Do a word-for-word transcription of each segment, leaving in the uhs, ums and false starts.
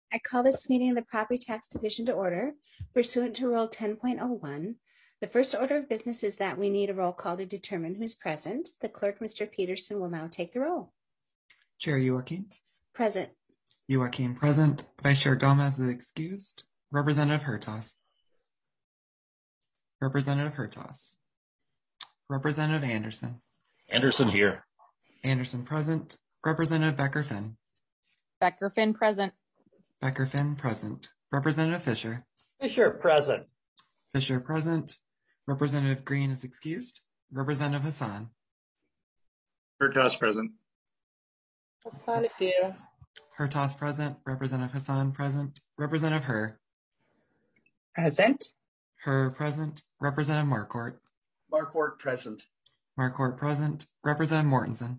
I call this meeting of the Property Tax Division to order pursuant to Rule ten point oh one. The first order of business is that we need a roll call to determine who's present. The clerk, Mister Peterson, will now take the roll. Chair Joachim. Present. Joachim present. Vice Chair Gomez is excused. Representative Hertas. Representative Hertas. Representative Anderson. Anderson here. Anderson present. Representative Becker-Finn. Becker-Finn present. Becker-Finn present. Representative Fisher. Fisher present. Fisher present. Representative Green is excused. Representative Hassan. Hertas present. Hassan is here. Hertas present. Representative Hassan present. Representative Herr. Present. Herr present. Representative Marquardt. Marquardt present. Marquardt present. Representative Mortensen.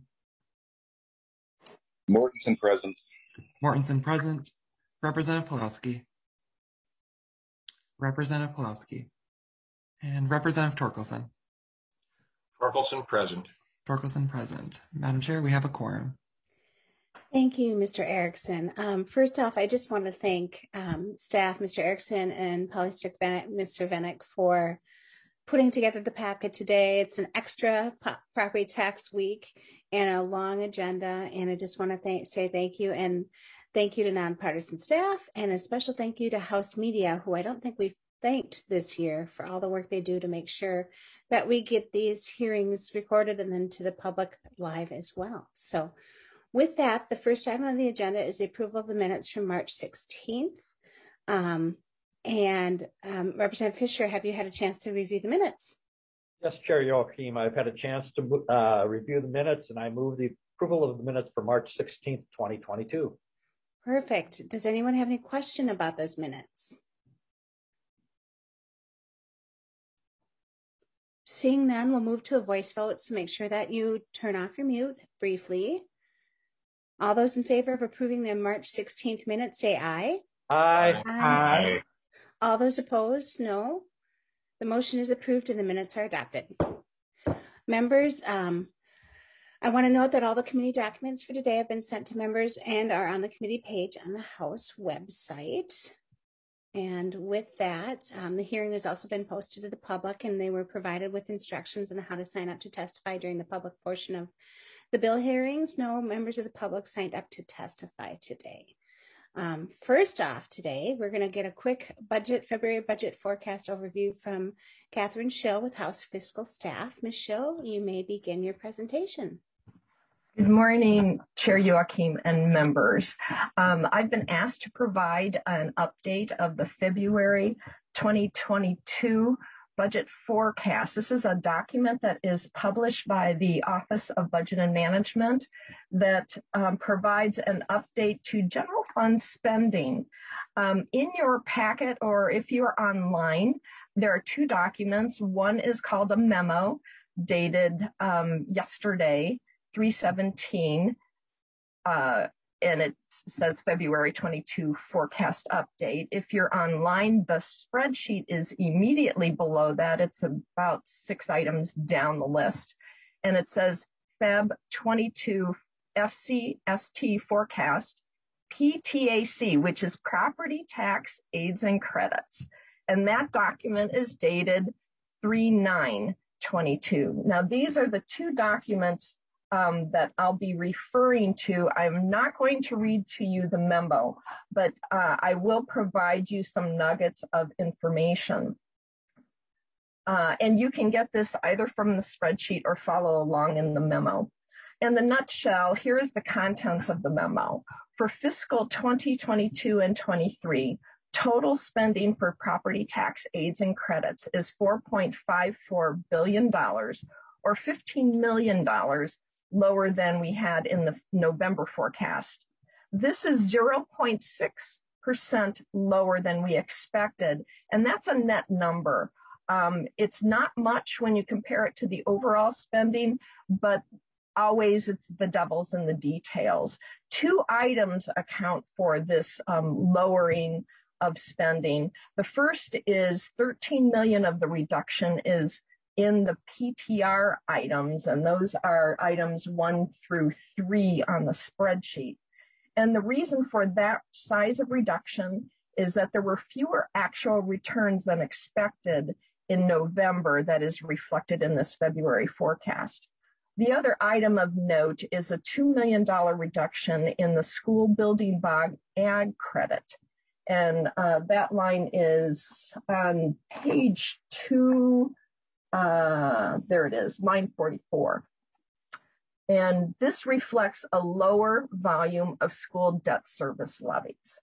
Mortensen present. Mortensen present. Representative Pulaski. Representative Pulaski. And Representative Torkelson. Torkelson present. Torkelson present. Madam Chair, we have a quorum. Thank you, Mister Erickson. Um, first off, I just want to thank um, staff, Mister Erickson and Polystick Mister Venick, for putting together the packet today. It's an extra po- property tax week and a long agenda, and I just want to th- say thank you, and thank you to nonpartisan staff, and a special thank you to House Media, who I don't think we've thanked this year for all the work they do to make sure that we get these hearings recorded and then to the public live as well. So with that, the first item on the agenda is the approval of the minutes from March sixteenth. Um, and um, Representative Fisher, have you had a chance to review the minutes? Yes, Chair Joachim, I've had a chance to uh, review the minutes, and I move the approval of the minutes for March sixteenth, twenty twenty-two. Perfect. Does anyone have any question about those minutes? Seeing none, we'll move to a voice vote, so make sure that you turn off your mute briefly. All those in favor of approving the March sixteenth minutes, say aye. Aye. Aye. Aye. All those opposed, no. The motion is approved and the minutes are adopted. Members, um, I want to note that all the committee documents for today have been sent to members and are on the committee page on the House website. And with that, um, the hearing has also been posted to the public, and they were provided with instructions on how to sign up to testify during the public portion of the bill hearings. No members of the public signed up to testify today. Um, first off today, we're going to get a quick budget, February budget forecast overview from Catherine Schill with House Fiscal Staff. Miz Schill, you may begin your presentation. Good morning, Chair Joachim and members. Um, I've been asked to provide an update of the February twenty twenty-two budget forecast. This is a document that is published by the Office of Budget and Management that um, provides an update to general fund spending. Um, in your packet, or if you're online, there are two documents. One is called a memo dated um, yesterday, three seventeen, uh, and it says February twenty-two forecast update. If you're online, the spreadsheet is immediately below that. It's about six items down the list, and it says Feb twenty-two F C S T forecast, P T A C, which is Property Tax Aids and Credits, and that document is dated three nine twenty-two. Now, these are the two documents Um, that I'll be referring to. I'm not going to read to you the memo, but uh, I will provide you some nuggets of information. Uh, and you can get this either from the spreadsheet or follow along in the memo. In the nutshell, here is the contents of the memo. For fiscal twenty twenty-two and twenty-three, total spending for property tax aids and credits is four point five four billion dollars, or fifteen million dollars lower than we had in the November forecast. This is zero point six percent lower than we expected, and that's a net number. Um, it's not much when you compare it to the overall spending, but always it's the devil's in the details. Two items account for this um, lowering of spending. The first is thirteen million of the reduction is in the P T R items, and those are items one through three on the spreadsheet. And the reason for that size of reduction is that there were fewer actual returns than expected in November that is reflected in this February forecast. The other item of note is a two million dollars reduction in the school building bond ag credit. And uh, that line is on page two, uh, there it is, line forty-four. And this reflects a lower volume of school debt service levies.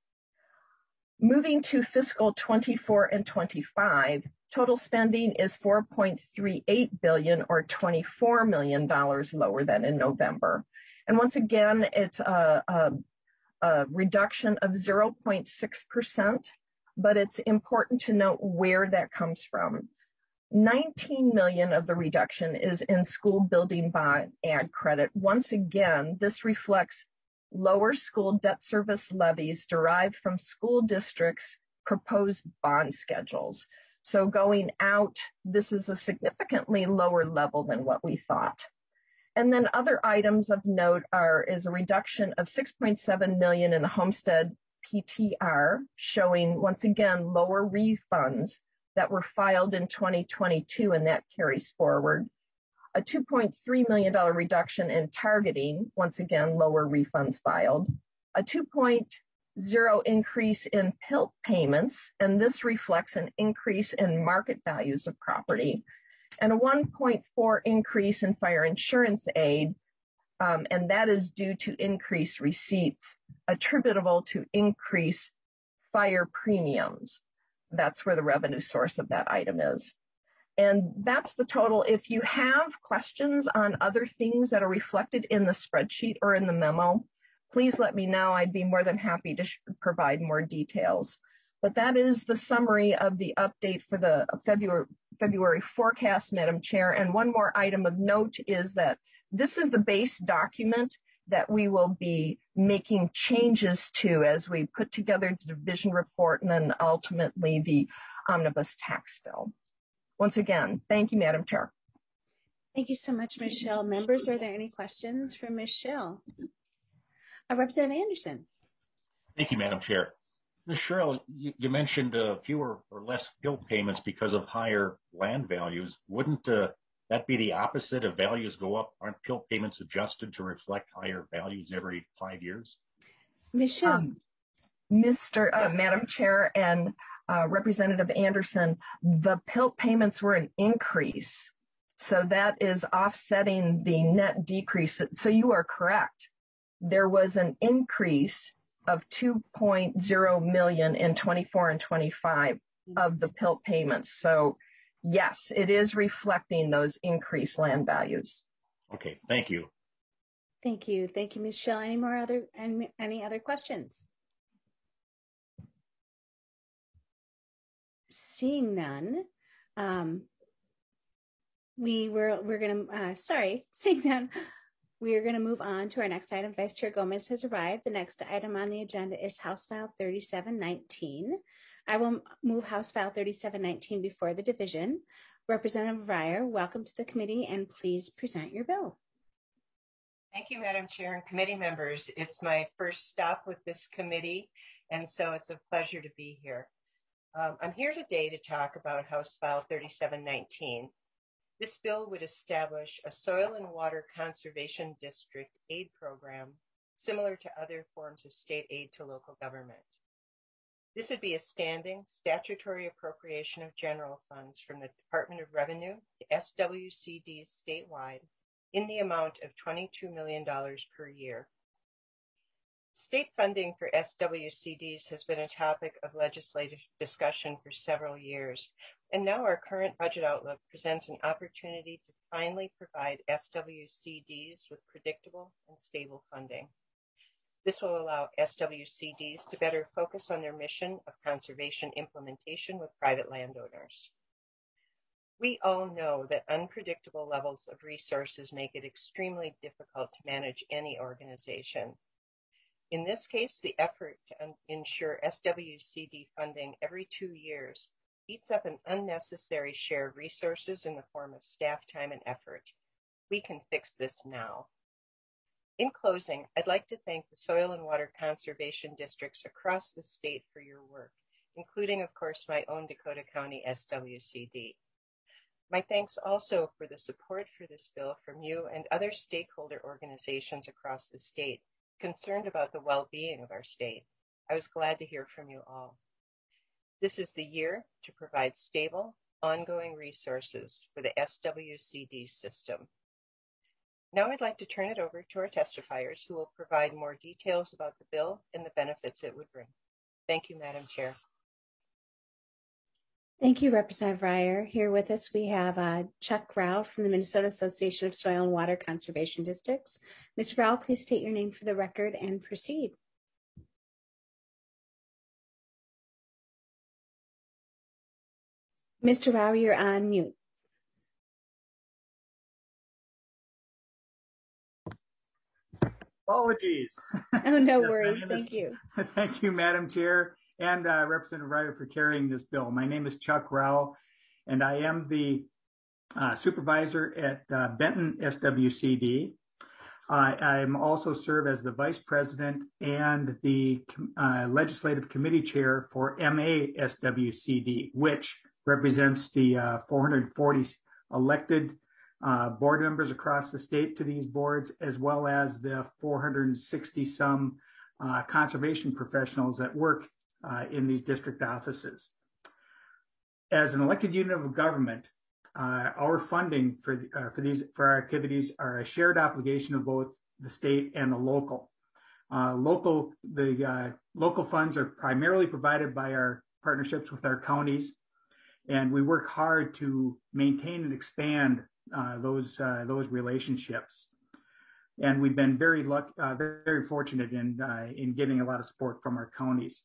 Moving to fiscal twenty-four and twenty-five, total spending is four point three eight billion dollars or twenty-four million dollars lower than in November. And once again, it's a, a, a reduction of zero point six percent, but it's important to note where that comes from. nineteen million dollars of the reduction is in school building bond ag credit. Once again, this reflects lower school debt service levies derived from school districts' proposed bond schedules. So going out, this is a significantly lower level than what we thought. And then other items of note are is a reduction of six point seven million dollars in the homestead P T R, showing once again lower refunds that were filed in twenty twenty-two, and that carries forward. A two point three million dollars reduction in targeting, once again, lower refunds filed. A two point oh increase in P I L T payments, and this reflects an increase in market values of property. And a one point four increase in fire insurance aid, um, and that is due to increased receipts attributable to increased fire premiums. That's where the revenue source of that item is. And that's the total. If you have questions on other things that are reflected in the spreadsheet or in the memo, please let me know. I'd be more than happy to provide more details. But that is the summary of the update for the February, February forecast, Madam Chair. And one more item of note is that this is the base document that we will be making changes to as we put together the division report and then ultimately the omnibus tax bill. Once again, thank you, Madam Chair. Thank you so much, Michelle. Members, are there any questions for Michelle? Uh, Representative Anderson. Thank you, Madam Chair. Miz Sherrill, you, you mentioned uh, fewer or less P I L T payments because of higher land values. Wouldn't uh, that be the opposite? If values go up, aren't P I L T payments adjusted to reflect higher values every five years? Michelle. Um, Mister Uh, Madam Chair and uh, Representative Anderson, the P I L T payments were an increase. So that is offsetting the net decrease. So you are correct. There was an increase of two point oh million in twenty-four and twenty-five of the P I L T payments. So yes, it is reflecting those increased land values. Okay, thank you. Thank you. Thank you, Michelle. Any more other, any, any other questions? Seeing none, um, we were, we're going to, uh, sorry, seeing none, we are going to move on to our next item. Vice Chair Gomez has arrived. The next item on the agenda is House File thirty-seven nineteen. I will move House File thirty-seven nineteen before the division. Representative Ryer, welcome to the committee and please present your bill. Thank you, Madam Chair and committee members. It's my first stop with this committee, and so it's a pleasure to be here. Um, I'm here today to talk about House File thirty-seven nineteen. This bill would establish a soil and water conservation district aid program similar to other forms of state aid to local government. This would be a standing statutory appropriation of general funds from the Department of Revenue to S W C Ds statewide in the amount of twenty-two million dollars per year. State funding for S W C Ds has been a topic of legislative discussion for several years, and now our current budget outlook presents an opportunity to finally provide S W C Ds with predictable and stable funding. This will allow S W C Ds to better focus on their mission of conservation implementation with private landowners. We all know that unpredictable levels of resources make it extremely difficult to manage any organization. In this case, the effort to ensure S W C D funding every two years eats up an unnecessary share of resources in the form of staff time and effort. We can fix this now. In closing, I'd like to thank the soil and water conservation districts across the state for your work, including, of course, my own Dakota County S W C D. My thanks also for the support for this bill from you and other stakeholder organizations across the state concerned about the well-being of our state. I was glad to hear from you all. This is the year to provide stable, ongoing resources for the S W C D system. Now I'd like to turn it over to our testifiers who will provide more details about the bill and the benefits it would bring. Thank you, Madam Chair. Thank you, Representative Reier. Here with us, we have uh, Chuck Rao from the Minnesota Association of Soil and Water Conservation Districts. Mister Rao, please state your name for the record and proceed. Mister Rao, you're on mute. Apologies. Oh, no Yes, worries. is, Thank you. Thank you, Madam Chair, and uh, Representative Reier for carrying this bill. My name is Chuck Rao, and I am the uh, supervisor at uh, Benton S W C D. Uh, I'm also serve as the vice president and the uh, legislative committee chair for M A S W C D, which represents the uh, four hundred forty elected uh, board members across the state to these boards, as well as the four hundred sixty some uh, conservation professionals that work uh, in these district offices. As an elected unit of government, uh, our funding for uh, for these for our activities are a shared obligation of both the state and the local. Uh, local the uh, local funds are primarily provided by our partnerships with our counties, and we work hard to maintain and expand uh, those uh, those relationships. And we've been very lucky, uh, very, very fortunate in uh, in getting a lot of support from our counties.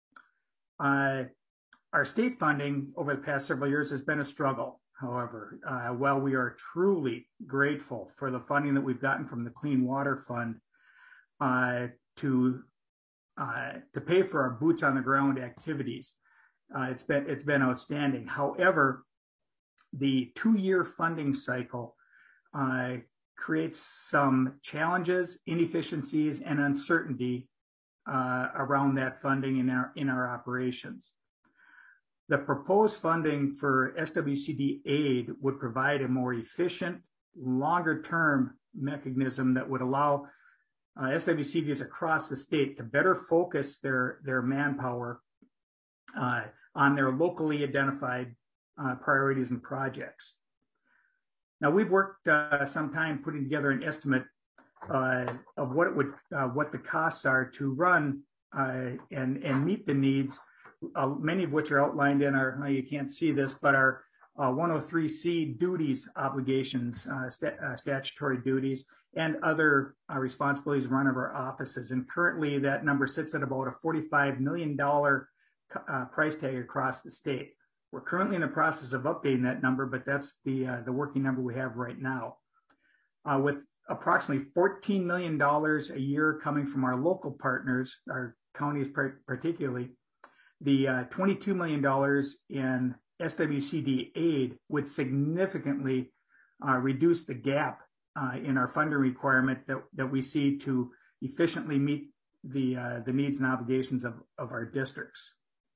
Uh, our state funding over the past several years has been a struggle. However, uh, while we are truly grateful for the funding that we've gotten from the Clean Water Fund uh, to uh, to pay for our boots on the ground activities, uh, it's been it's been outstanding. However, the two-year funding cycle uh, creates some challenges, inefficiencies, and uncertainty uh, around that funding in our in our operations. The proposed funding for S W C D aid would provide a more efficient, longer-term mechanism that would allow uh, S W C Ds across the state to better focus their, their manpower uh, on their locally identified uh, priorities and projects. Now, we've worked uh, some time putting together an estimate uh, of what it would, uh, what the costs are to run uh, and, and meet the needs, Uh, many of which are outlined in our, you can't see this, but our uh, one oh three C duties, obligations, uh, st uh, statutory duties, and other uh, responsibilities run of our offices. And currently that number sits at about a forty-five million dollars uh, price tag across the state. We're currently in the process of updating that number, but that's the, uh, the working number we have right now. Uh, with approximately fourteen million dollars a year coming from our local partners, our counties particularly, the uh, twenty-two million dollars in S W C D aid would significantly uh, reduce the gap uh, in our funding requirement that, that we see to efficiently meet the, uh, the needs and obligations of, of our districts.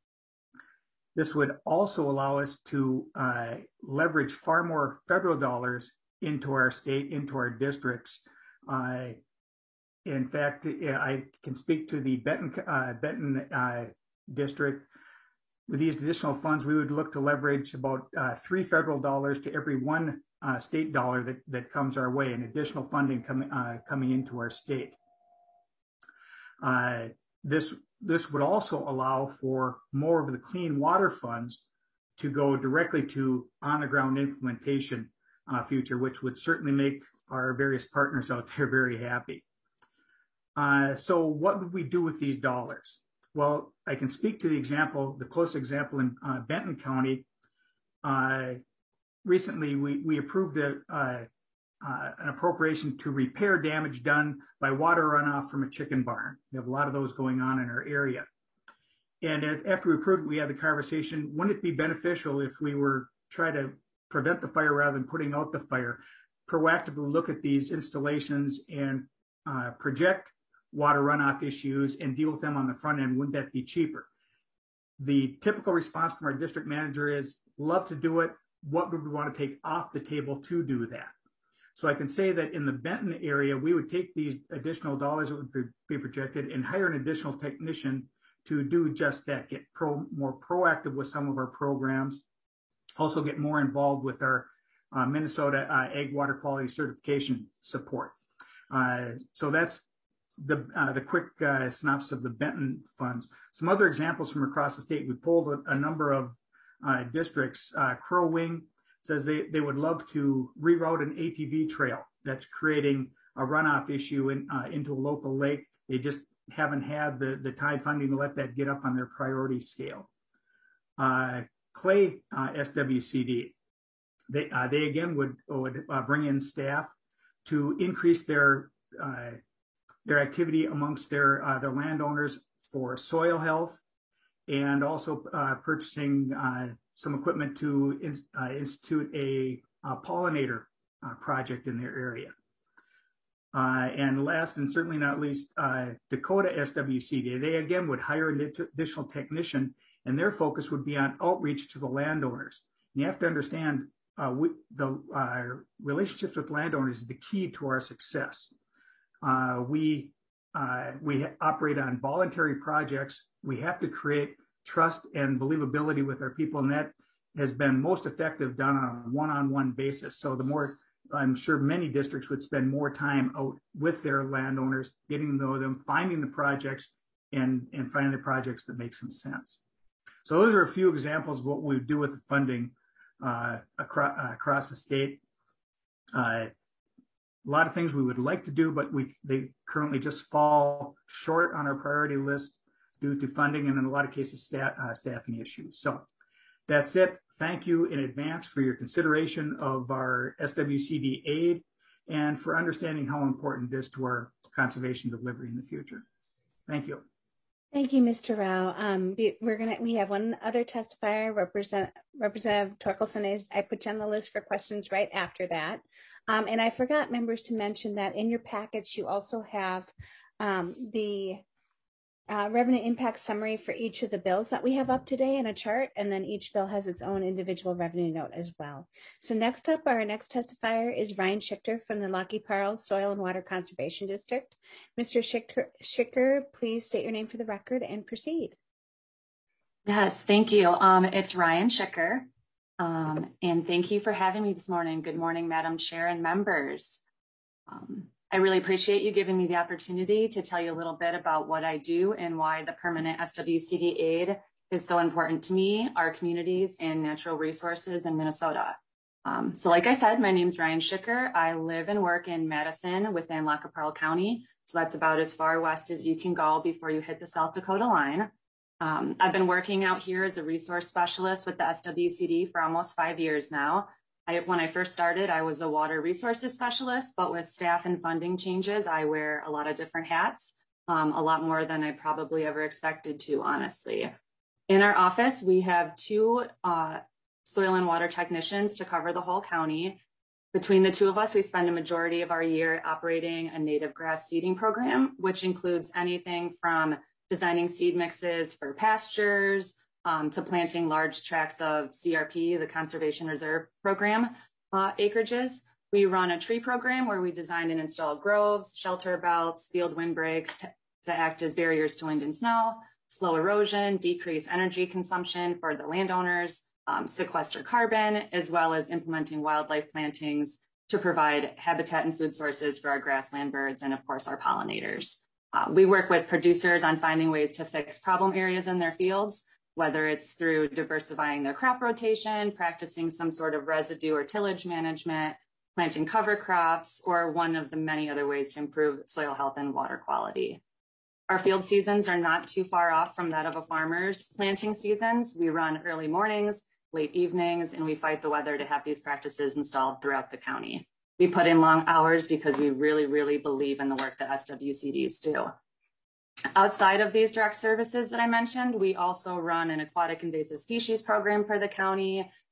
This would also allow us to uh, leverage far more federal dollars into our state, into our districts. Uh, in fact, I can speak to the Benton, uh, Benton uh, district. With these additional funds, we would look to leverage about uh, three federal dollars to every one uh, state dollar that, that comes our way, and additional funding coming uh, coming into our state. Uh, this this would also allow for more of the clean water funds to go directly to on-the-ground implementation uh, future, which would certainly make our various partners out there very happy. Uh, so what would we do with these dollars? Well, I can speak to the example, the close example in uh, Benton County. Uh, recently, we, we approved a, uh, uh, an appropriation to repair damage done by water runoff from a chicken barn. We have a lot of those going on in our area. And if, after we approved it, we had the conversation, wouldn't it be beneficial if we were trying to prevent the fire rather than putting out the fire, proactively look at these installations and uh, project water runoff issues and deal with them on the front end, wouldn't that be cheaper? The typical response from our district manager is, love to do it. What would we want to take off the table to do that? So I can say that in the Benton area, we would take these additional dollars that would be projected and hire an additional technician to do just that, get pro, more proactive with some of our programs, also get more involved with our uh, Minnesota uh, Ag Water Quality Certification support. Uh, so that's the uh, the quick uh, synopsis of the Benton funds. Some other examples from across the state. We pulled a, a number of uh, districts. Uh, Crow Wing says they, they would love to reroute an A T V trail that's creating a runoff issue in, uh, into a local lake. They just haven't had the, the time funding to let that get up on their priority scale. Uh, Clay uh, S W C D, they, uh, they again would, would uh, bring in staff to increase their uh, their activity amongst their uh, their landowners for soil health, and also uh, purchasing uh, some equipment to in, uh, institute a, a pollinator uh, project in their area. Uh, and last and certainly not least, uh, Dakota S W C D, they again would hire an additional technician, and their focus would be on outreach to the landowners. And you have to understand uh, we, the uh, relationships with landowners is the key to our success. Uh, we uh, we operate on voluntary projects. We have to create trust and believability with our people, and that has been most effective done on a one-on-one basis. So the more, I'm sure many districts would spend more time out with their landowners, getting to know them, finding the projects, and, and finding the projects that make some sense. So those are a few examples of what we do with the funding uh, across, uh, across the state. Uh, A lot of things we would like to do, but we they currently just fall short on our priority list due to funding and in a lot of cases stat, uh, staffing issues. So that's it. Thank you in advance for your consideration of our S W C D aid and for understanding how important it is to our conservation delivery in the future. Thank you. Thank you, Mister Rao. Um, we're gonna we have one other testifier, Represent, Representative Torkelson. Is I put you on the list for questions right after that. Um, and I forgot, members, to mention that in your packets you also have um, the uh, revenue impact summary for each of the bills that we have up today in a chart, and then each bill has its own individual revenue note as well. So next up, our next testifier is Ryan Schichter from the Lockheed Parle Soil and Water Conservation District. Mister Schichter, Schichter, please state your name for the record and proceed. Yes, thank you. Um, it's Ryan Schichter. Um, and thank you for having me this morning. Good morning, Madam Chair and members. Um, I really appreciate you giving me the opportunity to tell you a little bit about what I do and why the permanent S W C D aid is so important to me, our communities, and natural resources in Minnesota. Um, so like I said, my name's Ryan Schichter. I live and work in Madison within Lockheed Parle County. So that's about as far west as you can go before you hit the South Dakota line. Um, I've been working out here as a resource specialist with the S W C D for almost five years now. I, when I first started, I was a water resources specialist, but with staff and funding changes, I wear a lot of different hats, um, a lot more than I probably ever expected to, honestly. In our office, we have two uh, soil and water technicians to cover the whole county. Between the two of us, we spend a majority of our year operating a native grass seeding program, which includes anything from designing seed mixes for pastures, um, to planting large tracts of C R P, the Conservation Reserve Program uh, acreages. We run a tree program where we design and install groves, shelter belts, field windbreaks to, to act as barriers to wind and snow, slow erosion, decrease energy consumption for the landowners, um, sequester carbon, as well as implementing wildlife plantings to provide habitat and food sources for our grassland birds and, of course, our pollinators. Uh, we work with producers on finding ways to fix problem areas in their fields, whether it's through diversifying their crop rotation, practicing some sort of residue or tillage management, planting cover crops, or one of the many other ways to improve soil health and water quality. Our field seasons are not too far off from that of a farmer's planting seasons. We run early mornings, late evenings, and we fight the weather to have these practices installed throughout the county. We put in long hours because we really, really believe in the work that S W C Ds do. Outside of these direct services that I mentioned, we also run an aquatic invasive species program for the county,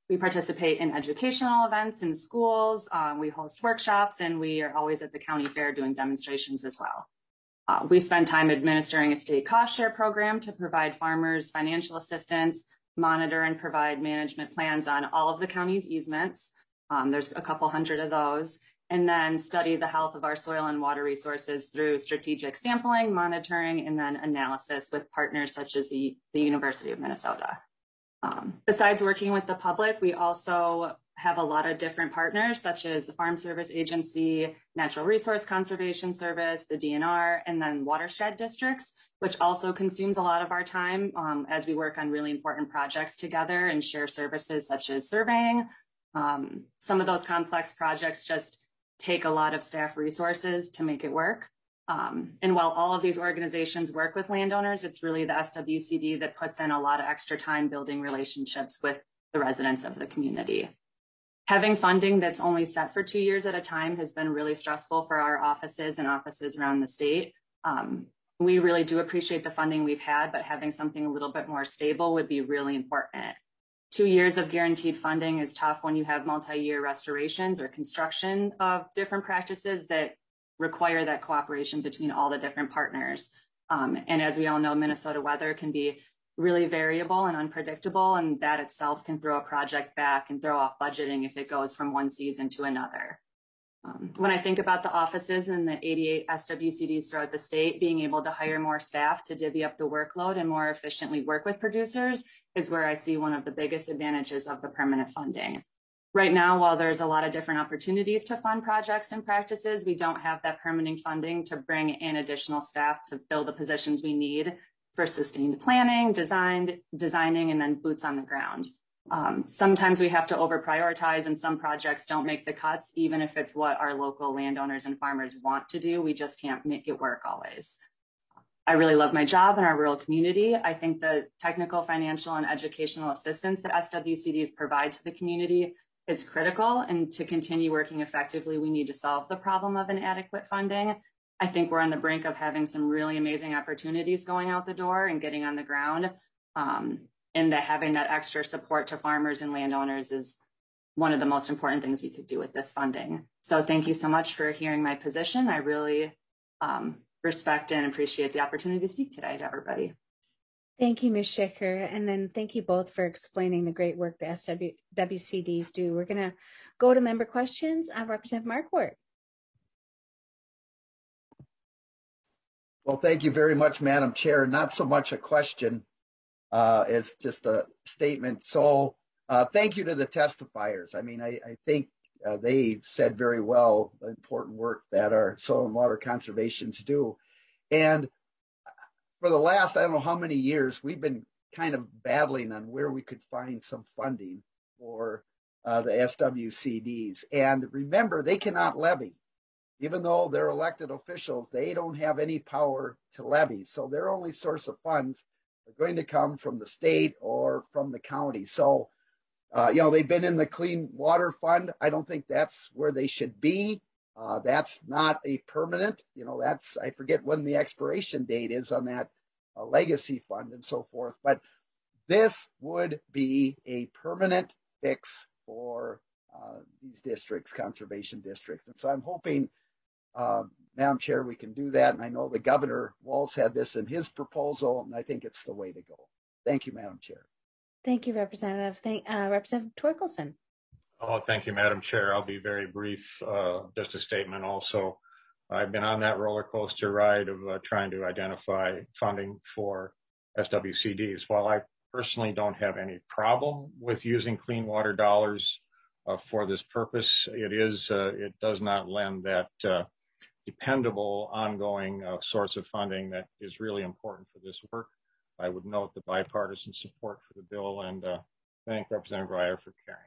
We participate in educational events in schools, um, we host workshops, and we are always at the county fair doing demonstrations as well. Uh, we spend time administering a state cost share program to provide farmers financial assistance, monitor and provide management plans on all of the county's easements. Um, there's a couple hundred of those, and then study the health of our soil and water resources through strategic sampling, monitoring, and then analysis with partners such as the, the University of Minnesota. Um, besides working with the public, we also have a lot of different partners such as the Farm Service Agency, Natural Resource Conservation Service, the D N R, and then watershed districts, which also consumes a lot of our time um, as we work on really important projects together and share services such as surveying. Um, some of those complex projects just take a lot of staff resources to make it work. Um, and while all of these organizations work with landowners, it's really the S W C D that puts in a lot of extra time building relationships with the residents of the community. Having funding that's only set for two years at a time has been really stressful for our offices and offices around the state. Um, we really do appreciate the funding we've had, but having something a little bit more stable would be really important. Two years of guaranteed funding is tough when you have multi-year restorations or construction of different practices that require that cooperation between all the different partners. Um, and as we all know, Minnesota weather can be really variable and unpredictable, and that itself can throw a project back and throw off budgeting if it goes from one season to another. Um, when I think about the offices and the eighty-eight S W C Ds throughout the state, being able to hire more staff to divvy up the workload and more efficiently work with producers is where I see one of the biggest advantages of the permanent funding. Right now, while there's a lot of different opportunities to fund projects and practices, we don't have that permanent funding to bring in additional staff to fill the positions we need for sustained planning, designed, designing, and then boots on the ground. Um, sometimes we have to over prioritize and some projects don't make the cuts, even if it's what our local landowners and farmers want to do. We just can't make it work always. I really love my job in our rural community. I think the technical, financial, and educational assistance that S W C Ds provide to the community is critical, and to continue working effectively, we need to solve the problem of inadequate funding. I think we're on the brink of having some really amazing opportunities going out the door and getting on the ground. Um, and that having that extra support to farmers and landowners is one of the most important things we could do with this funding. So thank you so much for hearing my position. I really um, respect and appreciate the opportunity to speak today to everybody. Thank you, Miz Schicker. And then thank you both for explaining the great work the S W C Ds do. We're going to go to member questions. Uh, Representative Markwart. Well, thank you very much, Madam Chair. Not so much a question uh, as just a statement. So uh, thank you to the testifiers. I mean, I, I think uh, they said very well the important work that our soil and water conservations do. And for the last, I don't know how many years, we've been kind of battling on where we could find some funding for uh, the S W C Ds. And remember, they cannot levy. Even though they're elected officials, they don't have any power to levy. So their only source of funds are going to come from the state or from the county. So, uh, you know, they've been in the Clean Water Fund. I don't think that's where they should be. Uh, that's not a permanent, you know, that's, I forget when the expiration date is on that uh, legacy fund and so forth. But this would be a permanent fix for uh, these districts, conservation districts. And so I'm hoping, uh, Madam Chair, we can do that. And I know the Governor Walz had this in his proposal, and I think it's the way to go. Thank you, Madam Chair. Thank you, Representative. Thank, uh, Representative Torkelson. Oh, thank you, Madam Chair. I'll be very brief. Uh, just a statement also. I've been on that roller coaster ride of uh, trying to identify funding for S W C Ds. While I personally don't have any problem with using clean water dollars uh, for this purpose, it is uh, it does not lend that uh, dependable, ongoing uh, source of funding that is really important for this work. I would note the bipartisan support for the bill and uh, thank Representative Breyer for carrying.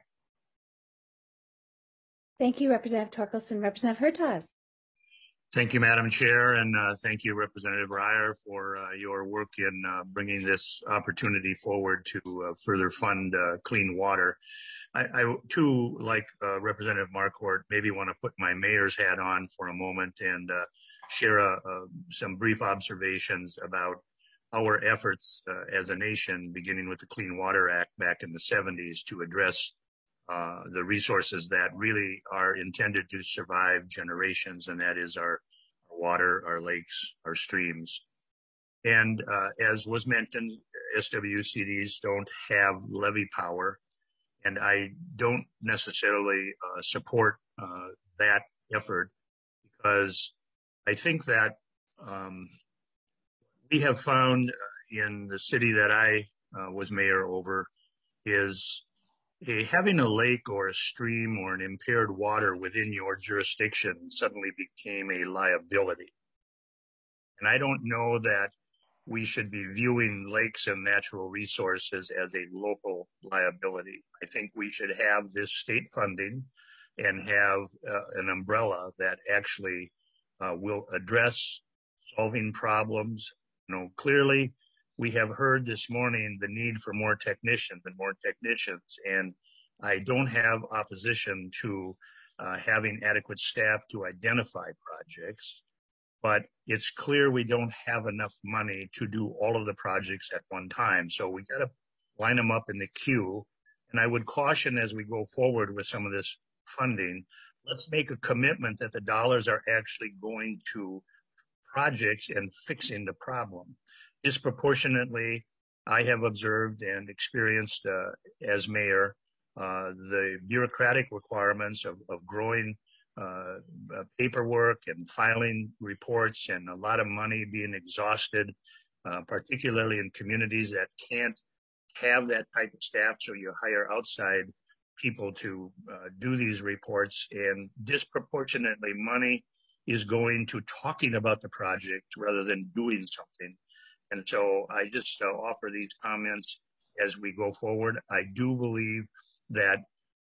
Thank you, Representative Torkelson. Representative Hertaus. Thank you, Madam Chair, and uh, thank you, Representative Breyer, for uh, your work in uh, bringing this opportunity forward to uh, further fund uh, clean water. I, I too, like uh, Representative Markwart, maybe want to put my mayor's hat on for a moment and uh, share a, a, some brief observations about our efforts uh, as a nation, beginning with the Clean Water Act back in the seventies, to address uh, the resources that really are intended to survive generations, and that is our, our water, our lakes, our streams. And uh, as was mentioned, S W C Ds don't have levy power, and I don't necessarily uh, support uh, that effort, because I think that um, we have found in the city that I uh, was mayor over is a, having a lake or a stream or an impaired water within your jurisdiction suddenly became a liability. And I don't know that we should be viewing lakes and natural resources as a local liability. I think we should have this state funding and have uh, an umbrella that actually uh, will address solving problems. You know, clearly we have heard this morning the need for more technicians and more technicians, and I don't have opposition to uh, having adequate staff to identify projects, but it's clear we don't have enough money to do all of the projects at one time. So we got to line them up in the queue. And I would caution as we go forward with some of this funding, let's make a commitment that the dollars are actually going to projects and fixing the problem. Disproportionately, I have observed and experienced uh, as mayor, uh, the bureaucratic requirements of, of growing uh, uh, paperwork and filing reports, and a lot of money being exhausted, uh, particularly in communities that can't have that type of staff. So you hire outside people to uh, do these reports, and disproportionately money is going to talking about the project rather than doing something. And so I just uh, offer these comments as we go forward. I do believe that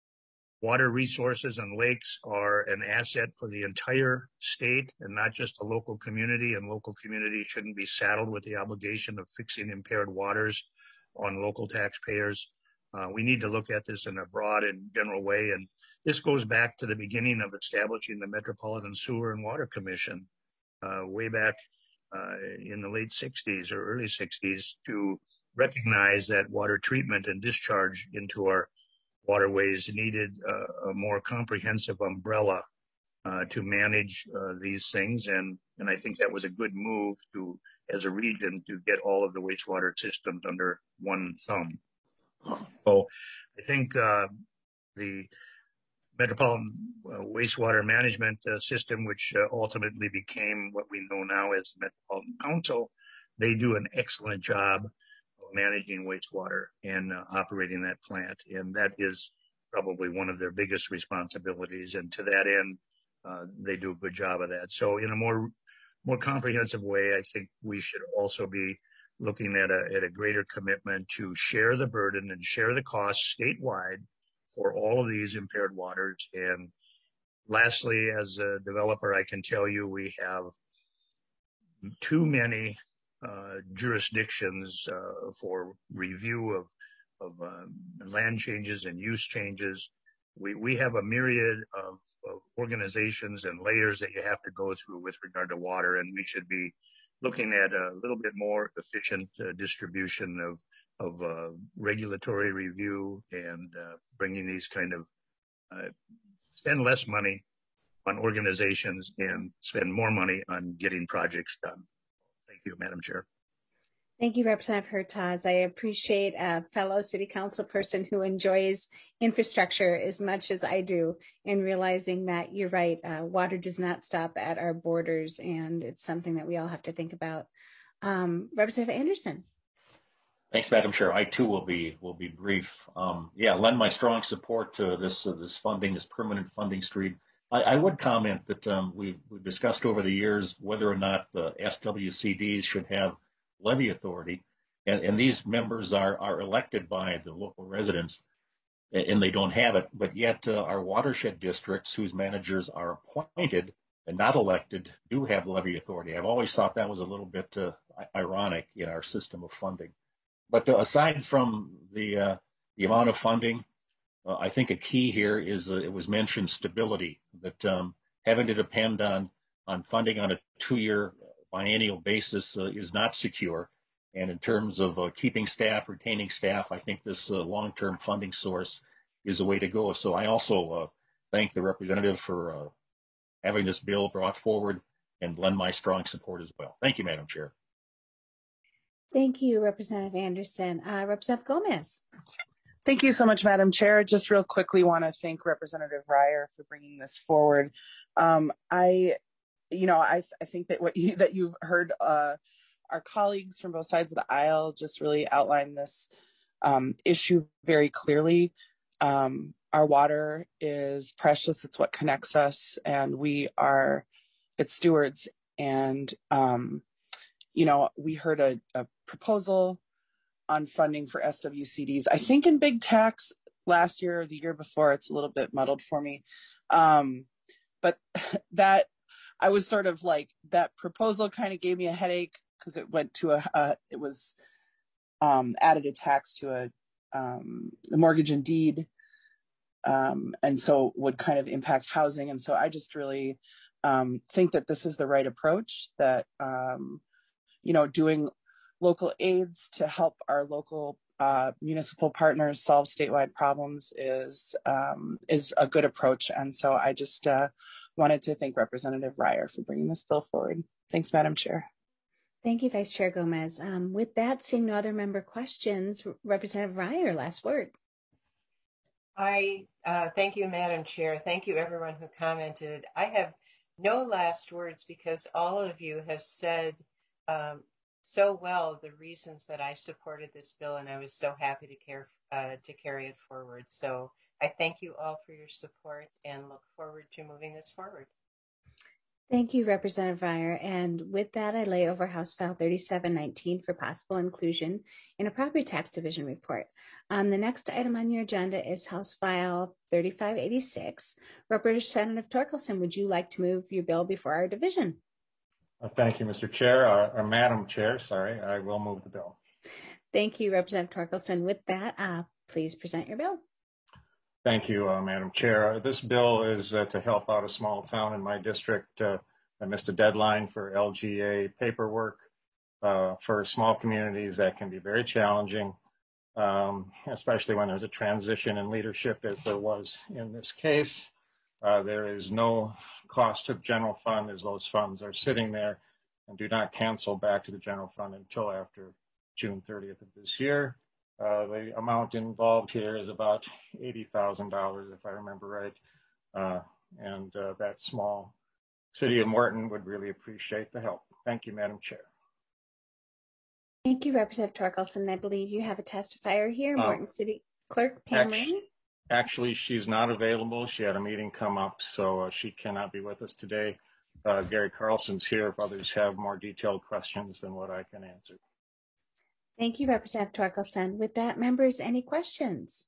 water resources and lakes are an asset for the entire state and not just a local community, and local community shouldn't be saddled with the obligation of fixing impaired waters on local taxpayers. Uh, we need to look at this in a broad and general way. And this goes back to the beginning of establishing the Metropolitan Sewer and Water Commission uh, way back uh, in the late sixties or early sixties, to recognize that water treatment and discharge into our waterways needed uh, a more comprehensive umbrella uh, to manage uh, these things. And, and I think that was a good move to, as a region, to get all of the wastewater systems under one thumb. So I think uh, the Metropolitan uh, Wastewater Management uh, System, which uh, ultimately became what we know now as the Metropolitan Council, they do an excellent job of managing wastewater and uh, operating that plant. And that is probably one of their biggest responsibilities. And to that end, uh, they do a good job of that. So in a more, more comprehensive way, I think we should also be looking at a, at a greater commitment to share the burden and share the costs statewide for all of these impaired waters. And lastly, as a developer, I can tell you we have too many uh, jurisdictions uh, for review of, of uh, land changes and use changes. We, we have a myriad of, of organizations and layers that you have to go through with regard to water, and we should be looking at a little bit more efficient uh, distribution of of uh, regulatory review, and uh, bringing these kind of, uh, spend less money on organizations and spend more money on getting projects done. Thank you, Madam Chair. Thank you, Representative Hertauz. I appreciate a fellow city council person who enjoys infrastructure as much as I do, in realizing that you're right, uh, water does not stop at our borders, and it's something that we all have to think about. Um, Representative Anderson. Thanks, Madam Chair. I too will be will be brief. Um, yeah, lend my strong support to this uh, this funding, this permanent funding stream. I, I would comment that um, we've, we've discussed over the years whether or not the S W C Ds should have levy authority, and, and these members are are elected by the local residents, and they don't have it. But yet, uh, our watershed districts, whose managers are appointed and not elected, do have levy authority. I've always thought that was a little bit uh, ironic in our system of funding. But uh, aside from the uh, the amount of funding, uh, I think a key here is uh, it was mentioned stability, that um, having to depend on on funding on a two-year biennial basis uh, is not secure. And in terms of uh, keeping staff, retaining staff, I think this uh, long-term funding source is the way to go. So I also uh, thank the representative for uh, having this bill brought forward and lend my strong support as well. Thank you, Madam Chair. Thank you, Representative Anderson. Uh, Representative Gomez. Thank you so much, Madam Chair. Just real quickly want to thank Representative Ryer for bringing this forward. Um, I, you know, I, I think that what you, that you've heard uh, our colleagues from both sides of the aisle just really outline this um, issue very clearly. Um, our water is precious. It's what connects us, and we are its stewards. And, um, you know, we heard a, a proposal on funding for S W C Ds. I think in Big Tax last year or the year before, it's a little bit muddled for me. Um, but that, I was sort of like, that proposal kind of gave me a headache because it went to a, uh, it was um, added a tax to a, um, a mortgage and deed. Um, and so would kind of impact housing. And so I just really um, think that this is the right approach, that, um, you know, doing local aids to help our local uh, municipal partners solve statewide problems is um, is a good approach. And so I just uh, wanted to thank Representative Ryer for bringing this bill forward. Thanks, Madam Chair. Thank you, Vice Chair Gomez. Um, with that, seeing no other member questions, Representative Ryer, last word. I uh, thank you, Madam Chair. Thank you, everyone who commented. I have no last words because all of you have said um, so well the reasons that I supported this bill, and I was so happy to care uh, to carry it forward. So I thank you all for your support and look forward to moving this forward. Thank you, Representative Ryer. And with that, I lay over House File thirty-seven nineteen for possible inclusion in a property tax division report. Um, the next item on your agenda is House File thirty-five eighty-six. Representative Torkelson, would you like to move your bill before our division? Uh, thank you, Mister Chair, uh, or Madam Chair, sorry, I will move the bill. Thank you, Representative Torkelson. With that, uh, please present your bill. Thank you, uh, Madam Chair. Uh, this bill is uh, to help out a small town in my district. Uh, I missed a deadline for L G A paperwork uh, for small communities that can be very challenging, um, especially when there's a transition in leadership as there was in this case. Uh, there is no cost to the general fund as those funds are sitting there and do not cancel back to the general fund until after June thirtieth of this year. Uh, the amount involved here is about eighty thousand dollars, if I remember right. Uh, and uh, that small city of Morton would really appreciate the help. Thank you, Madam Chair. Thank you, Representative Torkelson. I believe you have a testifier here, Morton um, City Clerk Pam Rainey. Actually, she's not available. She had a meeting come up, so uh, she cannot be with us today. Uh, Gary Carlson's here if others have more detailed questions than what I can answer. Thank you, Representative Torkelson. With that, members, any questions?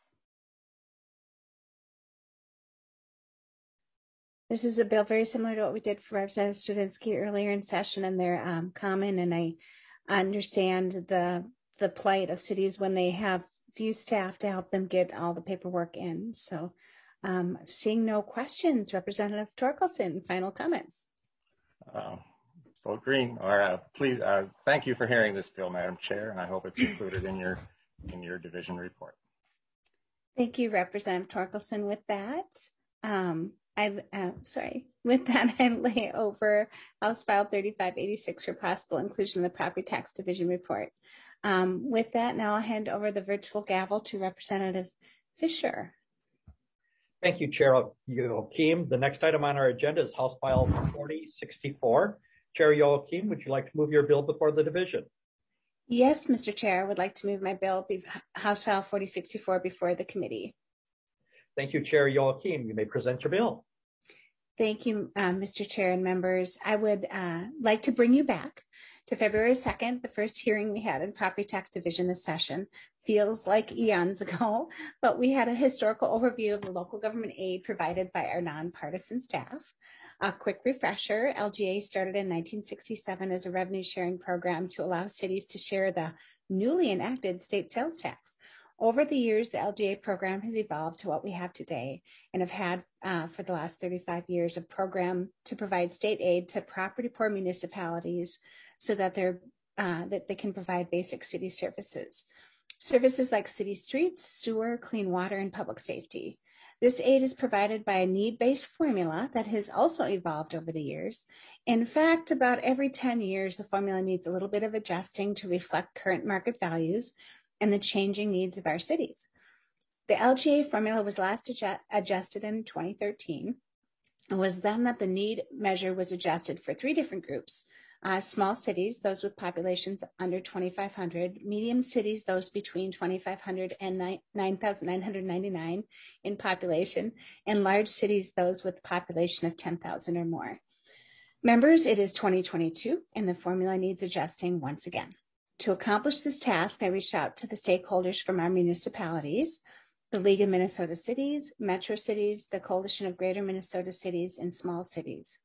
This is a bill very similar to what we did for Representative Stravinsky earlier in session, and they're um, common, and I understand the, the plight of cities when they have few staff to help them get all the paperwork in. So um, seeing no questions, Representative Torkelson, final comments. Uh, vote green, or uh, please, uh, thank you for hearing this bill, Madam Chair, and I hope it's included in your, in your division report. Thank you, Representative Torkelson. With that, um, I, uh, sorry, with that, I lay over House File thirty-five eighty-six for possible inclusion in the Property Tax Division report. Um, with that, now I'll hand over the virtual gavel to Representative Fisher. Thank you, Chair Youakim. The next item on our agenda is House File forty sixty-four. Chair Youakim, would you like to move your bill before the division? Yes, Mister Chair, I would like to move my bill, House File forty sixty-four, before the committee. Thank you, Chair Youakim. You may present your bill. Thank you, uh, Mister Chair and members. I would uh, like to bring you back to February second, the first hearing we had in Property Tax Division this session. Feels like eons ago, but we had a historical overview of the local government aid provided by our nonpartisan staff. A quick refresher, L G A started in nineteen sixty-seven as a revenue sharing program to allow cities to share the newly enacted state sales tax. Over the years, the L G A program has evolved to what we have today and have had uh, for the last thirty-five years a program to provide state aid to property poor municipalities so that they're uh, that they can provide basic city services. services like city streets, sewer, clean water, and public safety. This aid is provided by a need-based formula that has also evolved over the years. In fact, about every ten years, the formula needs a little bit of adjusting to reflect current market values and the changing needs of our cities. The L G A formula was last adjust adjusted in twenty thirteen. It was then that the need measure was adjusted for three different groups. Uh, small cities, those with populations under twenty-five hundred, medium cities, those between twenty-five hundred and nine thousand nine hundred ninety-nine in population, and large cities, those with a population of ten thousand or more. Members, it is twenty twenty-two, and the formula needs adjusting once again. To accomplish this task, I reached out to the stakeholders from our municipalities, the League of Minnesota Cities, Metro Cities, the Coalition of Greater Minnesota Cities, and Small Cities.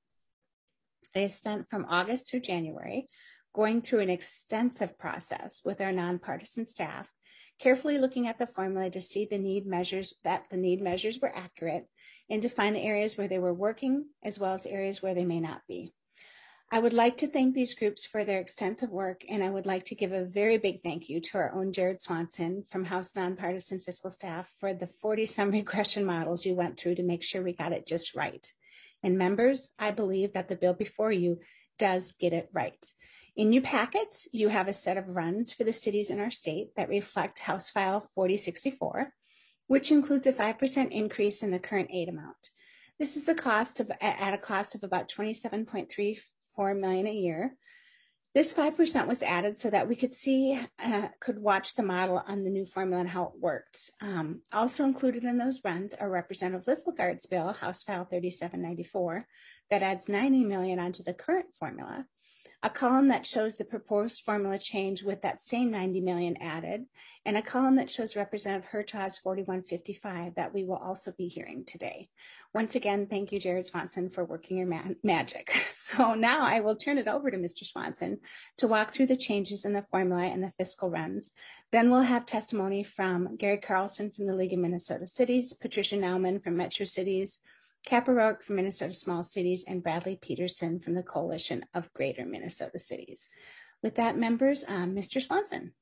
They spent from August through January going through an extensive process with our nonpartisan staff, carefully looking at the formula to see the need measures, that the need measures were accurate, and to find the areas where they were working, as well as areas where they may not be. I would like to thank these groups for their extensive work, and I would like to give a very big thank you to our own Jared Swanson from House Nonpartisan Fiscal Staff for the forty some regression models you went through to make sure we got it just right. And members, I believe that the bill before you does get it right. In your packets, you have a set of runs for the cities in our state that reflect House File forty sixty-four, which includes a five percent increase in the current aid amount. This is the cost of, at a cost of about twenty-seven point three four million dollars a year. This five percent was added so that we could see, uh, could watch the model on the new formula and how it works. Um, also included in those runs are Representative Lisselgaard's bill, House File thirty-seven ninety-four, that adds ninety million dollars onto the current formula, a column that shows the proposed formula change with that same ninety million dollars added, and a column that shows Representative Hertog's forty-one fifty-five that we will also be hearing today. Once again, thank you, Jared Swanson, for working your ma magic. So now I will turn it over to Mister Swanson to walk through the changes in the formula and the fiscal runs. Then we'll have testimony from Gary Carlson from the League of Minnesota Cities, Patricia Nauman from Metro Cities, Cap O'Rourke from Minnesota Small Cities, and Bradley Peterson from the Coalition of Greater Minnesota Cities. With that, members, um, Mister Swanson.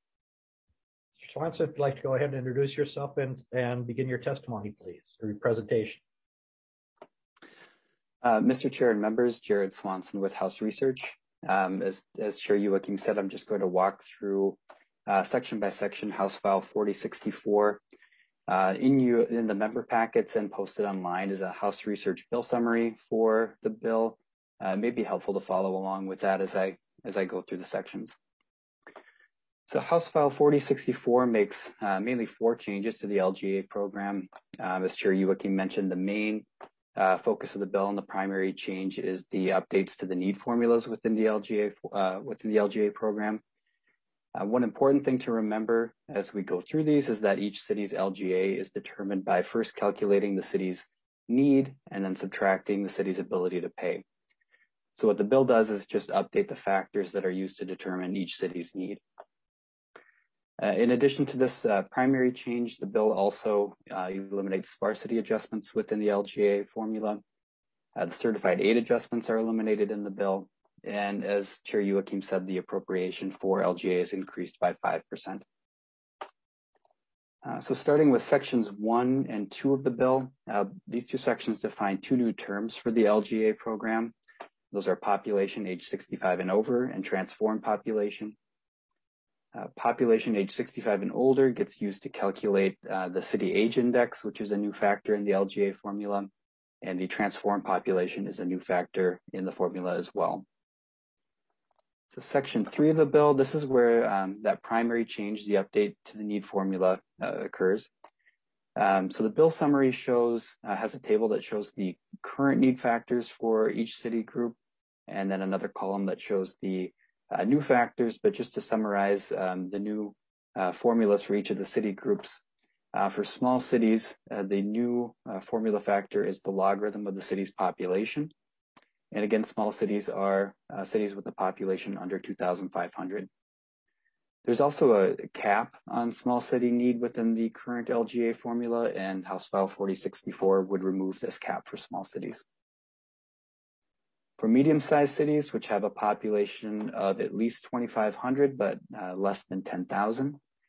Mister Swanson, if you'd like to go ahead and introduce yourself and, and begin your testimony, please, or your presentation. Uh, Mister Chair and members, Jared Swanson with House Research. Um, as, as Chair Youakim said, I'm just going to walk through uh, section by section House File forty sixty-four. Uh, in you in the member packets and posted online is a House Research bill summary for the bill. Uh, it may be helpful to follow along with that as I as I go through the sections. So House File forty sixty-four makes uh, mainly four changes to the L G A program. Um, as Chair Youakim mentioned, the main uh, focus of the bill and the primary change is the updates to the need formulas within the L G A uh, within the L G A program. Uh, one important thing to remember as we go through these is that each city's L G A is determined by first calculating the city's need and then subtracting the city's ability to pay. So what the bill does is just update the factors that are used to determine each city's need. Uh, in addition to this uh, primary change, the bill also uh, eliminates sparsity adjustments within the L G A formula. Uh, the certified aid adjustments are eliminated in the bill. And as Chair Youakim said, the appropriation for L G A is increased by five percent. Uh, so starting with sections one and two of the bill, uh, these two sections define two new terms for the L G A program. Those are population age sixty-five and over and transformed population. Uh, population age sixty-five and older gets used to calculate uh, the city age index, which is a new factor in the L G A formula, and the transformed population is a new factor in the formula as well. So section three of the bill, this is where um, that primary change, the update to the need formula uh, occurs. Um, so the bill summary shows, uh, has a table that shows the current need factors for each city group, and then another column that shows the Uh, new factors, but just to summarize um, the new uh, formulas for each of the city groups. Uh, for small cities, uh, the new uh, formula factor is the logarithm of the city's population. And again, small cities are uh, cities with a population under two thousand five hundred. There's also a cap on small city need within the current L G A formula, and House File forty sixty-four would remove this cap for small cities. For medium-sized cities, which have a population of at least twenty-five hundred, but uh, less than ten thousand,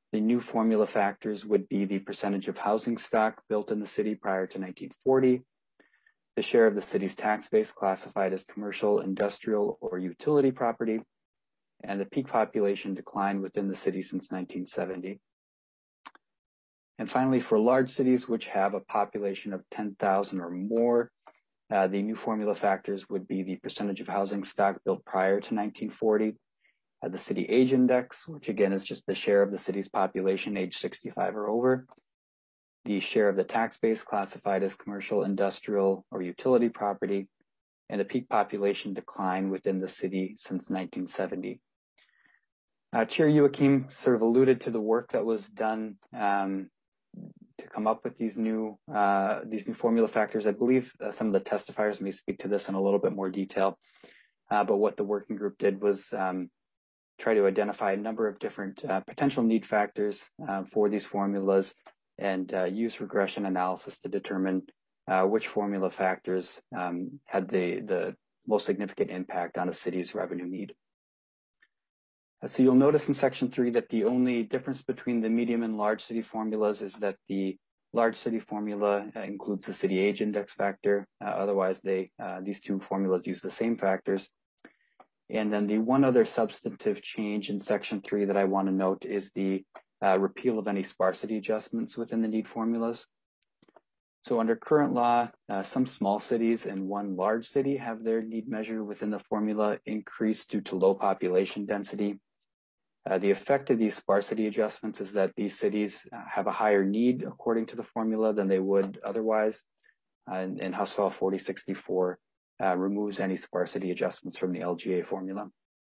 The new formula factors would be the percentage of housing stock built in the city prior to nineteen forty, the share of the city's tax base classified as commercial, industrial, or utility property, and the peak population decline within the city since nineteen seventy. And finally, for large cities which have a population of ten thousand or more, uh, the new formula factors would be the percentage of housing stock built prior to nineteen forty, uh, the city age index, which again is just the share of the city's population age sixty-five or over, the share of the tax base classified as commercial, industrial, or utility property, and the peak population decline within the city since nineteen seventy. Uh, Chair Youakim sort of alluded to the work that was done um, to come up with these new uh, these new formula factors. I believe uh, some of the testifiers may speak to this in a little bit more detail, uh, but what the working group did was um, try to identify a number of different uh, potential need factors uh, for these formulas and uh, use regression analysis to determine uh, which formula factors um, had the, the most significant impact on a city's revenue need. So you'll notice in section three that the only difference between the medium and large city formulas is that the large city formula uh, includes the city age index factor. Uh, otherwise, they uh, these two formulas use the same factors. And then the one other substantive change in section three that I want to note is the uh, repeal of any sparsity adjustments within the need formulas. So under current law, uh, some small cities and one large city have their need measure within the formula increased due to low population density. Uh, the effect of these sparsity adjustments is that these cities uh, have a higher need according to the formula than they would otherwise. Uh, and, and House File forty sixty-four uh, removes any sparsity adjustments from the L G A formula.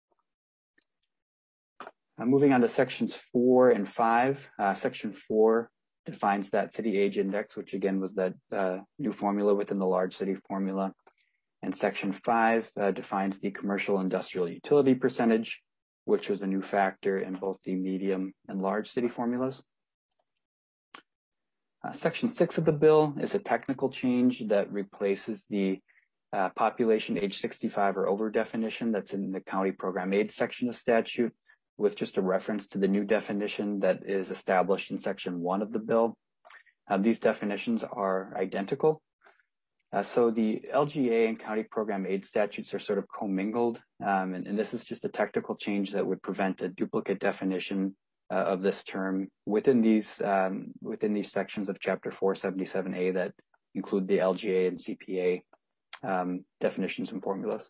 Uh, moving on to sections four and five. Uh, section four defines that city age index, which again was that uh, new formula within the large city formula. And section five uh, defines the commercial industrial utility percentage, which was a new factor in both the medium and large city formulas. Uh, section six of the bill is a technical change that replaces the uh, population age sixty-five or over definition that's in the county program aid section of statute with just a reference to the new definition that is established in section one of the bill. Uh, these definitions are identical. Uh, so the L G A and county program aid statutes are sort of commingled, um, and, and this is just a technical change that would prevent a duplicate definition uh, of this term within these um, within these sections of Chapter four seventy-seven A that include the L G A and C P A um, definitions and formulas.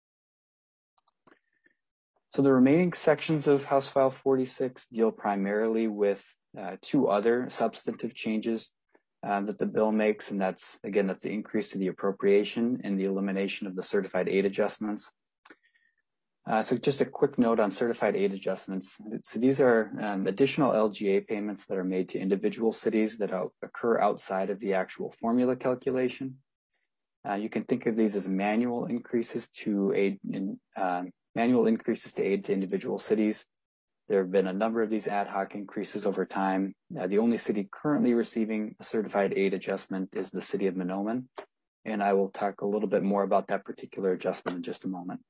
So the remaining sections of House File forty-six deal primarily with uh, two other substantive changes Uh, that the bill makes, and that's, again, that's the increase to the appropriation and the elimination of the certified aid adjustments. Uh, so just a quick note on certified aid adjustments. So these are um, additional L G A payments that are made to individual cities that occur outside of the actual formula calculation. Uh, you can think of these as manual increases to aid, in, um, manual increases to aid to individual cities. There have been a number of these ad hoc increases over time. Uh, the only city currently receiving a certified aid adjustment is the city of Mahnomen, and I will talk a little bit more about that particular adjustment in just a moment.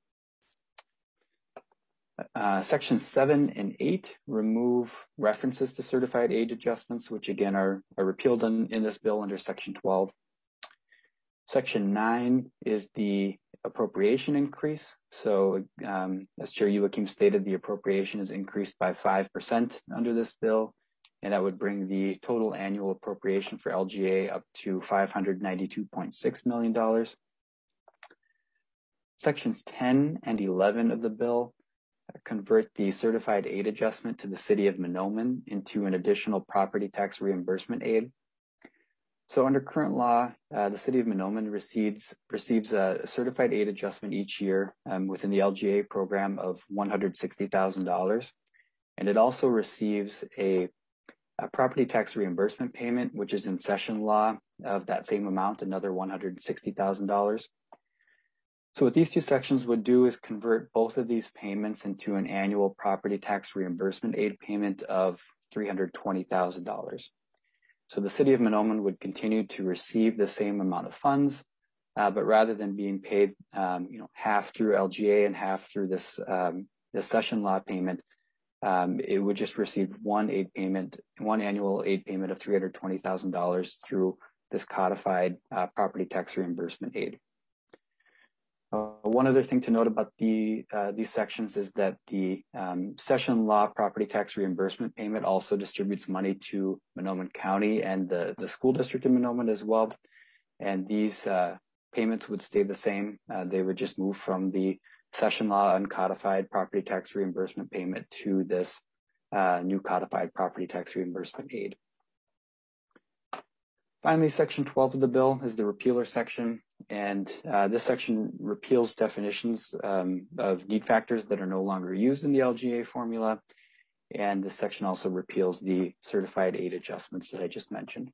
Uh, sections seven and eight remove references to certified aid adjustments, which again are, are repealed in, in this bill under section twelve. Section nine is the appropriation increase. So um, as Chair Youakim stated, the appropriation is increased by five percent under this bill, and that would bring the total annual appropriation for L G A up to five hundred ninety-two point six million dollars. Sections ten and eleven of the bill convert the certified aid adjustment to the city of Mahnomen into an additional property tax reimbursement aid. So under current law, uh, the city of Mahnomen receives, receives a certified aid adjustment each year um, within the L G A program of one hundred sixty thousand dollars. And it also receives a, a property tax reimbursement payment, which is in session law of that same amount, another one hundred sixty thousand dollars. So what these two sections would do is convert both of these payments into an annual property tax reimbursement aid payment of three hundred twenty thousand dollars. So the city of Mahnomen would continue to receive the same amount of funds, uh, but rather than being paid, um, you know, half through L G A and half through this um, this session law payment, um, it would just receive one aid payment, one annual aid payment of three hundred twenty thousand dollars through this codified uh, property tax reimbursement aid. Uh, one other thing to note about the uh, these sections is that the um, session law property tax reimbursement payment also distributes money to Mahnomen County and the, the school district in Mahnomen as well. And these uh, payments would stay the same. Uh, they would just move from the session law uncodified property tax reimbursement payment to this uh, new codified property tax reimbursement aid. Finally, section twelve of the bill is the repealer section. And uh, this section repeals definitions um, of need factors that are no longer used in the L G A formula. And this section also repeals the certified aid adjustments that I just mentioned.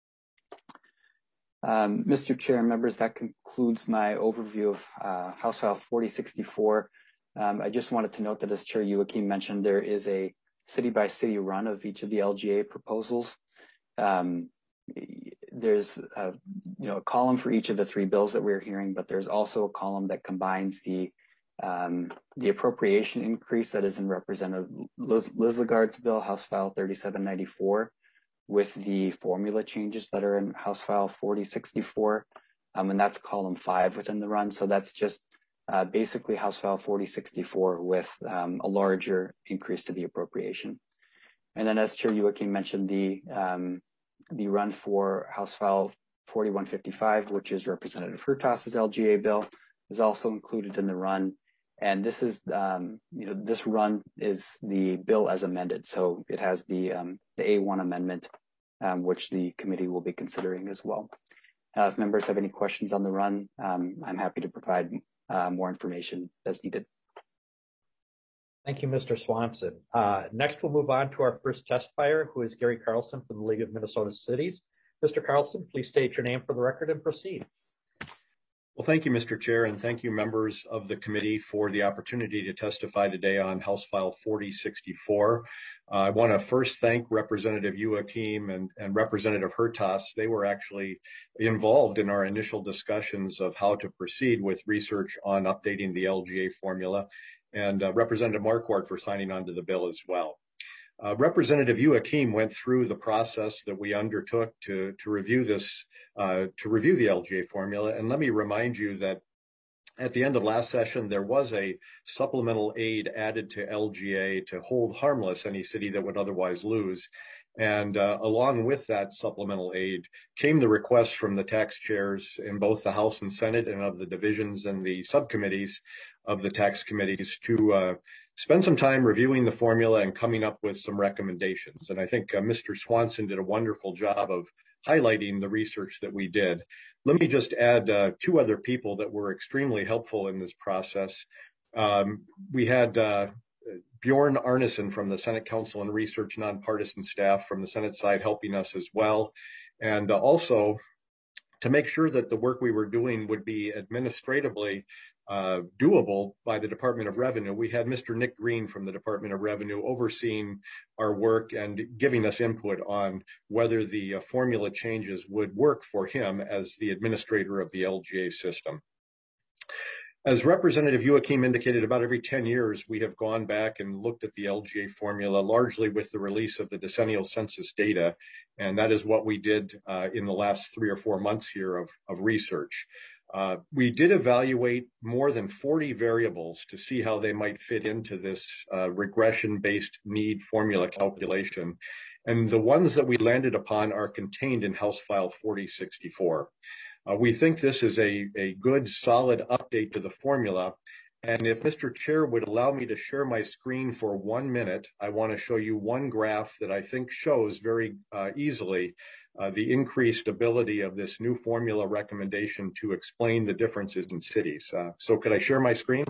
Um, Mister Chair and members, that concludes my overview of uh, House File forty sixty-four. Um, I just wanted to note that, as Chair Youakim mentioned, there is a city-by-city run of each of the L G A proposals. Um, there's a, you know, a column for each of the three bills that we're hearing, but there's also a column that combines the um, the appropriation increase that is in Representative Liz, Liz Lagarde's bill, House File thirty-seven ninety-four, with the formula changes that are in House File forty sixty-four, um, and that's column five within the run. So that's just uh, basically House File forty sixty-four with um, a larger increase to the appropriation. And then, as Chair Youakim mentioned, the um, the run for House File forty-one fifty-five, which is Representative Hertas's L G A bill, is also included in the run. And this is, um, you know, this run is the bill as amended. So it has the um, the A one amendment, um, which the committee will be considering as well. Uh, if members have any questions on the run, um, I'm happy to provide uh, more information as needed. Thank you, Mister Swanson. Uh, next, we'll move on to our first testifier, who is Gary Carlson from the League of Minnesota Cities. Mister Carlson, please state your name for the record and proceed. Well, thank you, Mister Chair, and thank you, members of the committee, for the opportunity to testify today on House File forty sixty-four. Uh, I want to first thank Representative Youakim and, and Representative Hertas. They were actually involved in our initial discussions of how to proceed with research on updating the L G A formula, and uh, Representative Marquardt for signing on to the bill as well. Uh, Representative Youakim went through the process that we undertook to, to review this, uh, to review the L G A formula. And let me remind you that at the end of last session, there was a supplemental aid added to L G A to hold harmless any city that would otherwise lose. And uh, along with that supplemental aid came the request from the tax chairs in both the House and Senate and of the divisions and the subcommittees of the tax committees to uh, spend some time reviewing the formula and coming up with some recommendations. And I think uh, Mister Swanson did a wonderful job of highlighting the research that we did. Let me just add uh, two other people that were extremely helpful in this process. Um, we had uh, Bjorn Arneson from the Senate Council on Research nonpartisan staff from the Senate side helping us as well. And uh, also to make sure that the work we were doing would be administratively uh, doable by the Department of Revenue, we had Mister Nick Green from the Department of Revenue overseeing our work and giving us input on whether the uh, formula changes would work for him as the administrator of the L G A system. As Representative Youakim indicated, about every ten years, we have gone back and looked at the L G A formula, largely with the release of the decennial census data. And that is what we did uh, in the last three or four months here of, of research. Uh, we did evaluate more than forty variables to see how they might fit into this uh, regression-based need formula calculation. And the ones that we landed upon are contained in House File forty sixty-four. Uh, we think this is a, a good, solid update to the formula. And if Mister Chair would allow me to share my screen for one minute, I want to show you one graph that I think shows very uh, easily uh, the increased ability of this new formula recommendation to explain the differences in cities. Uh, so could I share my screen?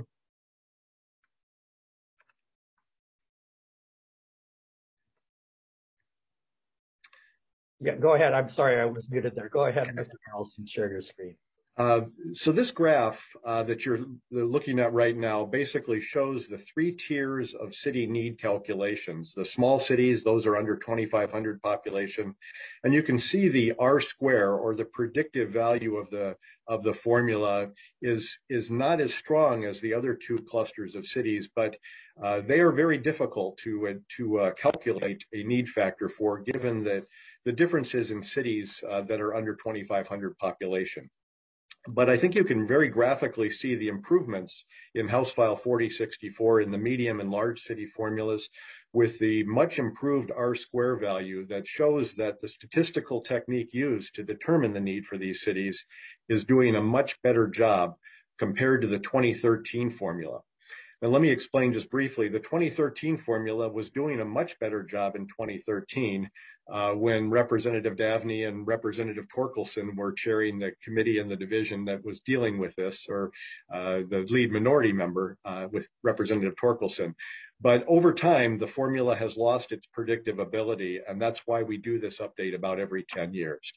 Yeah, go ahead. I'm sorry, I was muted there. Go ahead, Mister Carlson, share your screen. Uh, so this graph uh, that you're looking at right now basically shows the three tiers of city need calculations. The small cities, those are under twenty-five hundred population. And you can see the R square, or the predictive value of the of the formula is, is not as strong as the other two clusters of cities, but uh, they are very difficult to, uh, to uh, calculate a need factor for, given that the differences in cities uh, that are under twenty-five hundred population. But I think you can very graphically see the improvements in House File forty sixty-four in the medium and large city formulas, with the much improved R square value that shows that the statistical technique used to determine the need for these cities is doing a much better job compared to the twenty thirteen formula. And let me explain just briefly. The twenty thirteen formula was doing a much better job in twenty thirteen uh, when Representative Davnie and Representative Torkelson were chairing the committee and the division that was dealing with this, or uh, the lead minority member uh, with Representative Torkelson. But over time, the formula has lost its predictive ability, and that's why we do this update about every ten years.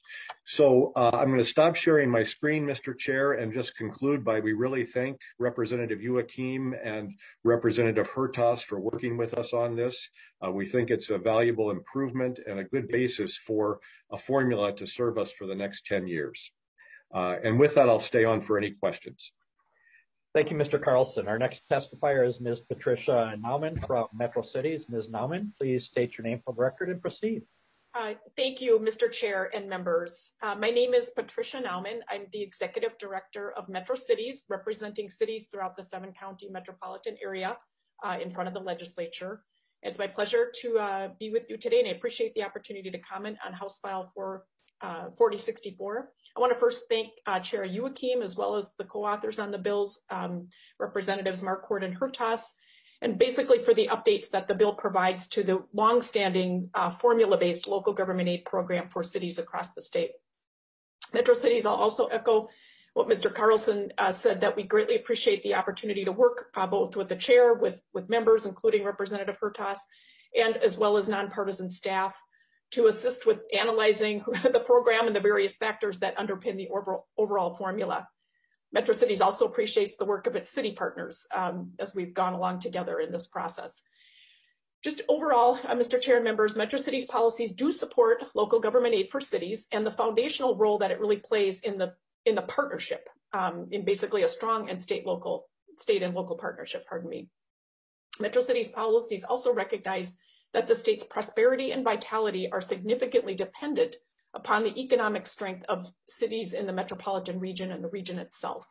So uh, I'm going to stop sharing my screen, Mister Chair, and just conclude by we really thank Representative Youakim and Representative Hertaus for working with us on this. Uh, we think it's a valuable improvement and a good basis for a formula to serve us for the next ten years. Uh, and with that, I'll stay on for any questions. Thank you, Mister Carlson. Our next testifier is Miz Patricia Nauman from Metro Cities. Miz Nauman, please state your name for the record and proceed. Uh, thank you, Mister Chair and members. Uh, my name is Patricia Nauman. I'm the Executive Director of Metro Cities, representing cities throughout the seven county metropolitan area uh, in front of the legislature. It's my pleasure to uh, be with you today, and I appreciate the opportunity to comment on House File for Uh, forty sixty-four. I want to first thank uh, Chair Youakim, as well as the co-authors on the bills, um, Representatives Marquardt and Hertaus, and basically for the updates that the bill provides to the longstanding uh, formula-based local government aid program for cities across the state. Metro Cities, I'll also echo what Mister Carlson uh, said, that we greatly appreciate the opportunity to work uh, both with the chair, with, with members, including Representative Hertaus, and as well as nonpartisan staff, to assist with analyzing the program and the various factors that underpin the overall, overall formula. Metro Cities also appreciates the work of its city partners um, as we've gone along together in this process. Just overall, uh, Mister Chair and members, Metro Cities policies do support local government aid for cities and the foundational role that it really plays in the, in the partnership, um, in basically a strong and state local, state and local partnership, pardon me. Metro Cities policies also recognize that the state's prosperity and vitality are significantly dependent upon the economic strength of cities in the metropolitan region and the region itself.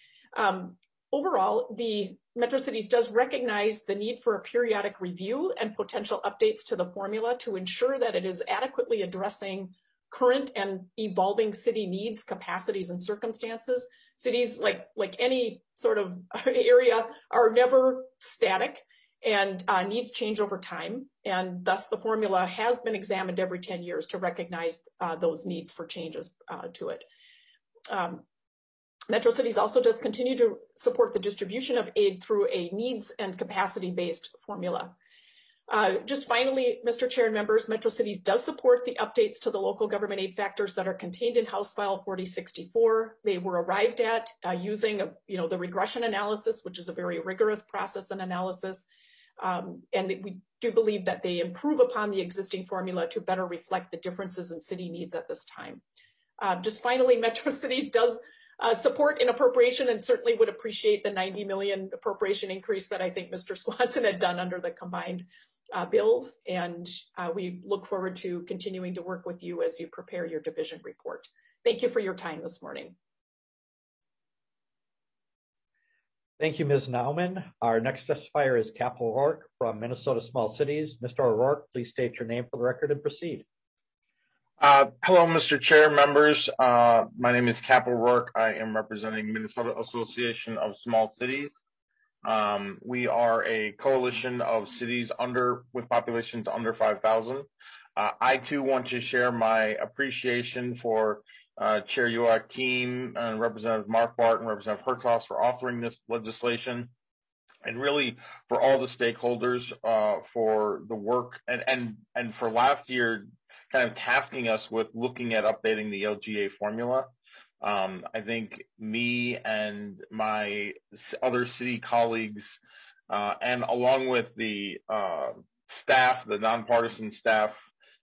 Um, overall, the Metro Cities does recognize the need for a periodic review and potential updates to the formula to ensure that it is adequately addressing current and evolving city needs, capacities, and circumstances. Cities, like, like any sort of area, are never static, and uh, needs change over time. And thus the formula has been examined every ten years to recognize uh, those needs for changes uh, to it. Um, Metro Cities also does continue to support the distribution of aid through a needs and capacity-based formula. Uh, just finally, Mister Chair and members, Metro Cities does support the updates to the local government aid factors that are contained in House File forty sixty-four. They were arrived at uh, using a, you know, the regression analysis, which is a very rigorous process and analysis. Um, and we do believe that they improve upon the existing formula to better reflect the differences in city needs at this time. Uh, just finally, Metro Cities does uh, support an appropriation and certainly would appreciate the ninety million appropriation increase that I think Mister Swanson had done under the combined uh, bills. And uh, we look forward to continuing to work with you as you prepare your division report. Thank you for your time this morning. Thank you, Miz Nauman. Our next testifier is Cap O'Rourke from Minnesota Small Cities. Mister O'Rourke, please state your name for the record and proceed. Uh, hello, Mister Chair, members. Uh, my name is Cap O'Rourke. I am representing Minnesota Association of Small Cities. Um, we are a coalition of cities under with populations under five thousand. Uh, I too want to share my appreciation for Uh, Chair Youakim and Representative Marquardt and Representative Hertaus for authoring this legislation, and really for all the stakeholders uh, for the work and, and, and for last year kind of tasking us with looking at updating the L G A formula. Um, I think me and my other city colleagues uh, and along with the uh, staff, the nonpartisan staff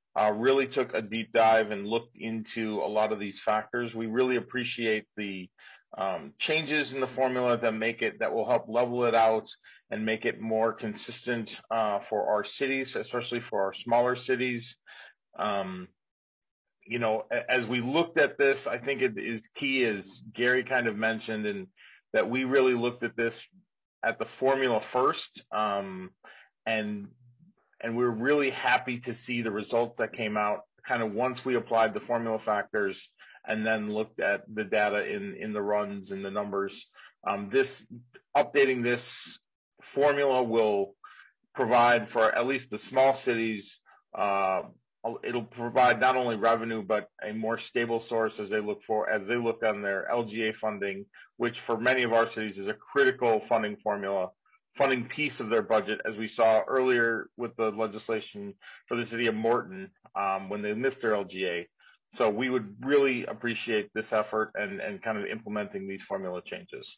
uh, really took a deep dive and looked into a lot of these factors. We really appreciate the um, changes in the formula that make it, that will help level it out and make it more consistent uh, for our cities, especially for our smaller cities. Um, you know, as we looked at this, I think it is key, as Gary kind of mentioned, and that we really looked at this at the formula first, um, and and we're really happy to see the results that came out kind of once we applied the formula factors and then looked at the data in in the runs and the numbers. Um, this updating this formula will provide for at least the small cities. Uh, it'll provide not only revenue but a more stable source as they look for as they look on their L G A funding, which for many of our cities is a critical funding formula, funding piece of their budget, as we saw earlier with the legislation for the city of Morton um, when they missed their L G A. So we would really appreciate this effort and and kind of implementing these formula changes.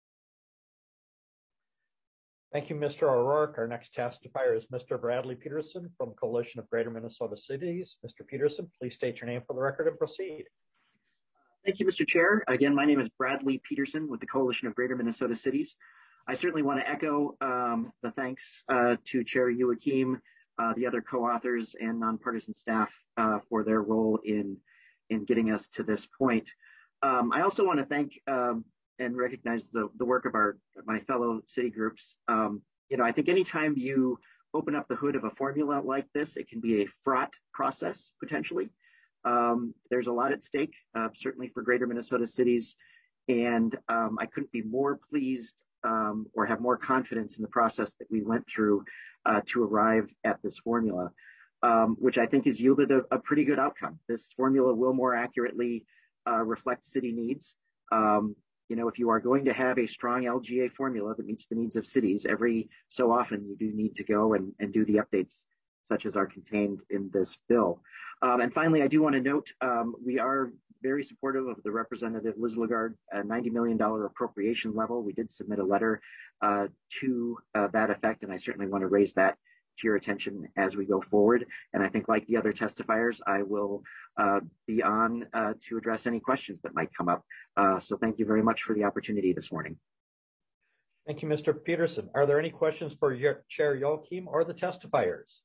Thank you, Mister O'Rourke. Our next testifier is Mister Bradley Peterson from Coalition of Greater Minnesota Cities. Mister Peterson, please state your name for the record and proceed. Thank you, Mister Chair. Again, my name is Bradley Peterson with the Coalition of Greater Minnesota Cities. I certainly want to echo um, the thanks uh, to Chair Youakim, uh, the other co-authors and nonpartisan staff uh, for their role in, in getting us to this point. Um, I also want to thank um, and recognize the, the work of our my fellow city groups. Um, you know, I think anytime you open up the hood of a formula like this, it can be a fraught process potentially. Um, there's a lot at stake, uh, certainly for Greater Minnesota Cities, and um, I couldn't be more pleased um, or have more confidence in the process that we went through uh, to arrive at this formula, um, which I think has yielded a, a pretty good outcome. This formula will more accurately uh, reflect city needs. Um, You know, if you are going to have a strong L G A formula that meets the needs of cities, every so often you do need to go and, and do the updates such as are contained in this bill. Um, and finally, I do want to note, um, we are very supportive of the Representative Liz Lagarde uh, ninety million dollars appropriation level. We did submit a letter uh, to uh, that effect, and I certainly want to raise that to your attention as we go forward. And I think, like the other testifiers, I will uh, be on uh, to address any questions that might come up. Uh, so thank you very much for the opportunity this morning. Thank you, Mister Peterson. Are there any questions for your Chair Youakim or the testifiers?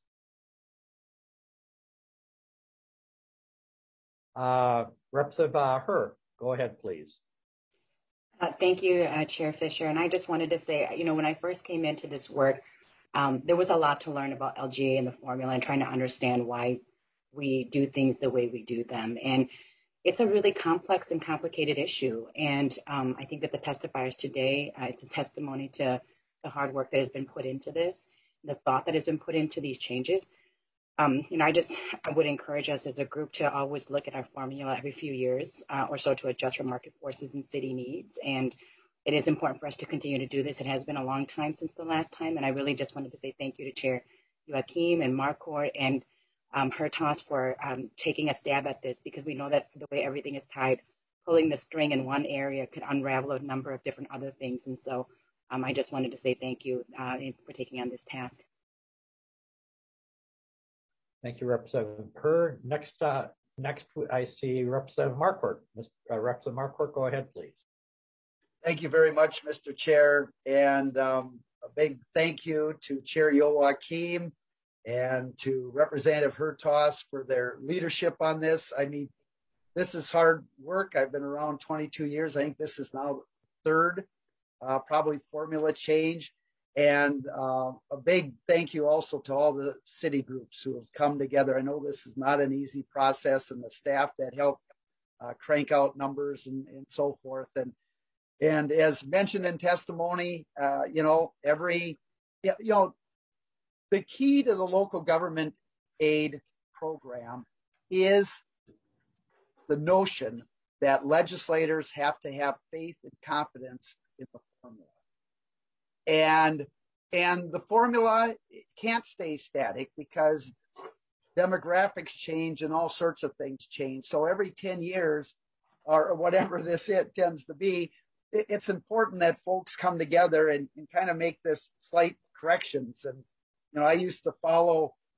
Uh, Representative uh, Herr, go ahead, please. Uh, thank you, uh, Chair Fisher. And I just wanted to say, you know, when I first came into this work, um, there was a lot to learn about L G A and the formula and trying to understand why we do things the way we do them. And it's a really complex and complicated issue. And um, I think that the testifiers today, uh, it's a testimony to the hard work that has been put into this, the thought that has been put into these changes. Um, you know, I just I would encourage us as a group to always look at our formula every few years uh, or so to adjust for market forces and city needs. And it is important for us to continue to do this. It has been a long time since the last time. And I really just wanted to say thank you to Chair Youakim and Marquardt and um, Hertas for um, taking a stab at this, because we know that the way everything is tied, pulling the string in one area could unravel a number of different other things. And so um, I just wanted to say thank you uh, for taking on this task. Thank you, Representative Herr. Next, uh, next I see Representative Marquardt. Uh, Representative Marquardt, go ahead, please. Thank you very much, Mister Chair, and um, a big thank you to Chair Youakim and to Representative Hertas for their leadership on this. I mean, this is hard work. I've been around twenty-two years. I think this is now the third, uh, probably formula change. And uh, a big thank you also to all the city groups who have come together. I know this is not an easy process, and the staff that helped uh, crank out numbers and, and so forth. And and as mentioned in testimony, uh, you know, every, you know, the key to the local government aid program is the notion that legislators have to have faith and confidence in the formula. And and the formula can't stay static because demographics change and all sorts of things change. So every ten years or whatever this it tends to be, it, it's important that folks come together and, and kind of make this slight corrections. And, you know, I used to follow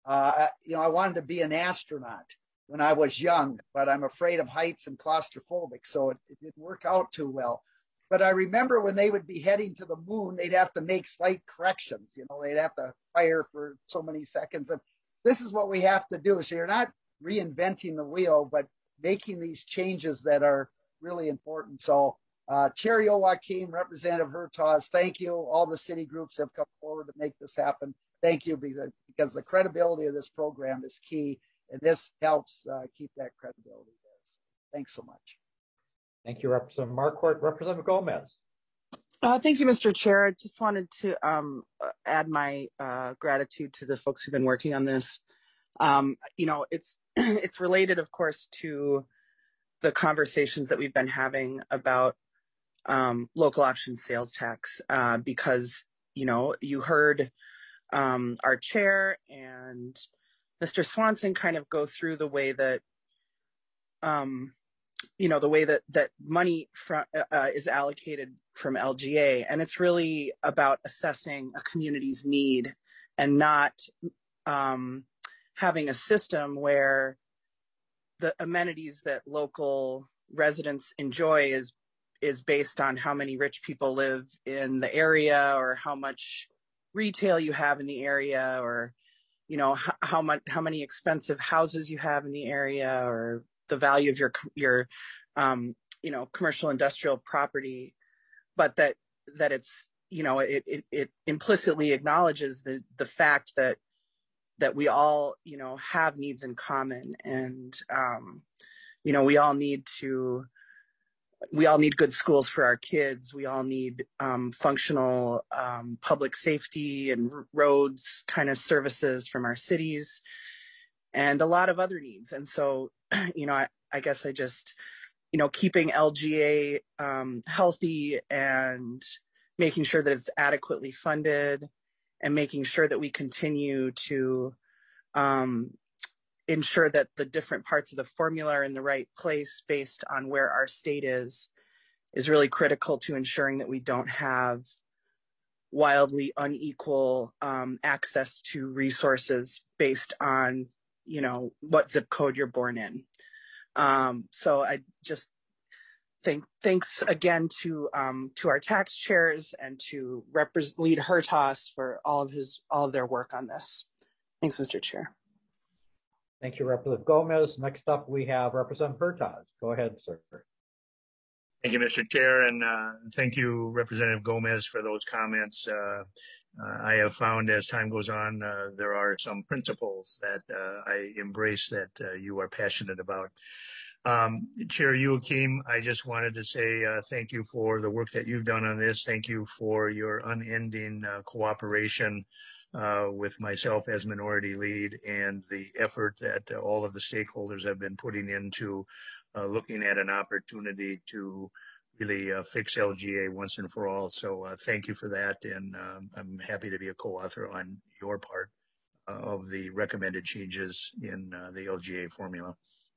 Uh, you know, I wanted to be an astronaut when I was young, but I'm afraid of heights and claustrophobic, so it, it didn't work out too well. But I remember when they would be heading to the moon, they'd have to make slight corrections. You know, they'd have to fire for so many seconds. And this is what we have to do. So you're not reinventing the wheel, but making these changes that are really important. So uh, Chair Joachim, Representative Hertaus, thank you. All the city groups have come forward to make this happen. Thank you, because, because the credibility of this program is key, and this helps uh, keep that credibility there. So thanks so much. Thank you, Representative Marquardt. Representative Gomez. Uh, thank you, Mister Chair. I just wanted to um, add my uh, gratitude to the folks who've been working on this. Um, you know, it's it's related, of course, to the conversations that we've been having about um, local option sales tax, uh, because, you know, you heard um, our chair and Mister Swanson kind of go through the way that, um, you know, the way that that money from, uh, is allocated from L G A, and it's really about assessing a community's need and not um, having a system where the amenities that local residents enjoy is is based on how many rich people live in the area, or how much retail you have in the area, or you know how, how much how many expensive houses you have in the area, or the value of your your um, you know commercial industrial property, but that that it's you know it it, it implicitly acknowledges the the fact that that we all you know have needs in common, and um, you know we all need to we all need good schools for our kids. We all need um, functional um, public safety and r- roads kind of services from our cities, and a lot of other needs. And so, you know, I, I guess I just, you know, keeping L G A um, healthy and making sure that it's adequately funded, and making sure that we continue to um, ensure that the different parts of the formula are in the right place based on where our state is, is really critical to ensuring that we don't have wildly unequal um, access to resources based on, you know, what zip code you're born in. Um, so I just think, thanks again to um, to our tax chairs and to Representative Lead Hertaus for all of his all of their work on this. Thanks, Mister Chair. Thank you, Representative Gomez. Next up, we have Representative Hertaus. Go ahead, sir. Thank you, Mister Chair, and uh, thank you, Representative Gomez, for those comments. Uh, uh, I have found as time goes on, uh, there are some principles that uh, I embrace that uh, you are passionate about. Um, Chair Joachim, I just wanted to say uh, thank you for the work that you've done on this. Thank you for your unending uh, cooperation uh, with myself as minority lead, and the effort that uh, all of the stakeholders have been putting into uh, looking at an opportunity to really uh, fix L G A once and for all. So uh, thank you for that, and um, I'm happy to be a co-author on your part uh, of the recommended changes in uh, the L G A formula.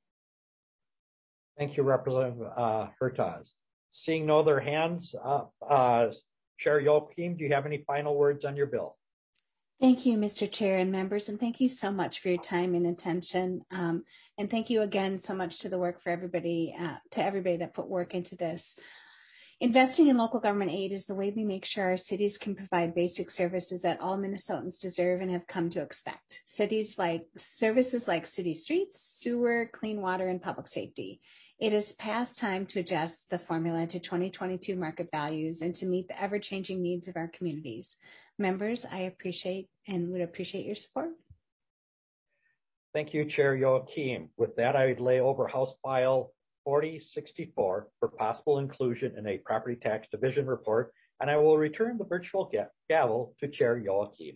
Thank you, Representative uh, Hertaus. Seeing no other hands up, uh, Chair Joachim, do you have any final words on your bill? Thank you, Mister Chair and members, and thank you so much for your time and attention. Um, and thank you again so much to the work for everybody, uh, to everybody that put work into this. Investing in local government aid is the way we make sure our cities can provide basic services that all Minnesotans deserve and have come to expect. Cities like services like city streets, sewer, clean water, and public safety. It is past time to adjust the formula to twenty twenty-two market values and to meet the ever-changing needs of our communities. Members, I appreciate and would appreciate your support. Thank you, Chair Joachim. With that, I would lay over House File forty sixty-four for possible inclusion in a property tax division report, and I will return the virtual gavel to Chair Joachim.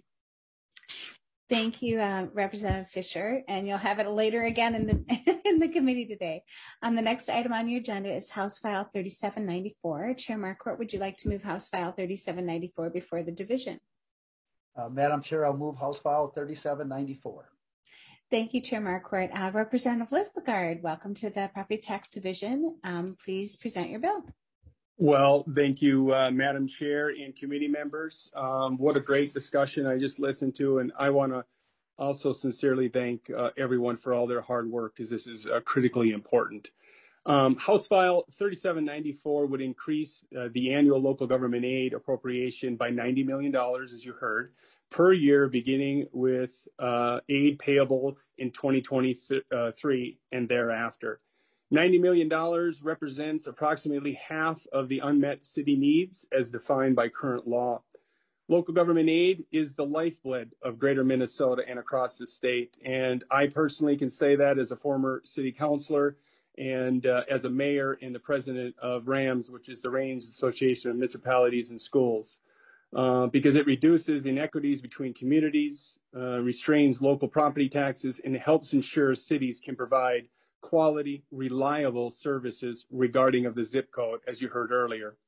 Thank you, uh, Representative Fisher, and you'll have it later again in the in the committee today. Um, the next item on your agenda is House File thirty-seven ninety-four. Chair Marquardt, would you like to move House File thirty-seven ninety-four before the division? Uh, Madam Chair, I'll move House File thirty-seven ninety-four. Thank you, Chair Marquardt. Uh, Representative Listgard, welcome to the Property Tax Division. Um, please present your bill. Well, thank you, uh, Madam Chair and committee members. Um, what a great discussion I just listened to, and I want to also sincerely thank uh, everyone for all their hard work, because this is uh, critically important. Um, House File thirty-seven ninety-four would increase uh, the annual local government aid appropriation by ninety million dollars, as you heard, per year, beginning with uh, aid payable in twenty twenty-three and thereafter. ninety million dollars represents approximately half of the unmet city needs as defined by current law. Local government aid is the lifeblood of greater Minnesota and across the state. And I personally can say that as a former city councilor and uh, as a mayor and the president of RAMS, which is the Range Association of Municipalities and Schools, uh, because it reduces inequities between communities, uh, restrains local property taxes, and helps ensure cities can provide quality, reliable services regarding of the zip code, as you heard earlier.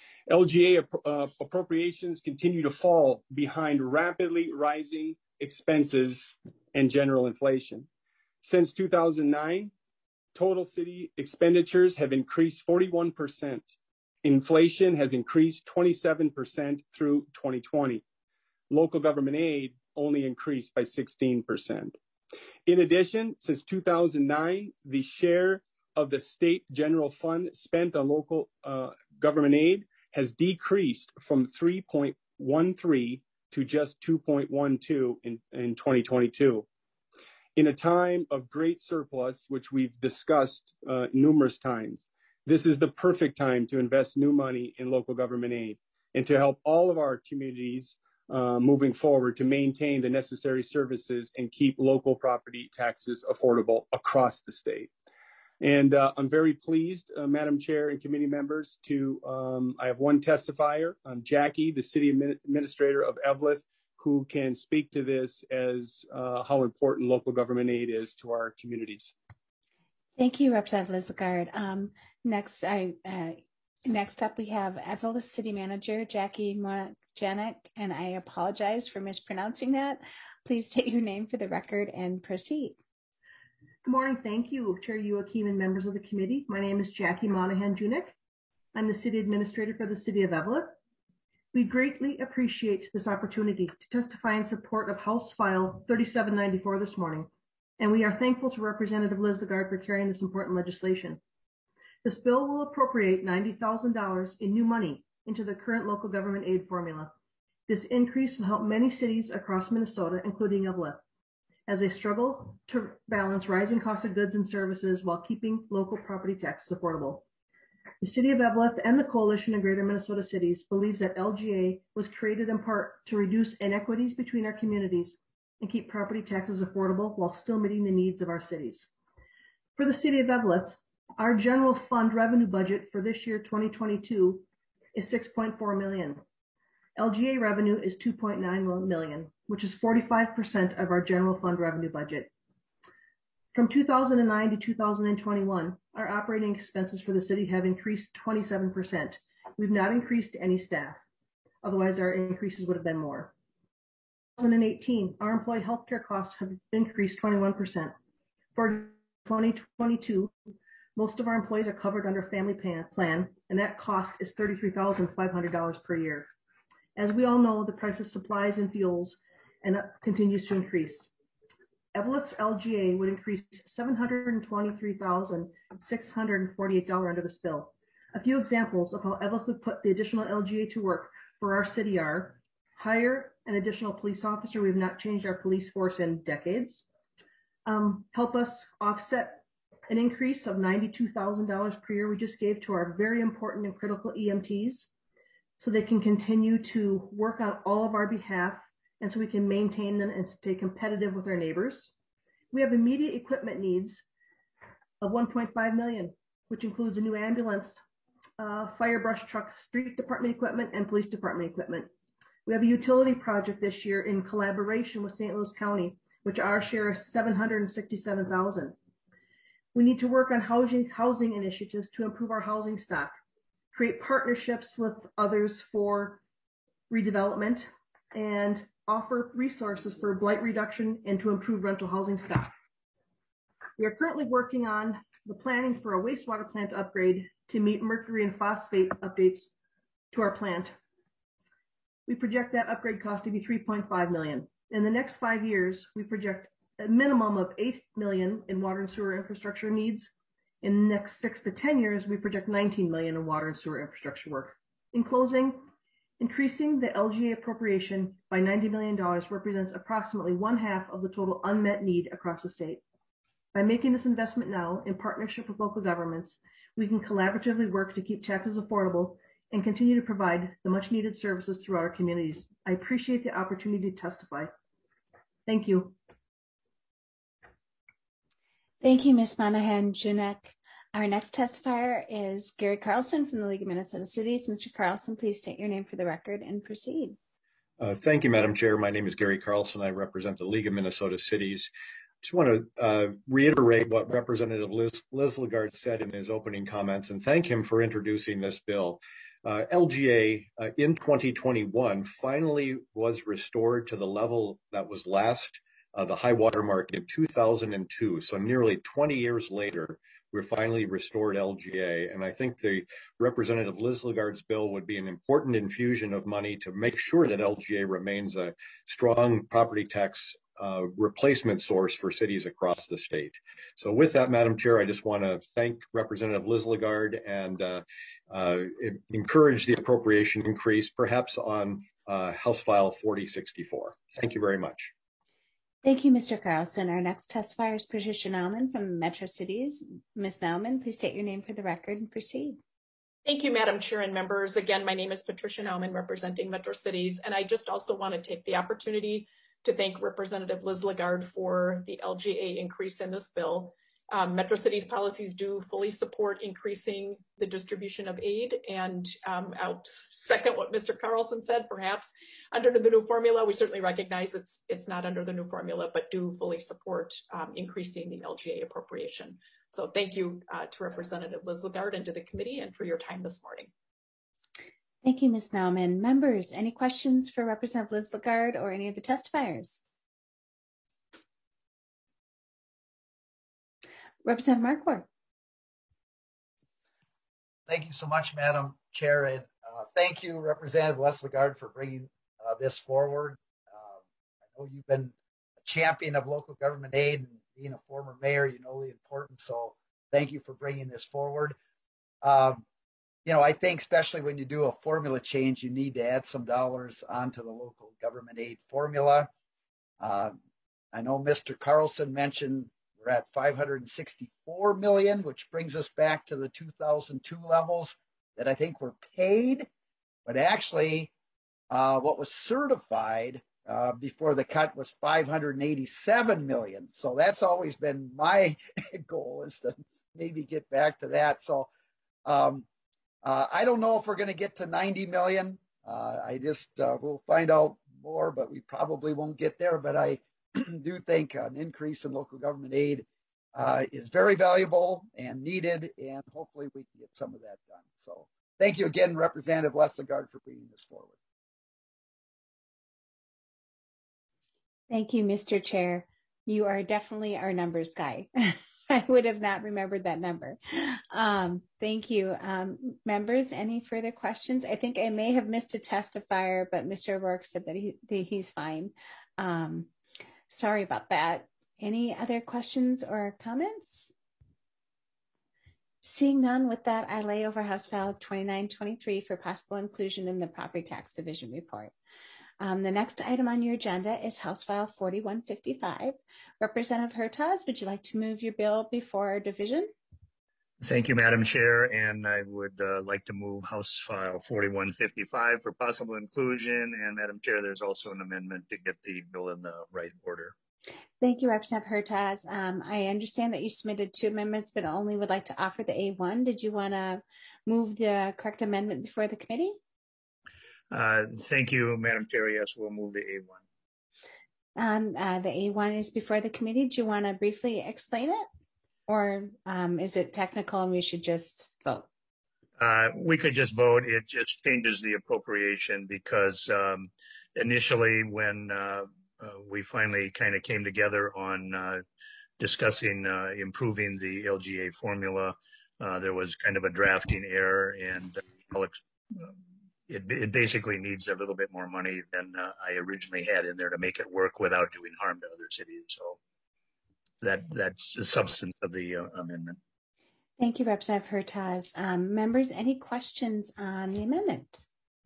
L G A uh, appropriations continue to fall behind rapidly rising expenses and general inflation. Since two thousand nine, total city expenditures have increased forty-one percent. Inflation has increased twenty-seven percent through twenty twenty. Local government aid only increased by sixteen percent. In addition, since two thousand nine, the share of the state general fund spent on local uh, government aid has decreased from three point one three to just two point one two in, in twenty twenty-two. In a time of great surplus, which we've discussed uh, numerous times, this is the perfect time to invest new money in local government aid and to help all of our communities uh, moving forward to maintain the necessary services and keep local property taxes affordable across the state. And uh, I'm very pleased, uh, Madam Chair and committee members, to, um, I have one testifier, um, Jackie, the City Administrator of Eveleth, who can speak to this as uh, how important local government aid is to our communities. Thank you, Representative Lizagard. Um, next, I, uh, next up, we have Eveleth City Manager Jackie Janik, and I apologize for mispronouncing that. Please state your name for the record and proceed. Good morning. Thank you, Chair Youakim and members of the committee. My name is Jackie Monahan Junik. I'm the City Administrator for the City of Eveleth. We greatly appreciate this opportunity to testify in support of House File thirty-seven ninety-four this morning, and we are thankful to Representative Lizagard for carrying this important legislation. This bill will appropriate ninety thousand dollars in new money into the current local government aid formula. This increase will help many cities across Minnesota, including Eveleth, as they struggle to balance rising costs of goods and services while keeping local property taxes affordable. The City of Eveleth and the Coalition of Greater Minnesota Cities believes that L G A was created in part to reduce inequities between our communities and keep property taxes affordable while still meeting the needs of our cities. For the City of Eveleth, our general fund revenue budget for this year, twenty twenty-two, is six point four million dollars. L G A revenue is two point nine million dollars, which is forty-five percent of our general fund revenue budget. From two thousand nine to two thousand twenty-one, our operating expenses for the city have increased twenty-seven percent. We've not increased any staff. Otherwise, our increases would have been more. two thousand eighteen, our employee healthcare costs have increased twenty-one percent. For twenty twenty-two, most of our employees are covered under family plan, and that cost is thirty-three thousand five hundred dollars per year. As we all know, the price of supplies and fuels and continues to increase. Eveleth's L G A would increase seven hundred twenty-three thousand six hundred forty-eight dollars under this bill. A few examples of how Eveleth would put the additional L G A to work for our city are: hire an additional police officer. We have not changed our police force in decades. Um, help us offset an increase of ninety-two thousand dollars per year we just gave to our very important and critical E M Ts, so they can continue to work on all of our behalf and so we can maintain them and stay competitive with our neighbors. We have immediate equipment needs of one point five million dollars, which includes a new ambulance, uh, fire brush truck, street department equipment, and police department equipment. We have a utility project this year in collaboration with Saint Louis County, which our share is seven hundred sixty-seven thousand dollars. We need to work on housing, housing initiatives to improve our housing stock, create partnerships with others for redevelopment, and offer resources for blight reduction and to improve rental housing stock. We are currently working on the planning for a wastewater plant upgrade to meet mercury and phosphate updates to our plant. We project that upgrade cost to be three point five million dollars. In the next five years, we project a minimum of eight million dollars in water and sewer infrastructure needs. In the next six to ten years, we project nineteen million dollars in water and sewer infrastructure work. In closing, increasing the L G A appropriation by ninety million dollars represents approximately one half of the total unmet need across the state. By making this investment now in partnership with local governments, we can collaboratively work to keep taxes affordable and continue to provide the much needed services throughout our communities. I appreciate the opportunity to testify. Thank you. Thank you, Miz Monahan Junek. Our next testifier is Gary Carlson from the League of Minnesota Cities. Mister Carlson, please state your name for the record and proceed. Uh, thank you, Madam Chair. My name is Gary Carlson. I represent the League of Minnesota Cities. Just want to uh, reiterate what Representative Liz, Liz Lagarde said in his opening comments and thank him for introducing this bill. Uh, L G A uh, in twenty twenty-one finally was restored to the level that was last, uh, the high water mark in two thousand two. So nearly twenty years later, we're finally restored L G A. And I think the Representative Liz Lagarde's bill would be an important infusion of money to make sure that L G A remains a strong property tax uh, replacement source for cities across the state. So with that, Madam Chair, I just want to thank Representative Liz Lagarde and uh, uh, encourage the appropriation increase, perhaps on uh, House File forty sixty-four. Thank you very much. Thank you, Mister Carlson. Our next testifier is Patricia Nauman from Metro Cities. Miz Nauman, please state your name for the record and proceed. Thank you, Madam Chair and members. Again, my name is Patricia Nauman, representing Metro Cities, and I just also want to take the opportunity to thank Representative Liz Lagarde for the L G A increase in this bill. Um, Metro Cities policies do fully support increasing the distribution of aid, and um, I'll second what Mister Carlson said. Perhaps under the new formula, we certainly recognize it's it's not under the new formula, but do fully support um, increasing the L G A appropriation. So thank you uh, to Representative Liz Lagarde and to the committee, and for your time this morning. Thank you, Miz Nauman. Members, any questions for Representative Liz Lagarde or any of the testifiers? Representative Markwart. Thank you so much, Madam Chair, and uh, thank you, Representative Les Lagarde, for bringing uh, this forward. Um, I know you've been a champion of local government aid, and being a former mayor, you know the importance, so thank you for bringing this forward. Um, you know, I think especially when you do a formula change, you need to add some dollars onto the local government aid formula. Uh, I know Mister Carlson mentioned we're at five hundred sixty-four million dollars, which brings us back to the two thousand two levels that I think were paid, but actually uh, what was certified uh, before the cut was five hundred eighty-seven million dollars. So that's always been my goal, is to maybe get back to that. So um, uh, I don't know if we're going to get to ninety million dollars. Uh, I just, uh, we'll find out more, but we probably won't get there. But I do think an increase in local government aid uh, is very valuable and needed, and hopefully we can get some of that done. So thank you again, Representative Les Lagarde, for bringing this forward. Thank you, Mister Chair. You are definitely our numbers guy. I would have not remembered that number. Um, thank you. Um, members, any further questions? I think I may have missed a testifier, but Mister O'Rourke said that, he, that he's fine. Um, sorry about that. Any other questions or comments? Seeing none, with that, I lay over House File twenty-nine twenty-three for possible inclusion in the Property Tax Division report. Um, the next item on your agenda is House File forty-one fifty-five. Representative Hertaus, would you like to move your bill before our division? Thank you, Madam Chair, and I would uh, like to move House File forty-one fifty-five for possible inclusion. And Madam Chair, there's also an amendment to get the bill in the right order. Thank you, Representative Hertaus. Um, I understand that you submitted two amendments, but only would like to offer the A one. Did you want to move the correct amendment before the committee? Uh, thank you, Madam Chair. Yes, we'll move the A one. Um, uh, the A one is before the committee. Do you want to briefly explain it? Or um, is it technical and we should just vote? Uh, we could just vote. It just changes the appropriation because um, initially when uh, uh, we finally kind of came together on uh, discussing uh, improving the L G A formula, uh, there was kind of a drafting error, and I'll ex- it, it basically needs a little bit more money than uh, I originally had in there to make it work without doing harm to other cities. So that that's the substance of the uh, amendment. Thank you, Representative Hertaus. Um, members, any questions on the amendment?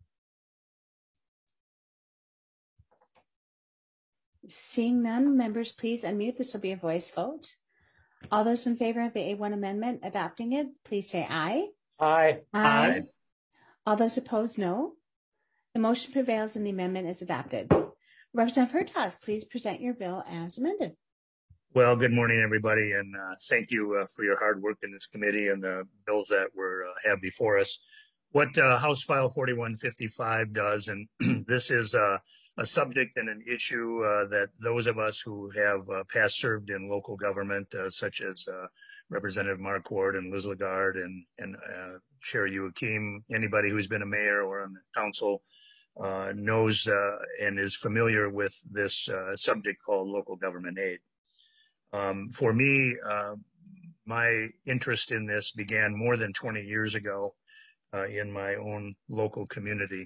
Seeing none, members, please unmute. This will be a voice vote. All those in favor of the A one amendment adopting it, please say aye. Aye. Aye. Aye. All those opposed, no. The motion prevails and the amendment is adopted. Representative Hertaus, please present your bill as amended. Well, good morning, everybody, and uh, thank you uh, for your hard work in this committee and the bills that we're uh, have before us. What uh, House File forty-one fifty-five does, and this is uh, a subject and an issue uh, that those of us who have uh, past served in local government, uh, such as uh, Representative Mark Ward and Liz Lagarde and, and uh, Chair Youakim, anybody who's been a mayor or on the council uh, knows uh, and is familiar with this uh, subject called local government aid. Um, for me, uh, my interest in this began more than twenty years ago uh, in my own local community.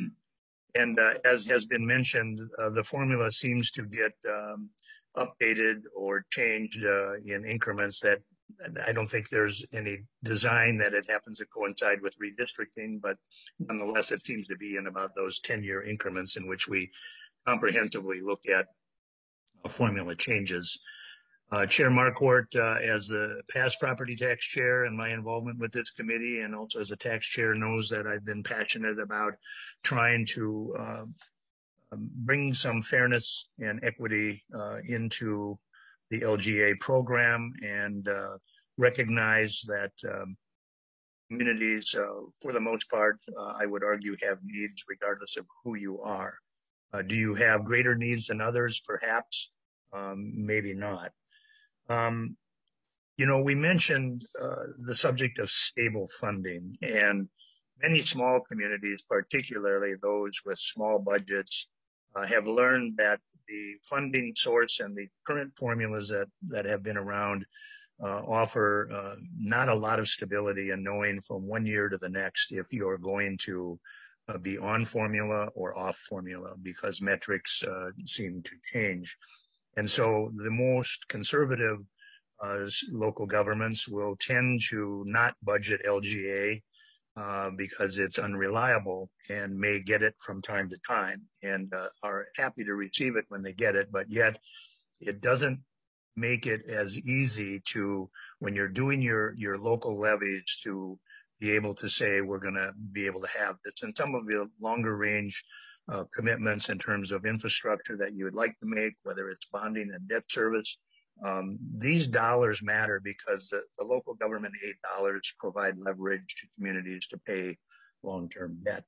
And uh, as has been mentioned, uh, the formula seems to get um, updated or changed uh, in increments that I don't think there's any design that it happens to coincide with redistricting, but nonetheless, it seems to be in about those ten-year increments in which we comprehensively look at uh, formula changes. Uh, Chair Marquardt, uh, as the past property tax chair and my involvement with this committee, and also as a tax chair, knows that I've been passionate about trying to uh, bring some fairness and equity uh, into the L G A program and uh, recognize that um, communities, uh, for the most part, uh, I would argue, have needs regardless of who you are. Uh, do you have greater needs than others? Perhaps, um, maybe not. Um, you know, we mentioned uh, the subject of stable funding, and many small communities, particularly those with small budgets, uh, have learned that the funding source and the current formulas that, that have been around uh, offer uh, not a lot of stability in knowing from one year to the next if you're going to uh, be on formula or off formula, because metrics uh, seem to change. And so the most conservative uh, local governments will tend to not budget L G A uh, because it's unreliable and may get it from time to time and uh, are happy to receive it when they get it, but yet it doesn't make it as easy to, when you're doing your, your local levies, to be able to say we're going to be able to have this. And some of the longer range Uh, commitments in terms of infrastructure that you would like to make, whether it's bonding and debt service. Um, these dollars matter because the, the local government aid dollars provide leverage to communities to pay long-term debt.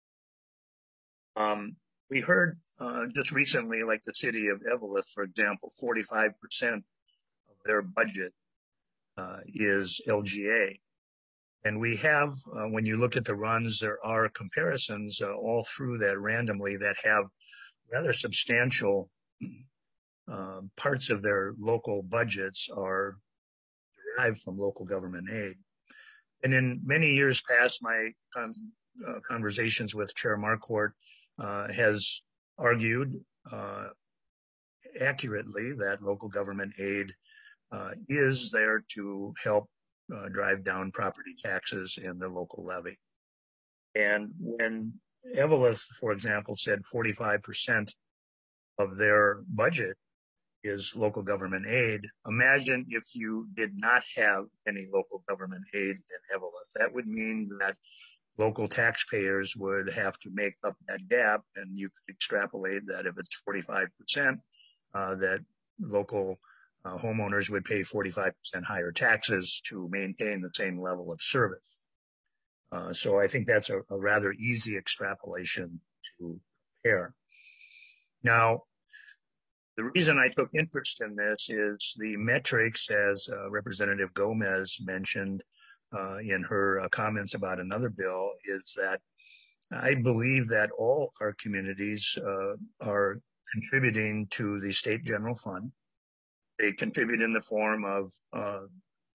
Um, we heard uh, just recently, like the city of Eveleth, for example, forty-five percent of their budget uh, is L G A. And we have, uh, when you look at the runs, there are comparisons uh, all through that randomly that have rather substantial uh, parts of their local budgets are derived from local government aid. And in many years past, my con uh, conversations with Chair Marquardt uh, has argued uh, accurately that local government aid uh, is there to help Uh, drive down property taxes in the local levy. And when Eveleth, for example, said forty-five percent of their budget is local government aid, imagine if you did not have any local government aid in Eveleth. That would mean that local taxpayers would have to make up that gap, and you could extrapolate that if it's forty-five percent, uh, that local Uh, homeowners would pay forty-five percent higher taxes to maintain the same level of service. Uh, so I think that's a, a rather easy extrapolation to compare. Now, the reason I took interest in this is the metrics, as uh, Representative Gomez mentioned uh, in her uh, comments about another bill, is that I believe that all our communities uh, are contributing to the state general fund. They contribute in the form of uh,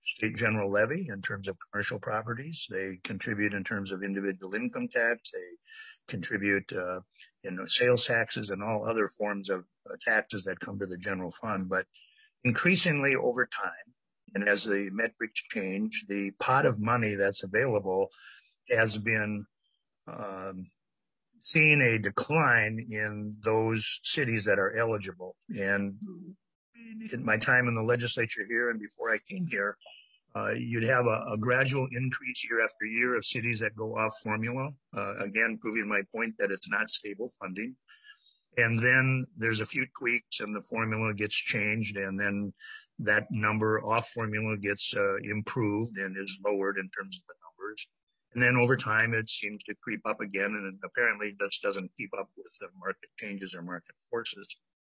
state general levy in terms of commercial properties. They contribute in terms of individual income tax. They contribute uh, in sales taxes and all other forms of uh, taxes that come to the general fund. But increasingly over time, and as the metrics change, the pot of money that's available has been um, seeing a decline in those cities that are eligible. And in my time in the legislature here and before I came here, uh, you'd have a, a gradual increase year after year of cities that go off formula, uh, again, proving my point that it's not stable funding. And then there's a few tweaks and the formula gets changed, and then that number off formula gets uh, improved and is lowered in terms of the numbers. And then over time, it seems to creep up again, and it apparently just doesn't keep up with the market changes or market forces.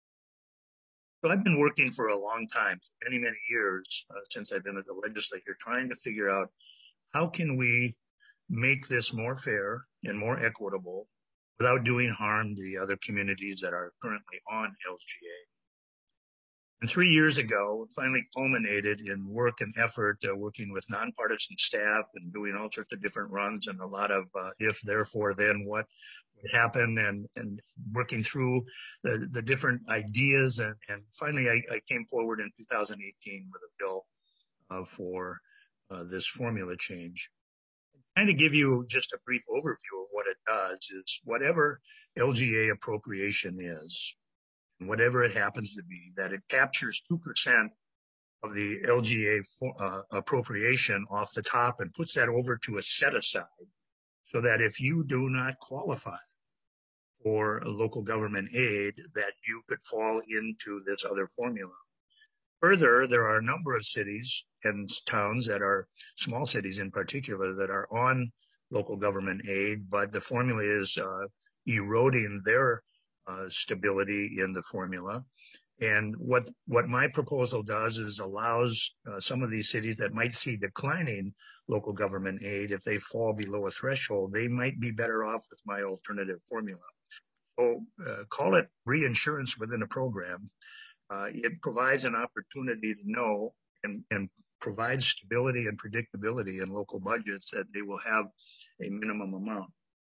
So I've been working for a long time, for many, many years, uh, since I've been at the legislature, trying to figure out how can we make this more fair and more equitable without doing harm to the other communities that are currently on L G A. And three years ago, it finally culminated in work and effort, uh, working with nonpartisan staff and doing all sorts of different runs and a lot of uh, if, therefore, then what would happen, and, and working through the, the different ideas. And, and finally, I, I came forward in two thousand eighteen with a bill uh, for uh, this formula change. Kind of give you just a brief overview of what it does is whatever L G A appropriation is, whatever it happens to be, that it captures two percent of the L G A for, uh, appropriation off the top and puts that over to a set aside, so that if you do not qualify for a local government aid, that you could fall into this other formula. Further, there are a number of cities and towns that are small cities in particular that are on local government aid, but the formula is uh, eroding their Uh, stability in the formula. And what what my proposal does is allows uh, some of these cities that might see declining local government aid, if they fall below a threshold, they might be better off with my alternative formula. So uh, call it reinsurance within a program. Uh, it provides an opportunity to know and, and provides stability and predictability in local budgets that they will have a minimum amount.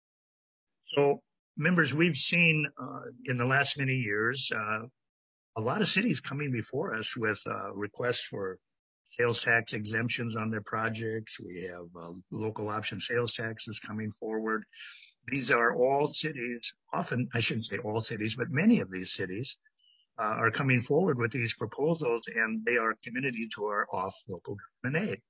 So members, we've seen uh, in the last many years uh, a lot of cities coming before us with uh, requests for sales tax exemptions on their projects. We have uh, local option sales taxes coming forward. These are all cities, often, I shouldn't say all cities, but many of these cities uh, are coming forward with these proposals, and they are committed to our off local government aid.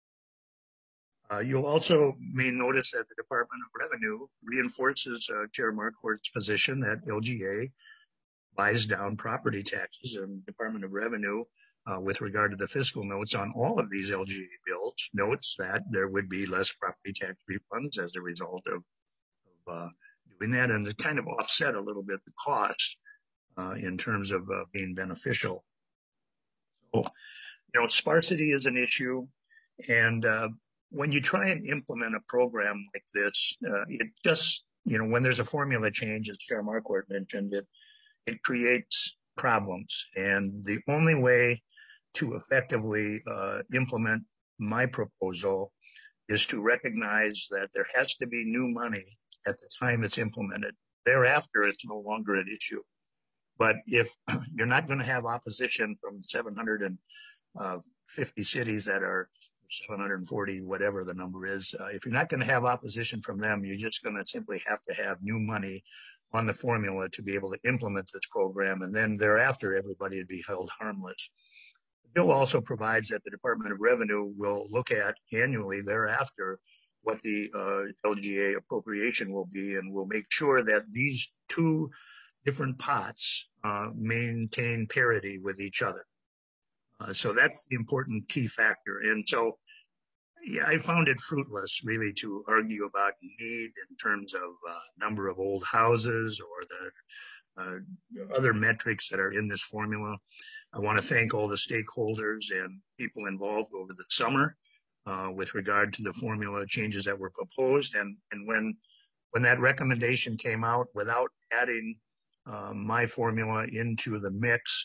Uh, you'll also may notice that the Department of Revenue reinforces uh, Chair Marquardt's position that L G A buys down property taxes, and Department of Revenue, uh, with regard to the fiscal notes on all of these L G A bills, notes that there would be less property tax refunds as a result of, of uh, doing that, and to kind of offset a little bit the cost uh, in terms of uh, being beneficial. So, you know, sparsity is an issue, and uh, when you try and implement a program like this, uh, it just, you know, when there's a formula change, as Chair Marquardt mentioned, it, it creates problems. And the only way to effectively uh, implement my proposal is to recognize that there has to be new money at the time it's implemented. Thereafter, it's no longer an issue. But if you're not going to have opposition from seven hundred fifty cities that are seven hundred forty, whatever the number is, uh, if you're not going to have opposition from them, you're just going to simply have to have new money on the formula to be able to implement this program. And then thereafter, everybody would be held harmless. The bill also provides that the Department of Revenue will look at annually thereafter what the uh, L G A appropriation will be, and will make sure that these two different pots uh, maintain parity with each other. Uh, so that's the important key factor. And so yeah, I found it fruitless really to argue about need in terms of uh, number of old houses or the uh, other metrics that are in this formula. I want to thank all the stakeholders and people involved over the summer uh, with regard to the formula changes that were proposed. And, and when, when that recommendation came out without adding uh, my formula into the mix,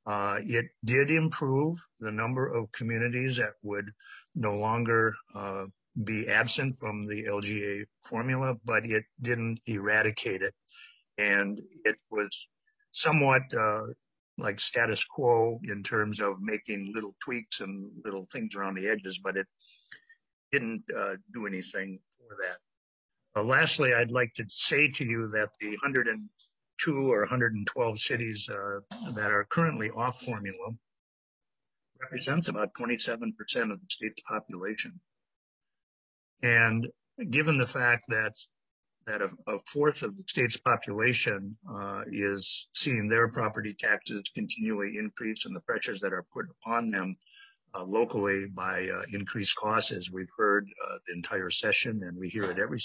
Uh, it did improve the number of communities that would no longer uh, be absent from the L G A formula, but it didn't eradicate it. And it was somewhat uh, like status quo in terms of making little tweaks and little things around the edges, but it didn't uh, do anything for that. Uh, lastly, I'd like to say to you that the one hundred two or one hundred twelve cities uh, that are currently off formula represents about twenty-seven percent of the state's population. And given the fact that that a, a fourth of the state's population uh, is seeing their property taxes continually increase, and the pressures that are put upon them uh, locally by uh, increased costs, as we've heard uh, the entire session, and we hear it every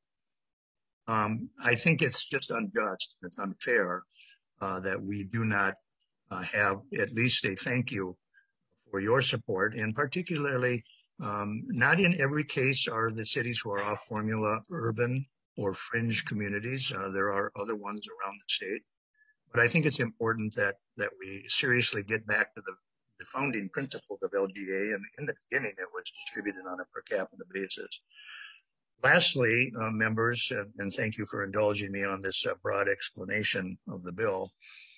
Um, I think it's just unjust, it's unfair uh, that we do not uh, have at least a thank you for your support, and particularly um, not in every case are the cities who are off formula urban or fringe communities. Uh, there are other ones around the state, but I think it's important that that we seriously get back to the, the founding principles of L G A, and in the beginning it was distributed on a per capita basis. Lastly, uh, members, uh, and thank you for indulging me on this uh, broad explanation of the bill,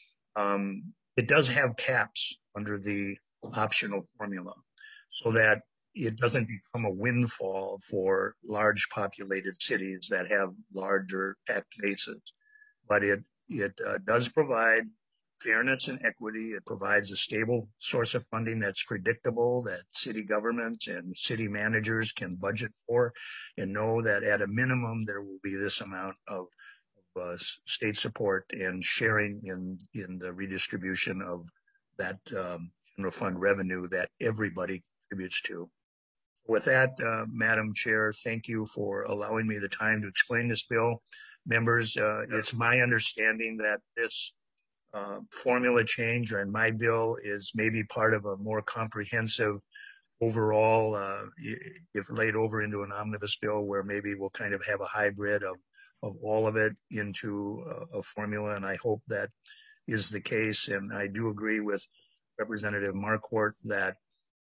um, it does have caps under the optional formula so that it doesn't become a windfall for large populated cities that have larger tax bases. But it, it uh, does provide fairness and equity. It provides a stable source of funding that's predictable, that city governments and city managers can budget for, and know that at a minimum there will be this amount of, of uh, state support and sharing in, in the redistribution of that um, general fund revenue that everybody contributes to. With that, uh, Madam Chair, thank you for allowing me the time to explain this bill. Members, uh, it's my understanding that this Uh, formula change and my bill is maybe part of a more comprehensive overall, uh, if laid over into an omnibus bill where maybe we'll kind of have a hybrid of, of all of it into a, a formula. And I hope that is the case. And I do agree with Representative Marquardt that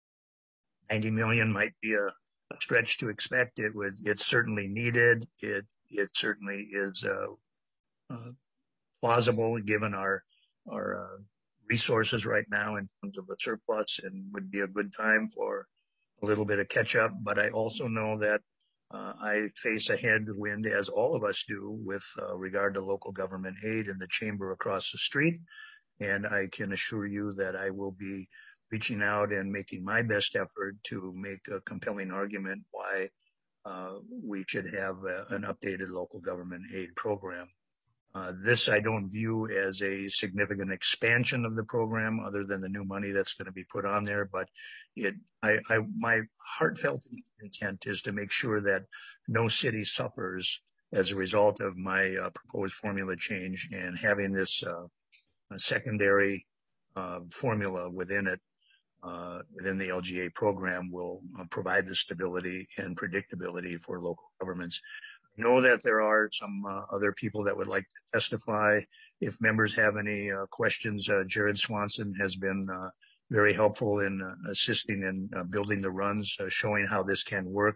ninety million might be a, a stretch to expect. It would, it's certainly needed. It, it certainly is uh, uh, plausible given our our uh, resources right now in terms of a surplus, and would be a good time for a little bit of catch up. But I also know that uh, I face a headwind, as all of us do, with uh, regard to local government aid in the chamber across the street. And I can assure you that I will be reaching out and making my best effort to make a compelling argument why uh, we should have a, an updated local government aid program. Uh, this I don't view as a significant expansion of the program other than the new money that's going to be put on there. But it, I, I, my heartfelt intent is to make sure that no city suffers as a result of my uh, proposed formula change, and having this uh, secondary uh, formula within it, uh, within the L G A program, will uh, provide the stability and predictability for local governments. Know that there are some uh, other people that would like to testify. If members have any uh, questions, uh, Jared Swanson has been uh, very helpful in uh, assisting in uh, building the runs, uh, showing how this can work.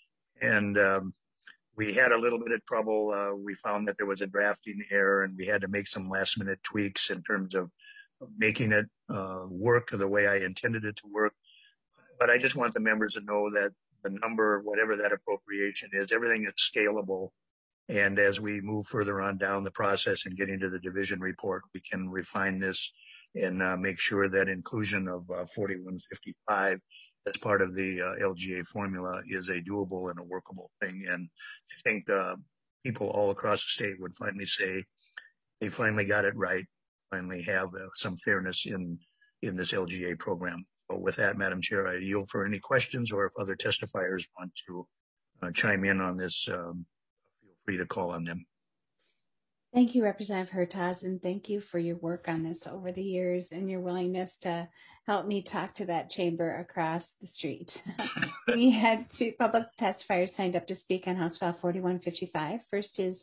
And um, we had a little bit of trouble. Uh, we found that there was a drafting error, and we had to make some last minute tweaks in terms of making it uh, work the way I intended it to work. But I just want the members to know that the number, whatever that appropriation is, everything is scalable. And as we move further on down the process and get into the division report, we can refine this and uh, make sure that inclusion of uh, forty-one fifty-five as part of the uh, L G A formula is a doable and a workable thing. And I think uh, people all across the state would finally say they finally got it right, finally have uh, some fairness in, in this L G A program. With that, Madam Chair, I yield for any questions, or if other testifiers want to uh, chime in on this, um, feel free to call on them. Thank you, Representative Hertaus, and thank you for your work on this over the years and your willingness to help me talk to that chamber across the street. We had two public testifiers signed up to speak on House File forty-one fifty-five. First is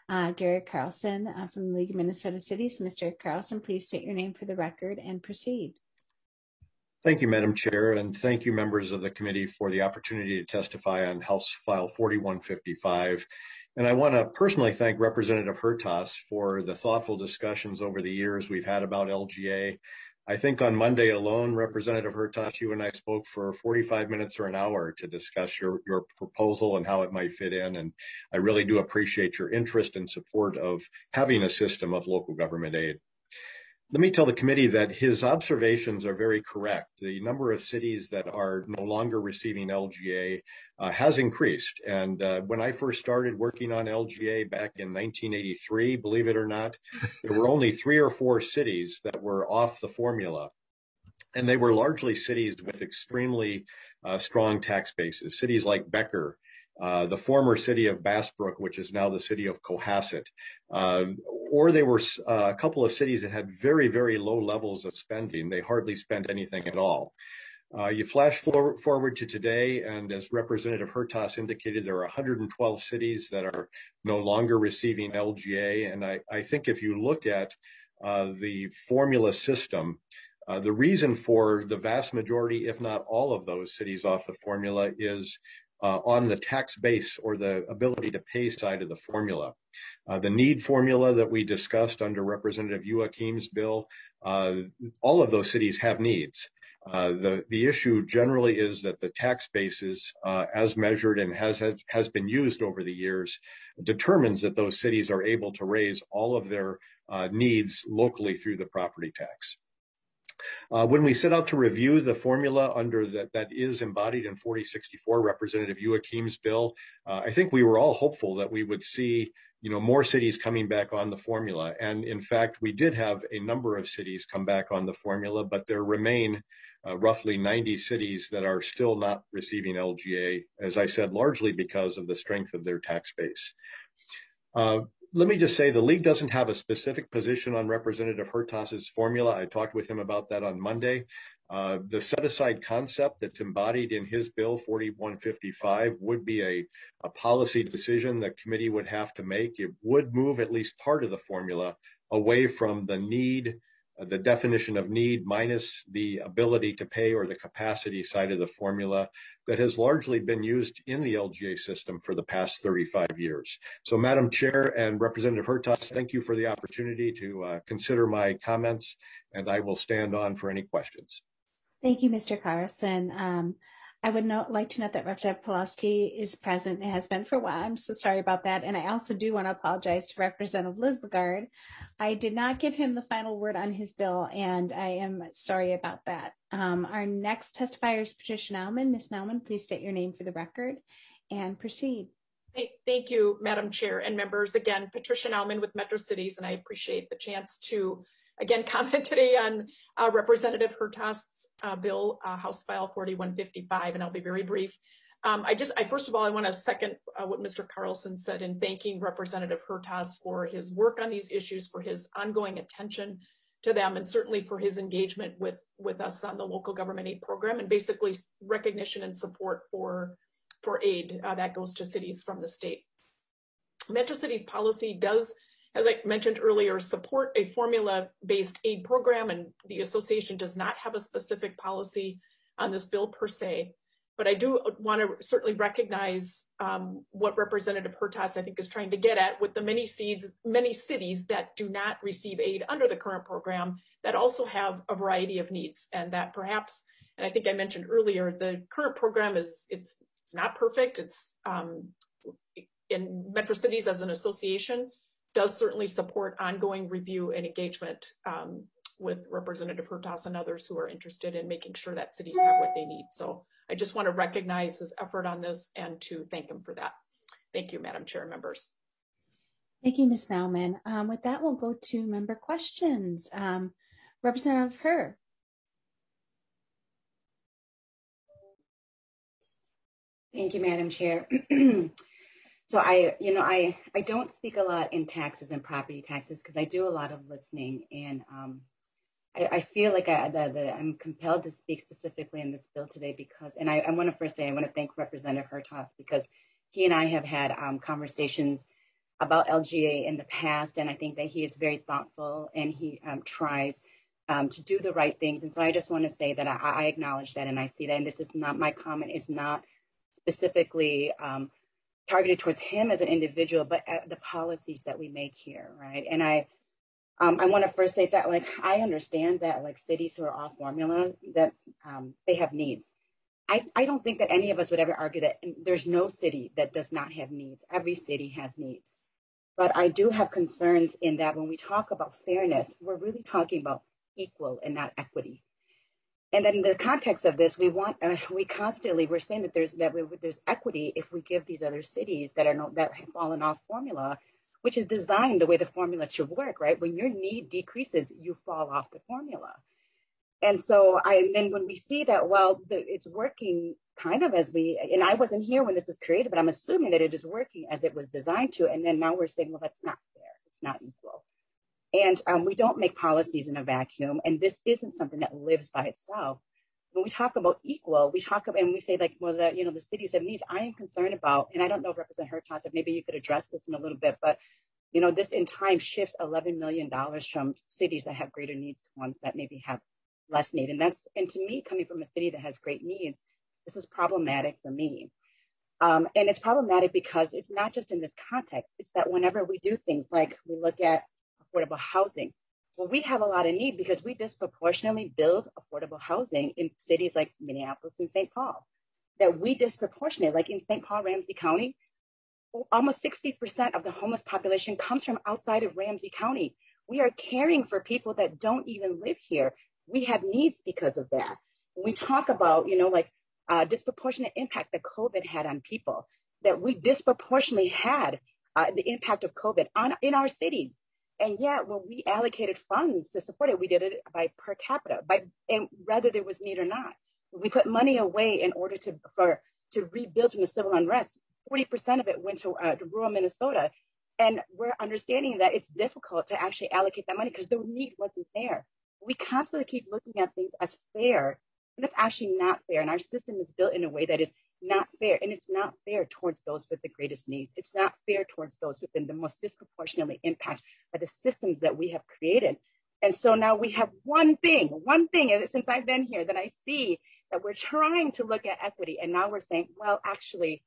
uh, Gary Carlson uh, from the League of Minnesota Cities. Mister Carlson, please state your name for the record and proceed. Thank you, Madam Chair, and thank you, members of the committee, for the opportunity to testify on House File forty-one fifty-five. And I want to personally thank Representative Hertaus for the thoughtful discussions over the years we've had about L G A. I think on Monday alone, Representative Hertaus, you and I spoke for forty-five minutes or an hour to discuss your, your proposal and how it might fit in. And I really do appreciate your interest and support of having a system of local government aid. Let me tell the committee that his observations are very correct. The number of cities that are no longer receiving L G A uh, has increased. And uh, when I first started working on L G A back in nineteen eighty-three, believe it or not, there were only three or four cities that were off the formula. And they were largely cities with extremely uh, strong tax bases, cities like Becker, Uh, the former city of Bass Brook, which is now the city of Cohasset, uh, or they were uh, a couple of cities that had very, very low levels of spending. They hardly spent anything at all. Uh, you flash for forward to today, and as Representative Hertaus indicated, there are one hundred twelve cities that are no longer receiving L G A. And I, I think if you look at uh, the formula system, uh, the reason for the vast majority, if not all of those cities off the formula is Uh, on the tax base or the ability to pay side of the formula. Uh, the need formula that we discussed under Representative Youakim's bill, uh, all of those cities have needs. Uh, the, the issue generally is that the tax bases, uh, as measured and has, has, has been used over the years, determines that those cities are able to raise all of their uh, needs locally through the property tax. Uh, when we set out to review the formula under that, that is embodied in forty sixty-four, Representative Youakim's bill, uh, I think we were all hopeful that we would see, you know, more cities coming back on the formula. And in fact, we did have a number of cities come back on the formula, but there remain uh, roughly ninety cities that are still not receiving L G A, as I said, largely because of the strength of their tax base. Uh, Let me just say the League doesn't have a specific position on Representative Hertaus's formula. I talked with him about that on Monday. Uh, the set-aside concept that's embodied in his bill, forty-one fifty-five, would be a, a policy decision the committee would have to make. It would move at least part of the formula away from the need, uh, the definition of need minus the ability to pay or the capacity side of the formula that has largely been used in the L G A system for the past thirty-five years. So, Madam Chair and Representative Hertaus, thank you for the opportunity to uh, consider my comments, and I will stand on for any questions. Thank you, Mister Carlson. Um, I would note, like to note that Representative Pulaski is present and has been for a while. I'm so sorry about that. And I also do want to apologize to Representative Liz Lagarde. I did not give him the final word on his bill, and I am sorry about that. Um, our next testifier is Patricia Nauman. Miz Nauman, please state your name for the record and proceed. Thank you, Madam Chair and members. Again, Patricia Nauman with Metro Cities, and I appreciate the chance to again comment today on uh, Representative Hertaus's uh, bill, uh, House File forty-one fifty-five, and I'll be very brief. Um, I just, I first of all, I want to second uh, what Mister Carlson said in thanking Representative Hertaus for his work on these issues, for his ongoing attention to them, and certainly for his engagement with, with us on the local government aid program, and basically recognition and support for, for aid uh, that goes to cities from the state. Metro Cities policy does, as I mentioned earlier, support a formula-based aid program, and the association does not have a specific policy on this bill per se. But I do want to certainly recognize um, what Representative Hertaus, I think, is trying to get at with the many seeds, many cities that do not receive aid under the current program that also have a variety of needs, and that perhaps, and I think I mentioned earlier, the current program is it's it's not perfect. It's um, in Metro Cities as an association does certainly support ongoing review and engagement um, with Representative Hertaus and others who are interested in making sure that cities have what they need. So I just want to recognize his effort on this and to thank him for that. Thank you, Madam Chair and members. Thank you, Miz Nauman. Um, with that, we'll go to member questions. Um, Representative Herr. Thank you, Madam Chair. So I, you know, I, I don't speak a lot in taxes and property taxes because I do a lot of listening, and um, I, I feel like I, the, the, I'm compelled to speak specifically in this bill today because, and I, I want to first say I want to thank Representative Hertaus because he and I have had um, conversations about L G A in the past, and I think that he is very thoughtful and he um, tries um, to do the right things. And so I just want to say that I, I acknowledge that and I see that. And this is not, my comment is not specifically um, targeted towards him as an individual, but at the policies that we make here, right? And I, um, I want to first say that, like, I understand that, like, cities who are off formula, that um, they have needs. I, I don't think that any of us would ever argue that there's no city that does not have needs. Every city has needs. But I do have concerns in that when we talk about fairness, we're really talking about equal and not equity. And then in the context of this, we want, uh, we constantly, we're saying that there's that we, there's equity if we give these other cities that are no, that have fallen off formula, which is designed the way the formula should work, right? When your need decreases, you fall off the formula. And so I, and then when we see that, well, the, it's working kind of as we, and I wasn't here when this was created, but I'm assuming that it is working as it was designed to. And then now we're saying, well, that's not fair. It's not equal. And um, we don't make policies in a vacuum. And this isn't something that lives by itself. When we talk about equal, we talk about, and we say like, well, the, you know, the cities have needs. I am concerned about, and I don't know if Representative Hertaus, if maybe you could address this in a little bit, but, you know, this in time shifts eleven million dollars from cities that have greater needs to ones that maybe have less need. And that's, and to me, coming from a city that has great needs, this is problematic for me. Um, and it's problematic because it's not just in this context. It's that whenever we do things like we look at affordable housing, well, we have a lot of need because we disproportionately build affordable housing in cities like Minneapolis and Saint Paul, that we disproportionately, like in Saint Paul, Ramsey County, almost sixty percent of the homeless population comes from outside of Ramsey County. We are caring for people that don't even live here. We have needs because of that. When we talk about, you know, like uh, disproportionate impact that COVID had on people, that we disproportionately had uh, the impact of COVID on in our cities. And yet, when we allocated funds to support it, we did it by per capita, by and whether there was need or not. We put money away in order to for to rebuild from the civil unrest. forty percent of it went to, uh, to rural Minnesota, and we're understanding that it's difficult to actually allocate that money because the need wasn't there. We constantly keep looking at things as fair, and that's actually not fair. And our system is built in a way that is not fair, and it's not fair towards those with the greatest needs. It's not fair towards those who've been the most disproportionately impacted by the systems that we have created. And so now we have one thing, one thing since I've been here that I see that we're trying to look at equity, and now we're saying, well, actually,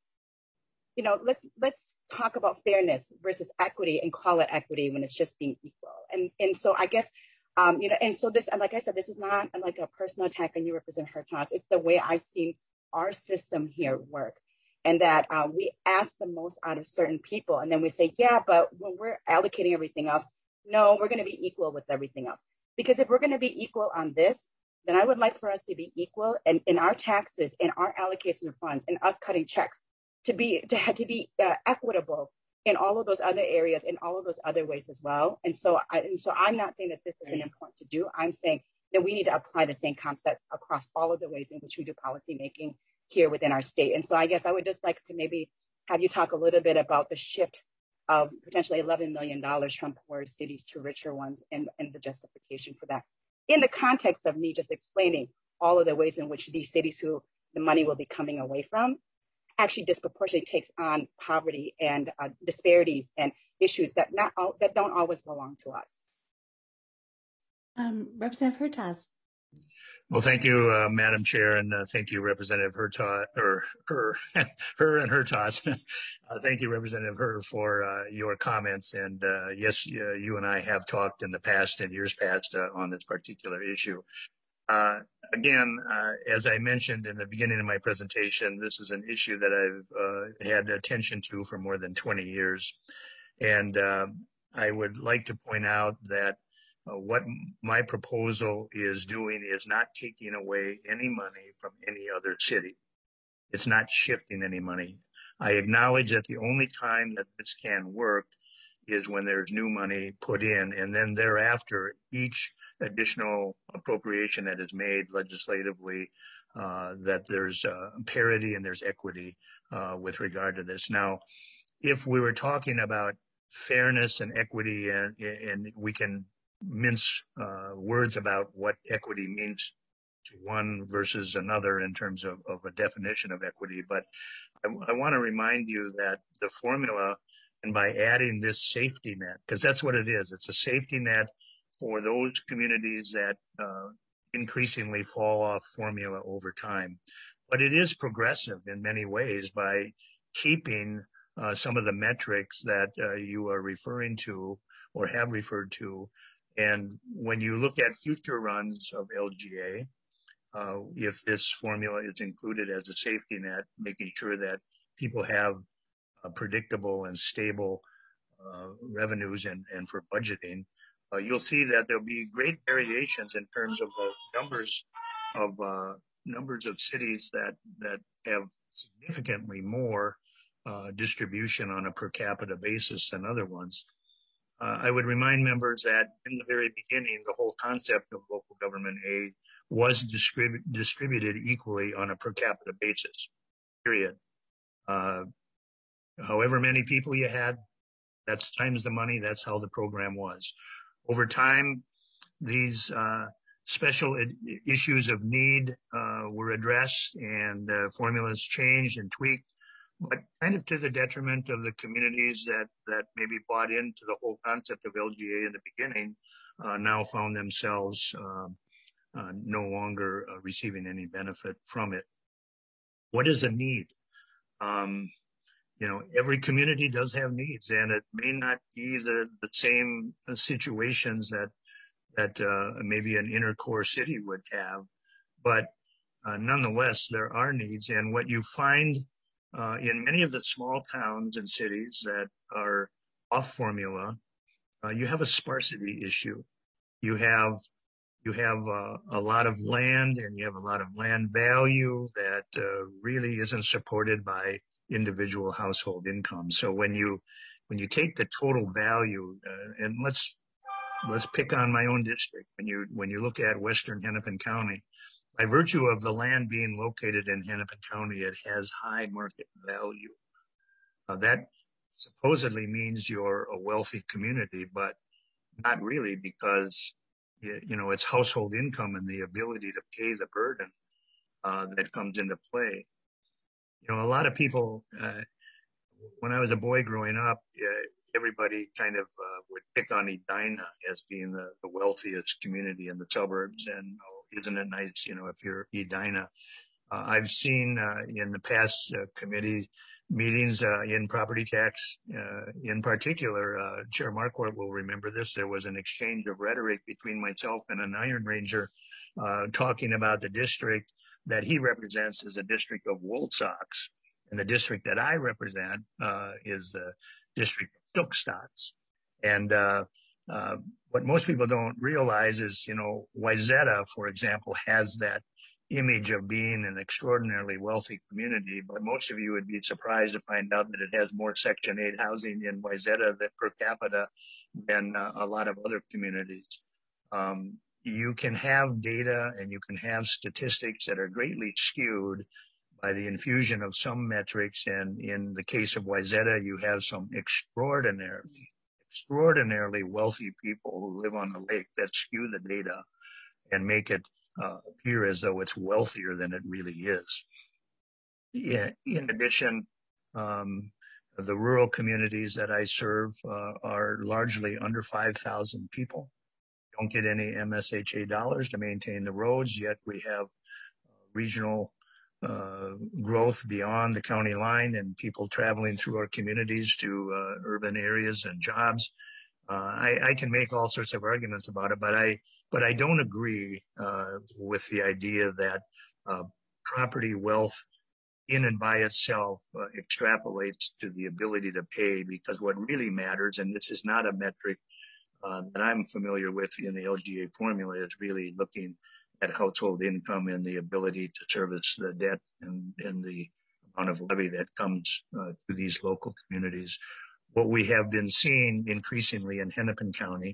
you know, let's let's talk about fairness versus equity and call it equity when it's just being equal. And and so I guess. Um, you know, and so this, and like I said, this is not like a personal attack on you, Representative Hertaus. It's the way I've seen our system here work, and that uh, we ask the most out of certain people, and then we say, yeah, but when we're allocating everything else, no, we're going to be equal with everything else. Because if we're going to be equal on this, then I would like for us to be equal and in our taxes, in our allocation of funds, and us cutting checks, to be to have to be uh, equitable in all of those other areas, in all of those other ways as well. And so, I, and so I'm not saying that this isn't important to do. I'm saying that we need to apply the same concept across all of the ways in which we do policy making here within our state. And so I guess I would just like to maybe have you talk a little bit about the shift of potentially eleven million dollars from poorer cities to richer ones, and, and the justification for that, in the context of me just explaining all of the ways in which these cities who the money will be coming away from actually disproportionately takes on poverty and uh, disparities and issues that not all, that don't always belong to us. Um, Representative Hertaus. Well, thank you, uh, Madam Chair, and uh, thank you, Representative Hertaus, or her, her and Hertaus. uh, thank you, Representative Her, for uh, your comments. And uh, yes, uh, you and I have talked in the past and years past uh, on this particular issue. Uh, again, uh, as I mentioned in the beginning of my presentation, this is an issue that I've uh, had attention to for more than twenty years. And uh, I would like to point out that uh, what my proposal is doing is not taking away any money from any other city. It's not shifting any money. I acknowledge that the only time that this can work is when there's new money put in, and then thereafter, each additional appropriation that is made legislatively, uh, that there's uh, parity and there's equity uh, with regard to this. Now, if we were talking about fairness and equity, and, and we can mince uh, words about what equity means to one versus another in terms of, of a definition of equity, but I, I want to remind you that the formula And by adding this safety net, because that's what it is, it's a safety net for those communities that uh, increasingly fall off formula over time. But it is progressive in many ways by keeping uh, some of the metrics that uh, you are referring to or have referred to. And when you look at future runs of L G A, uh, if this formula is included as a safety net, making sure that people have uh, predictable and stable uh, revenues and, and for budgeting, uh, you'll see that there'll be great variations in terms of the numbers of uh, numbers of cities that that have significantly more uh, distribution on a per capita basis than other ones. Uh, I would remind members that in the very beginning, the whole concept of local government aid was distrib- distributed equally on a per capita basis, period. Uh, however many people you had, that's times the money, that's how the program was. Over time, these uh, special ed- issues of need uh, were addressed and uh, formulas changed and tweaked, but kind of to the detriment of the communities that, that maybe bought into the whole concept of L G A in the beginning, uh, now found themselves uh, uh, no longer uh, receiving any benefit from it. What is a need? Um, you know, every community does have needs, and it may not be the, the same situations that that uh, maybe an inner core city would have, but uh, nonetheless, there are needs. And what you find uh, in many of the small towns and cities that are off formula, uh, you have a sparsity issue. You have you have uh, a lot of land, and you have a lot of land value that uh, really isn't supported by individual household income. So when you when you take the total value, uh, and let's let's pick on my own district. When you when you look at Western Hennepin County, by virtue of the land being located in Hennepin County, it has high market value. Uh, that supposedly means you're a wealthy community, but not really, because you know it's household income and the ability to pay the burden uh, that comes into play. You know, a lot of people, uh, when I was a boy growing up, uh, everybody kind of uh, would pick on Edina as being the, the wealthiest community in the suburbs. And oh, isn't it nice, you know, if you're Edina? Uh, I've seen uh, in the past uh, committee meetings uh, in property tax, uh, in particular, uh, Chair Marquardt will remember this. There was an exchange of rhetoric between myself and an Iron Ranger uh, talking about the district that he represents as a district of wool socks, and the district that I represent uh, is the district of silk stocks. And uh, uh, what most people don't realize is, you know, Wayzata, for example, has that image of being an extraordinarily wealthy community, but most of you would be surprised to find out that it has more Section eight housing in Wayzata that per capita than uh, a lot of other communities. Um, You can have data and you can have statistics that are greatly skewed by the infusion of some metrics. And in the case of Wayzata, you have some extraordinarily, extraordinarily wealthy people who live on the lake that skew the data and make it uh, appear as though it's wealthier than it really is. Yeah, in addition, um, the rural communities that I serve uh, are largely under five thousand people. Don't get any M S H A dollars to maintain the roads, yet we have regional uh, growth beyond the county line and people traveling through our communities to uh, urban areas and jobs. Uh, I, I can make all sorts of arguments about it, but I but I don't agree uh, with the idea that uh, property wealth in and by itself uh, extrapolates to the ability to pay, because what really matters, and this is not a metric Uh, that I'm familiar with in the L G A formula, is really looking at household income and the ability to service the debt and, and the amount of levy that comes uh, to these local communities. What we have been seeing increasingly in Hennepin County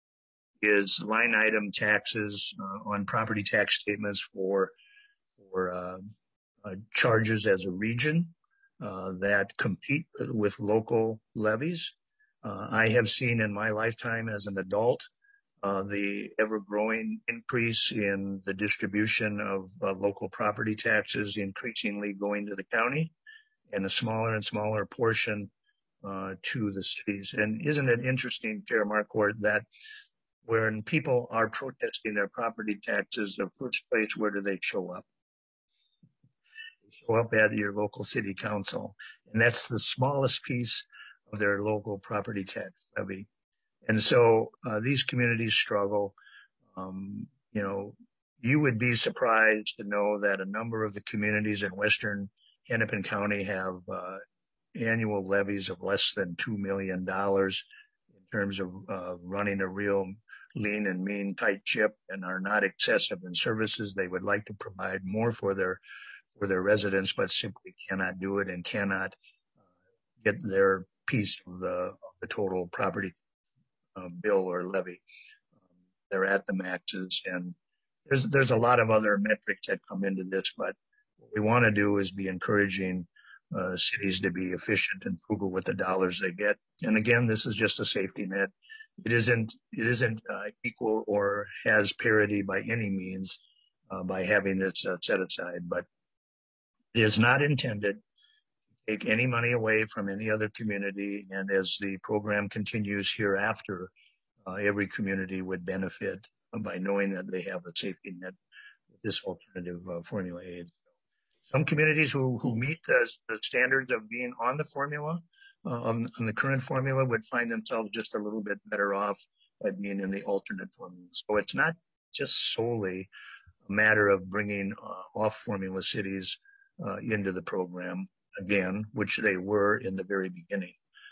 is line item taxes uh, on property tax statements for, for uh, uh, charges as a region uh, that compete with local levies. Uh, I have seen in my lifetime as an adult uh, the ever-growing increase in the distribution of uh, local property taxes increasingly going to the county, and a smaller and smaller portion uh, to the cities. And isn't it interesting, Chair Marquardt, that when people are protesting their property taxes, the first place, where do they show up? They show up at your local city council, and that's the smallest piece of their local property tax levy. And so uh, these communities struggle. Um, you know, you would be surprised to know that a number of the communities in Western Hennepin County have uh, annual levies of less than two million dollars in terms of uh, running a real lean and mean tight ship, and are not excessive in services. They would like to provide more for their for their residents, but simply cannot do it and cannot uh, get their piece of the, of the total property uh, bill or levy. Um, they're at the maxes, and there's there's a lot of other metrics that come into this, but what we want to do is be encouraging uh, cities to be efficient and frugal with the dollars they get. And again, this is just a safety net. It isn't it isn't uh, equal or has parity by any means uh, by having this uh, set aside, but it is not intended to take any money away from any other community. And as the program continues hereafter, uh, every community would benefit by knowing that they have a safety net with this alternative uh, formula aid. Some communities who, who meet the, the standards of being on the formula, uh, on, on the current formula, would find themselves just a little bit better off by being in the alternate formula. So it's not just solely a matter of bringing uh, off formula cities uh, into the program again, which they were in the very beginning.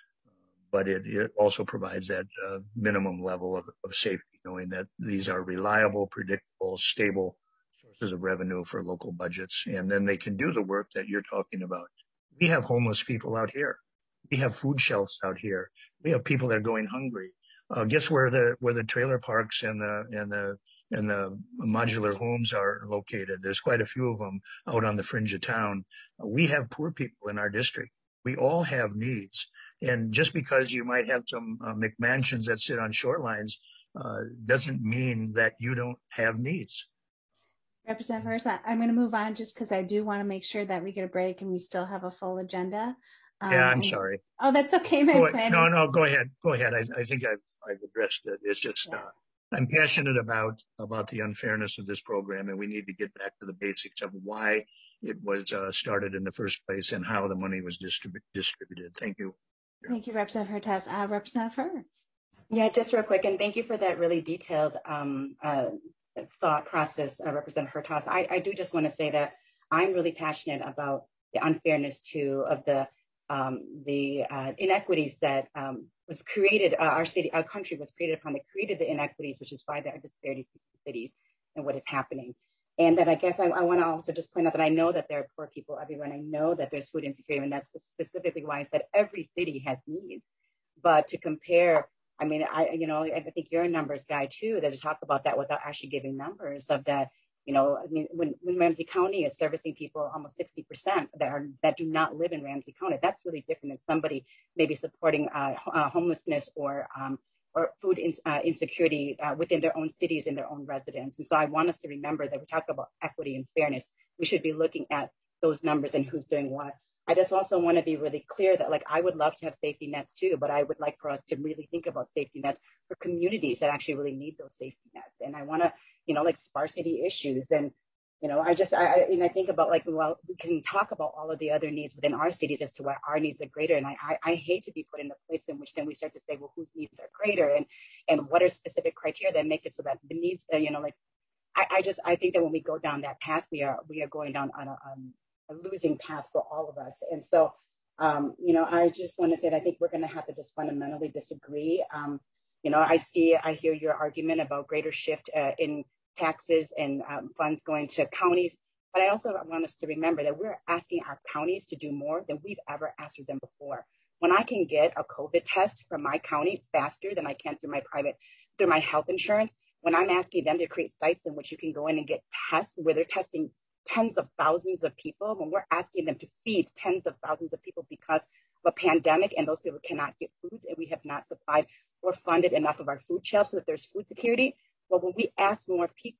But it, it also provides that uh, minimum level of, of safety, knowing that these are reliable, predictable, stable sources of revenue for local budgets. And then they can do the work that you're talking about. We have homeless people out here. We have food shelves out here. We have people that are going hungry. Uh, guess where the where the trailer parks and the and the and the modular homes are located? There's quite a few of them out on the fringe of town. Uh, we have poor people in our district. We all have needs. And just because you might have some uh, McMansions that sit on shorelines uh, doesn't mean that you don't have needs. Representative Hurst, I'm going to move on just because I do want to make sure that we get a break and we still have a full agenda. Um, yeah, I'm and, sorry. Oh, that's okay. My go plan no, is... no, go ahead. Go ahead. I, I think I've, I've addressed it. It's just yeah. uh, I'm passionate about about the unfairness of this program, and we need to get back to the basics of why it was uh, started in the first place and how the money was distribu- distributed. Thank you. Thank you, Representative Hurtas. Uh, Representative Hur. Yeah, just real quick, and thank you for that really detailed um, uh, thought process, uh, Representative Hurtas. I, I do just want to say that I'm really passionate about the unfairness too of the um, the uh, inequities that um, was created. Uh, our city, our country was created upon. They created the inequities, which is why there are disparities between cities and what is happening. And that I guess I, I want to also just point out that I know that there are poor people everywhere, and I know that there's food insecurity, and that's specifically why I said every city has needs. But to compare, I mean, I you know, I think you're a numbers guy too, that to talk about that without actually giving numbers of that. You know, I mean, when, when Ramsey County is servicing people almost sixty percent that are that do not live in Ramsey County, that's really different than somebody maybe supporting uh, uh, homelessness or um, or food in, uh, insecurity uh, within their own cities and their own residents. And so I want us to remember that we talk about equity and fairness. We should be looking at those numbers and who's doing what. I just also want to be really clear that, like, I would love to have safety nets too, but I would like for us to really think about safety nets for communities that actually really need those safety nets. And I want to, you know, like sparsity issues. And, you know, I just, I, I, and I think about like, well, we can talk about all of the other needs within our cities as to why our needs are greater. And I, I, I hate to be put in a place in which then we start to say, well, whose needs are greater, and, and what are specific criteria that make it so that the needs, uh, you know, like, I, I just, I think that when we go down that path, we are, we are going down on a, um, a losing path for all of us. And so, um, you know, I just want to say that I think we're going to have to just fundamentally disagree. Um, you know, I see, I hear your argument about greater shift uh, in taxes and um, funds going to counties. But I also want us to remember that we're asking our counties to do more than we've ever asked of them before. When I can get a COVID test from my county faster than I can through my private, through my health insurance, when I'm asking them to create sites in which you can go in and get tests where they're testing tens of thousands of people, when we're asking them to feed tens of thousands of people because of a pandemic and those people cannot get foods and we have not supplied or funded enough of our food shelves so that there's food security. Well, when we ask more people,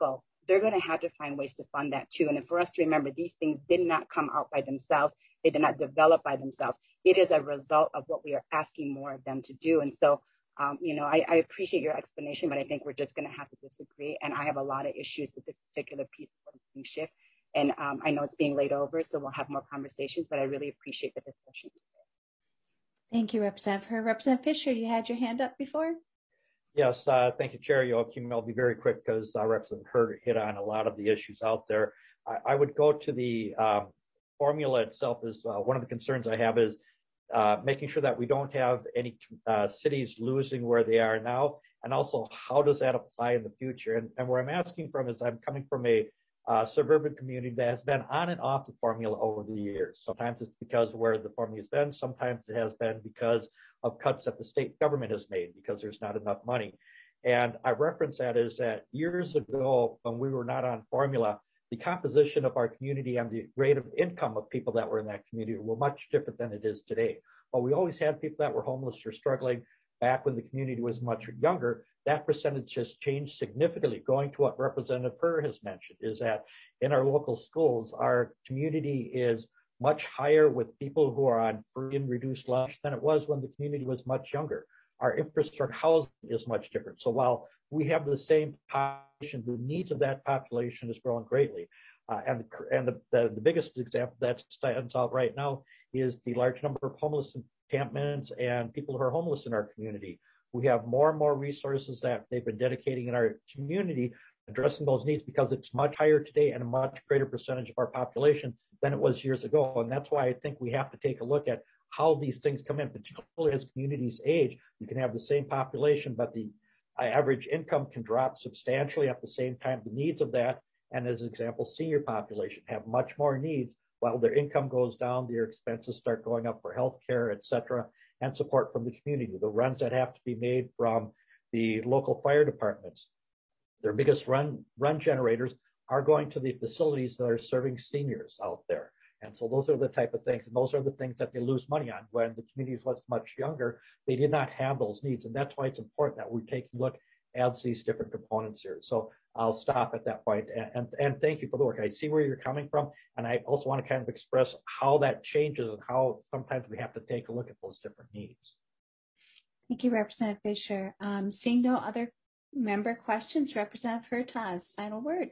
they're going to have to find ways to fund that too. And for us to remember, these things did not come out by themselves. They did not develop by themselves. It is a result of what we are asking more of them to do. And so, um, you know, I, I appreciate your explanation, but I think we're just going to have to disagree. And I have a lot of issues with this particular piece of what is being shift. And um, I know it's being laid over, so we'll have more conversations, but I really appreciate the discussion. Thank you, Representative Herr. Representative Fisher, you had your hand up before? Yes, uh, thank you, Chair Joachim. I'll be very quick because uh, Representative Herr hit on a lot of the issues out there. I, I would go to the um, formula itself. Is uh, one of the concerns I have is uh, making sure that we don't have any uh, cities losing where they are now, and also how does that apply in the future? And, and where I'm asking from is I'm coming from a uh, suburban community that has been on and off the formula over the years. Sometimes it's because of where the formula has been. Sometimes it has been because of cuts that the state government has made because there's not enough money. And I reference that is that years ago, when we were not on formula, the composition of our community and the rate of income of people that were in that community were much different than it is today. While we always had people that were homeless or struggling back when the community was much younger, that percentage has changed significantly. Going to what Representative Herr has mentioned is that in our local schools, our community is much higher with people who are on free and reduced lunch than it was when the community was much younger. Our infrastructure housing is much different. So while we have the same population, the needs of that population has grown greatly. Uh, and the, and the, the, the biggest example that stands out right now is the large number of homeless encampments and people who are homeless in our community. We have more and more resources that they've been dedicating in our community addressing those needs because it's much higher today and a much greater percentage of our population than it was years ago. And that's why I think we have to take a look at how these things come in, particularly as communities age. You can have the same population, but the average income can drop substantially at the same time. The needs of that, and as an example, senior population have much more needs. While their income goes down, their expenses start going up for healthcare, et cetera, and support from the community. The runs that have to be made from the local fire departments, their biggest run run generators are going to the facilities that are serving seniors out there. And so those are the type of things, and those are the things that they lose money on. When the community was much younger, they did not have those needs. And that's why it's important that we take a look at these different components here. So I'll stop at that point. And, and, and thank you for the work. I see where you're coming from. And I also want to kind of express how that changes and how sometimes we have to take a look at those different needs. Thank you, Representative Fisher. Um, seeing no other member questions, Representative Hertaz, final word.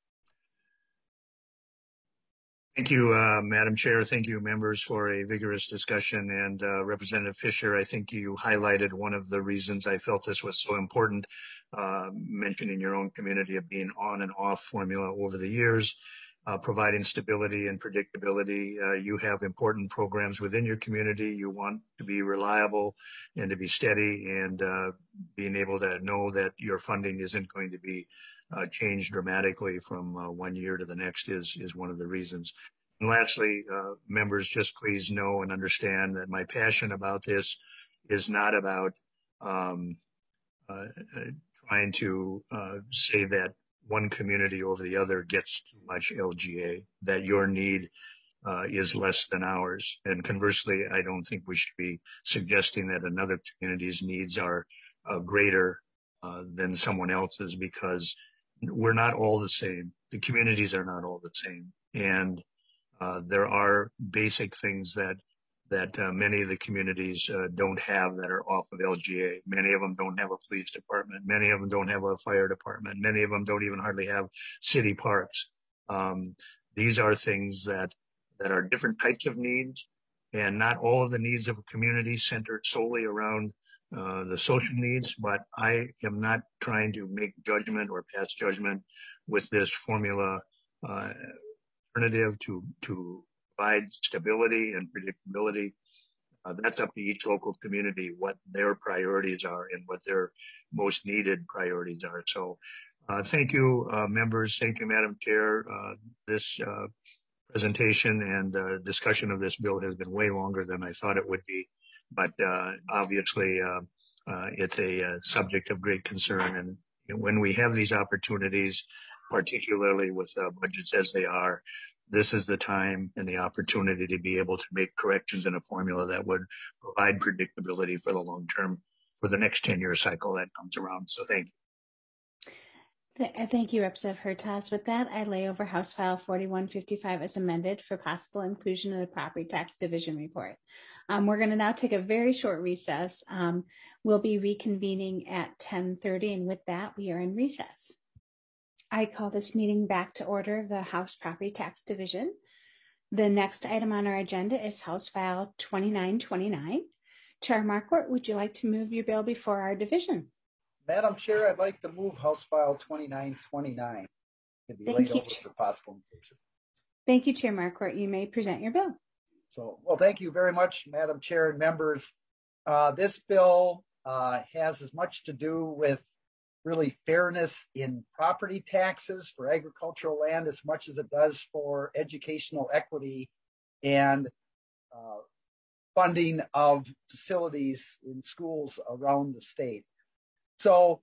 Thank you, uh, Madam Chair. Thank you, members, for a vigorous discussion. And uh, Representative Fisher, I think you highlighted one of the reasons I felt this was so important, uh, mentioning your own community of being on and off formula over the years, uh, providing stability and predictability. Uh, you have important programs within your community. You want to be reliable and to be steady, and uh, being able to know that your funding isn't going to be Uh, change dramatically from uh, one year to the next is is one of the reasons. And lastly, uh, members, just please know and understand that my passion about this is not about um, uh, uh, trying to uh, say that one community over the other gets too much L G A, that your need uh, is less than ours. And conversely, I don't think we should be suggesting that another community's needs are uh, greater uh, than someone else's, because we're not all the same. The communities are not all the same. And uh, there are basic things that that uh, many of the communities uh, don't have that are off of L G A. Many of them don't have a police department. Many of them don't have a fire department. Many of them don't even hardly have city parks. Um, these are things that, that are different types of needs, and not all of the needs of a community centered solely around Uh, the social needs, but I am not trying to make judgment or pass judgment with this formula uh, alternative to, to provide stability and predictability. Uh, that's up to each local community, what their priorities are and what their most needed priorities are. So uh, thank you, uh, members. Thank you, Madam Chair. Uh, this uh, presentation and uh, discussion of this bill has been way longer than I thought it would be. But uh, obviously, uh, uh, it's a uh, subject of great concern. And when we have these opportunities, particularly with uh, budgets as they are, this is the time and the opportunity to be able to make corrections in a formula that would provide predictability for the long term, for the next ten-year cycle that comes around. So thank you. Thank you, Representative Hertaus. With that, I lay over House File forty-one fifty-five as amended for possible inclusion in the Property Tax Division report. Um, we're going to now take a very short recess. Um, we'll be reconvening at ten thirty, and with that, we are in recess. I call this meeting back to order of the House Property Tax Division. The next item on our agenda is House File twenty-nine twenty-nine. Chair Marquardt, would you like to move your bill before our division? Madam Chair, I'd like to move House File twenty-nine twenty-nine to be Thank laid you, over for possible inclusion. Thank you, Chair Marquardt. You may present your bill. So, well, thank you very much, Madam Chair and members. Uh, this bill uh, has as much to do with really fairness in property taxes for agricultural land as much as it does for educational equity and uh, funding of facilities in schools around the state. So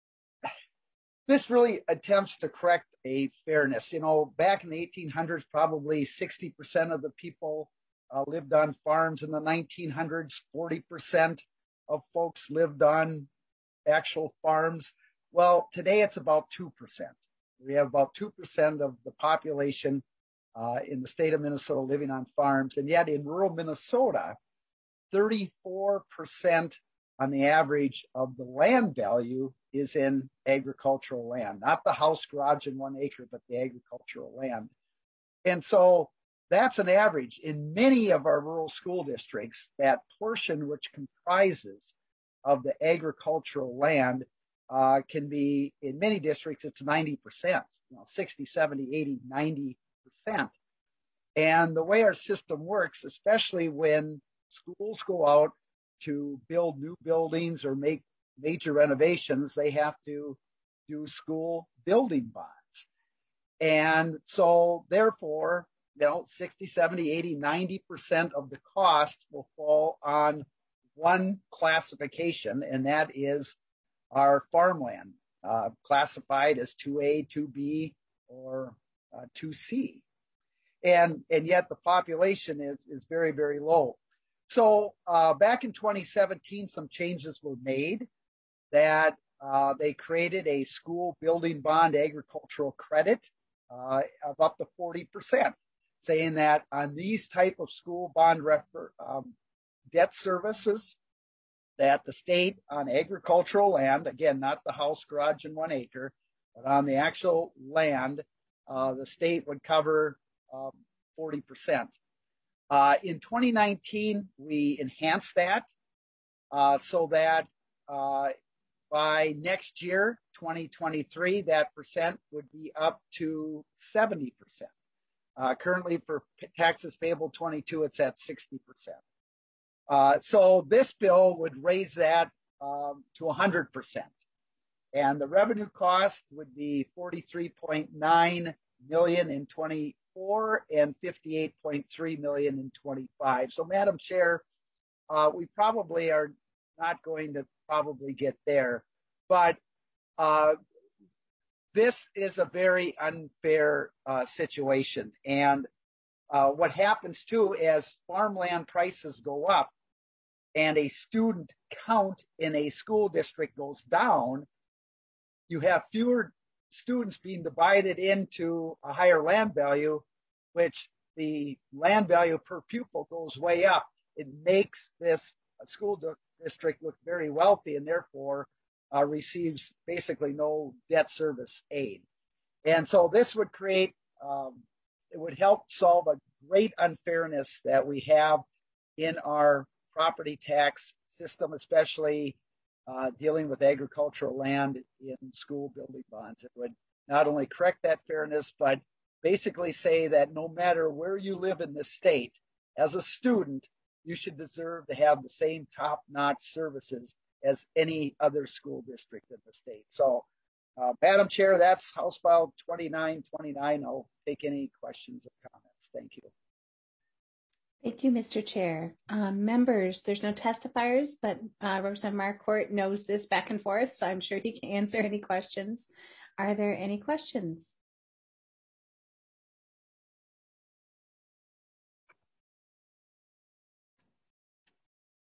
this really attempts to correct a fairness. You know, back in the eighteen hundreds, probably sixty percent of the people uh, lived on farms. In the nineteen hundreds, forty percent of folks lived on actual farms. Well, today it's about two percent. We have about two percent of the population uh, in the state of Minnesota living on farms. And yet in rural Minnesota, thirty-four percent on the average of the land value is in agricultural land, not the house, garage, and one acre, but the agricultural land. And so that's an average. In many of our rural school districts, that portion which comprises of the agricultural land uh, can be, in many districts, it's ninety percent, you know, sixty, seventy, eighty, ninety percent. And the way our system works, especially when schools go out to build new buildings or make major renovations, they have to do school building bonds. And so therefore, you know, sixty, seventy, eighty, ninety percent of the cost will fall on one classification, and that is our farmland, uh, classified as two A, two B, or uh, two C. And, and yet the population is, is very, very low. So uh, back in twenty seventeen, some changes were made that uh, they created a school building bond agricultural credit uh, of up to forty percent, saying that on these type of school bond refer, um, debt services that the state on agricultural land, again, not the house, garage, and one acre, but on the actual land, uh, the state would cover um, forty percent. Uh, in twenty nineteen, we enhanced that uh, so that uh, by next year, twenty twenty-three, that percent would be up to seventy percent. Uh, currently, for taxes payable twenty-two, it's at sixty percent. Uh, so this bill would raise that um, to one hundred percent. And the revenue cost would be forty-three point nine million dollars in twenty-four and fifty-eight point three million dollars in twenty-five. So, Madam Chair, uh, we probably are not going to probably get there, but uh, this is a very unfair uh, situation. And uh, what happens too, as farmland prices go up and a student count in a school district goes down, you have fewer students being divided into a higher land value, which the land value per pupil goes way up. It makes this school district look very wealthy and therefore uh, receives basically no debt service aid. And so this would create, um, it would help solve a great unfairness that we have in our property tax system, especially uh, dealing with agricultural land in school building bonds. It would not only correct that fairness, but basically say that no matter where you live in this state, as a student, you should deserve to have the same top-notch services as any other school district in the state. So, uh, Madam Chair, that's House File twenty-nine twenty-nine. I'll take any questions or comments. Thank you. Thank you, Mister Chair. Um, members, there's no testifiers, but uh, Representative Marquardt knows this back and forth, so I'm sure he can answer any questions. Are there any questions?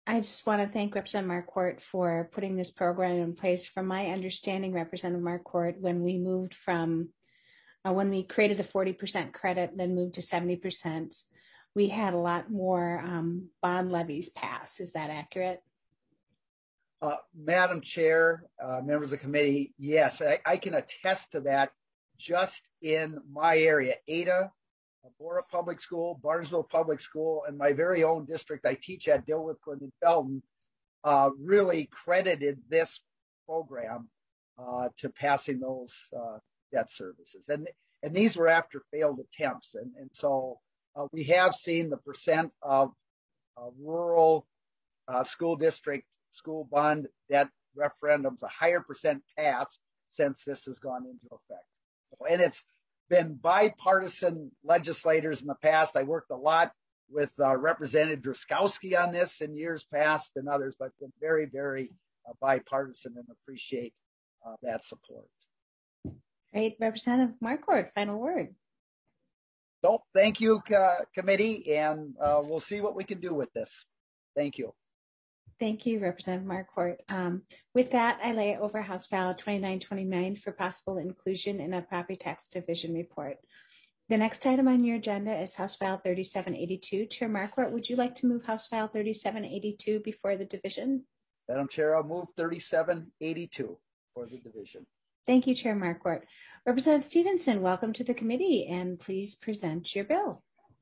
I just want to thank Representative Marquardt for putting this program in place. From my understanding, Representative Marquardt, when we moved from, uh, when we created the forty percent credit, then moved to seventy percent, we had a lot more um, bond levies pass. Is that accurate? Uh, Madam Chair, uh, members of the committee, yes, I, I can attest to that just in my area, Ada, Bora Public School, Barnesville Public School, and my very own district I teach at, Dilworth, Clinton, Felton, uh, really credited this program uh, to passing those uh, debt services. And, and these were after failed attempts. And, and so uh, we have seen the percent of uh, rural uh, school district school bond debt referendums, a higher percent pass since this has gone into effect. And it's been bipartisan legislators in the past. I worked a lot with uh, Representative Drazkowski on this in years past and others, but been very, very uh, bipartisan and appreciate uh, that support. Great. Representative Marquardt, final word. So thank you, uh, committee, and uh, we'll see what we can do with this. Thank you. Thank you, Representative Marquardt. Um, with that, I lay over House File twenty-nine twenty-nine for possible inclusion in a property tax division report. The next item on your agenda is House File thirty-seven eighty-two. Chair Marquardt, would you like to move House File thirty-seven eighty-two before the division? Madam Chair, I'll move thirty-seven eighty-two for the division. Thank you, Chair Marquardt. Representative Stevenson, welcome to the committee, and please present your bill.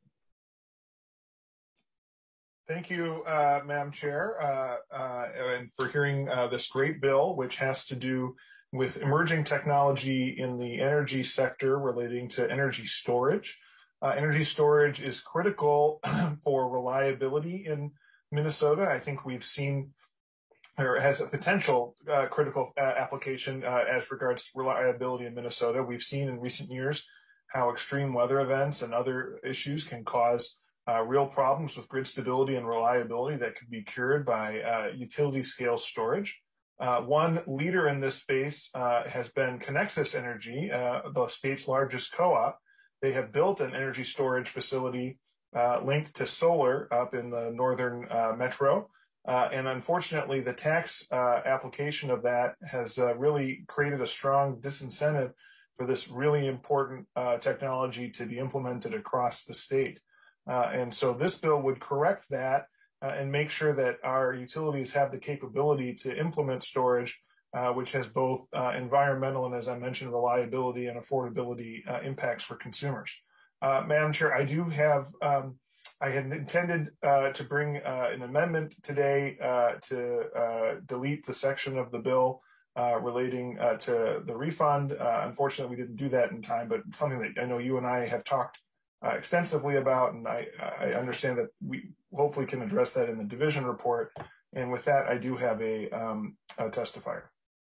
Thank you, uh, Madam Chair, uh, uh, and for hearing uh, this great bill, which has to do with emerging technology in the energy sector relating to energy storage. Uh, energy storage is critical for reliability in Minnesota. I think we've seen, or has a potential uh, critical uh, application uh, as regards reliability in Minnesota. We've seen in recent years how extreme weather events and other issues can cause Uh, real problems with grid stability and reliability that could be cured by uh, utility scale storage. Uh, one leader in this space uh, has been Connexus Energy, uh, the state's largest co-op. They have built an energy storage facility uh, linked to solar up in the northern uh, metro. Uh, and unfortunately, the tax uh, application of that has uh, really created a strong disincentive for this really important uh, technology to be implemented across the state. Uh, and so this bill would correct that uh, and make sure that our utilities have the capability to implement storage, uh, which has both uh, environmental and, as I mentioned, reliability and affordability uh, impacts for consumers. Uh, Madam Chair, I do have, um, I had intended uh, to bring uh, an amendment today uh, to uh, delete the section of the bill uh, relating uh, to the refund. Uh, unfortunately, we didn't do that in time, but something that I know you and I have talked Uh, extensively about, and I, I understand that we hopefully can address that in the division report. And with that, I do have a, um, a testifier.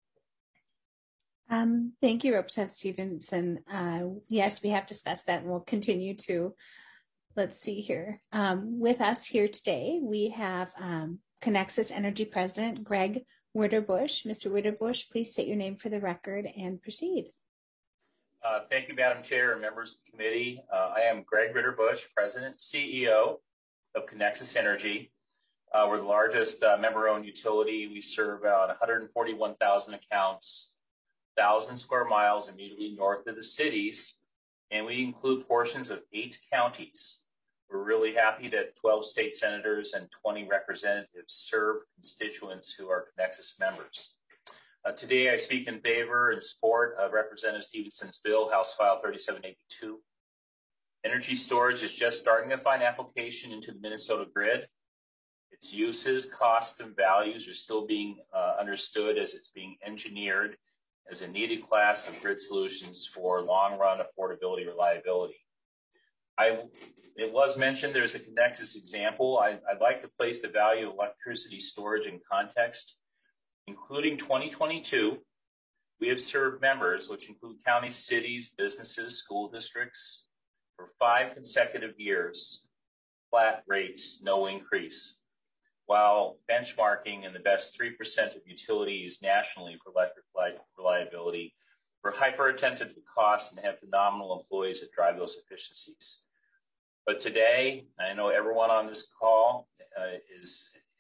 Um, thank you, Representative Stevenson. Uh, yes, we have discussed that, and we'll continue to. Let's see here. Um, with us here today, we have um, Connexus Energy President Greg Witterbush. Mister Witterbush, please state your name for the record and proceed. Uh, thank you, Madam Chair and members of the committee. Uh, I am Greg Witterbush, President, C E O of Connexus Energy. Uh, we're the largest uh, member-owned utility. We serve about one hundred forty-one thousand accounts, one thousand square miles immediately north of the cities, and we include portions of eight counties. We're really happy that twelve state senators and twenty representatives serve constituents who are Connexus members. Uh, today, I speak in favor and support of Representative Stevenson's bill, House File thirty-seven eighty-two. Energy storage is just starting to find application into the Minnesota grid. Its uses, costs, and values are still being uh, understood as it's being engineered as a needed class of grid solutions for long-run affordability, reliability. I, it was mentioned there's a Connexus example. I, I'd like to place the value of electricity storage in context. Including twenty twenty-two, we have served members, which include counties, cities, businesses, school districts, for five consecutive years, flat rates, no increase, while benchmarking in the best three percent of utilities nationally for electric reliability. We're hyper attentive to costs and have phenomenal employees that drive those efficiencies. But today, I know everyone on this call uh, is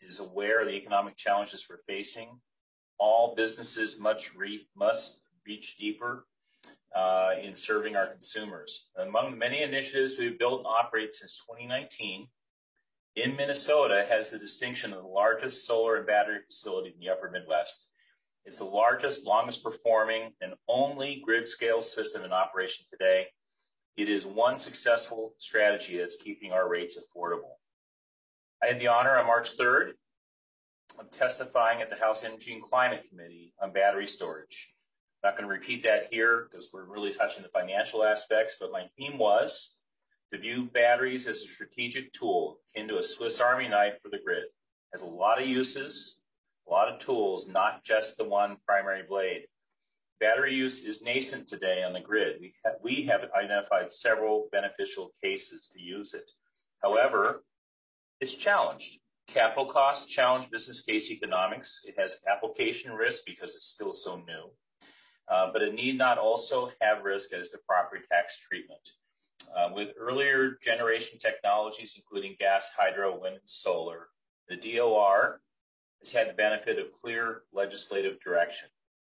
is aware of the economic challenges we're facing. All businesses must, re- must reach deeper uh, in serving our consumers. Among the many initiatives we've built and operate since twenty nineteen, in Minnesota has the distinction of the largest solar and battery facility in the upper Midwest. It's the largest, longest performing, and only grid scale system in operation today. It is one successful strategy that's keeping our rates affordable. I had the honor on March third of testifying at the House Energy and Climate Committee on battery storage. I'm not going to repeat that here because we're really touching the financial aspects, but my theme was to view batteries as a strategic tool akin to a Swiss Army knife for the grid. It has a lot of uses, a lot of tools, not just the one primary blade. Battery use is nascent today on the grid. We have, we have identified several beneficial cases to use it. However, it's challenged. Capital costs challenge business case economics. It has application risk because it's still so new. Uh, but it need not also have risk as the property tax treatment. Uh, with earlier generation technologies, including gas, hydro, wind, and solar, the D O R has had the benefit of clear legislative direction.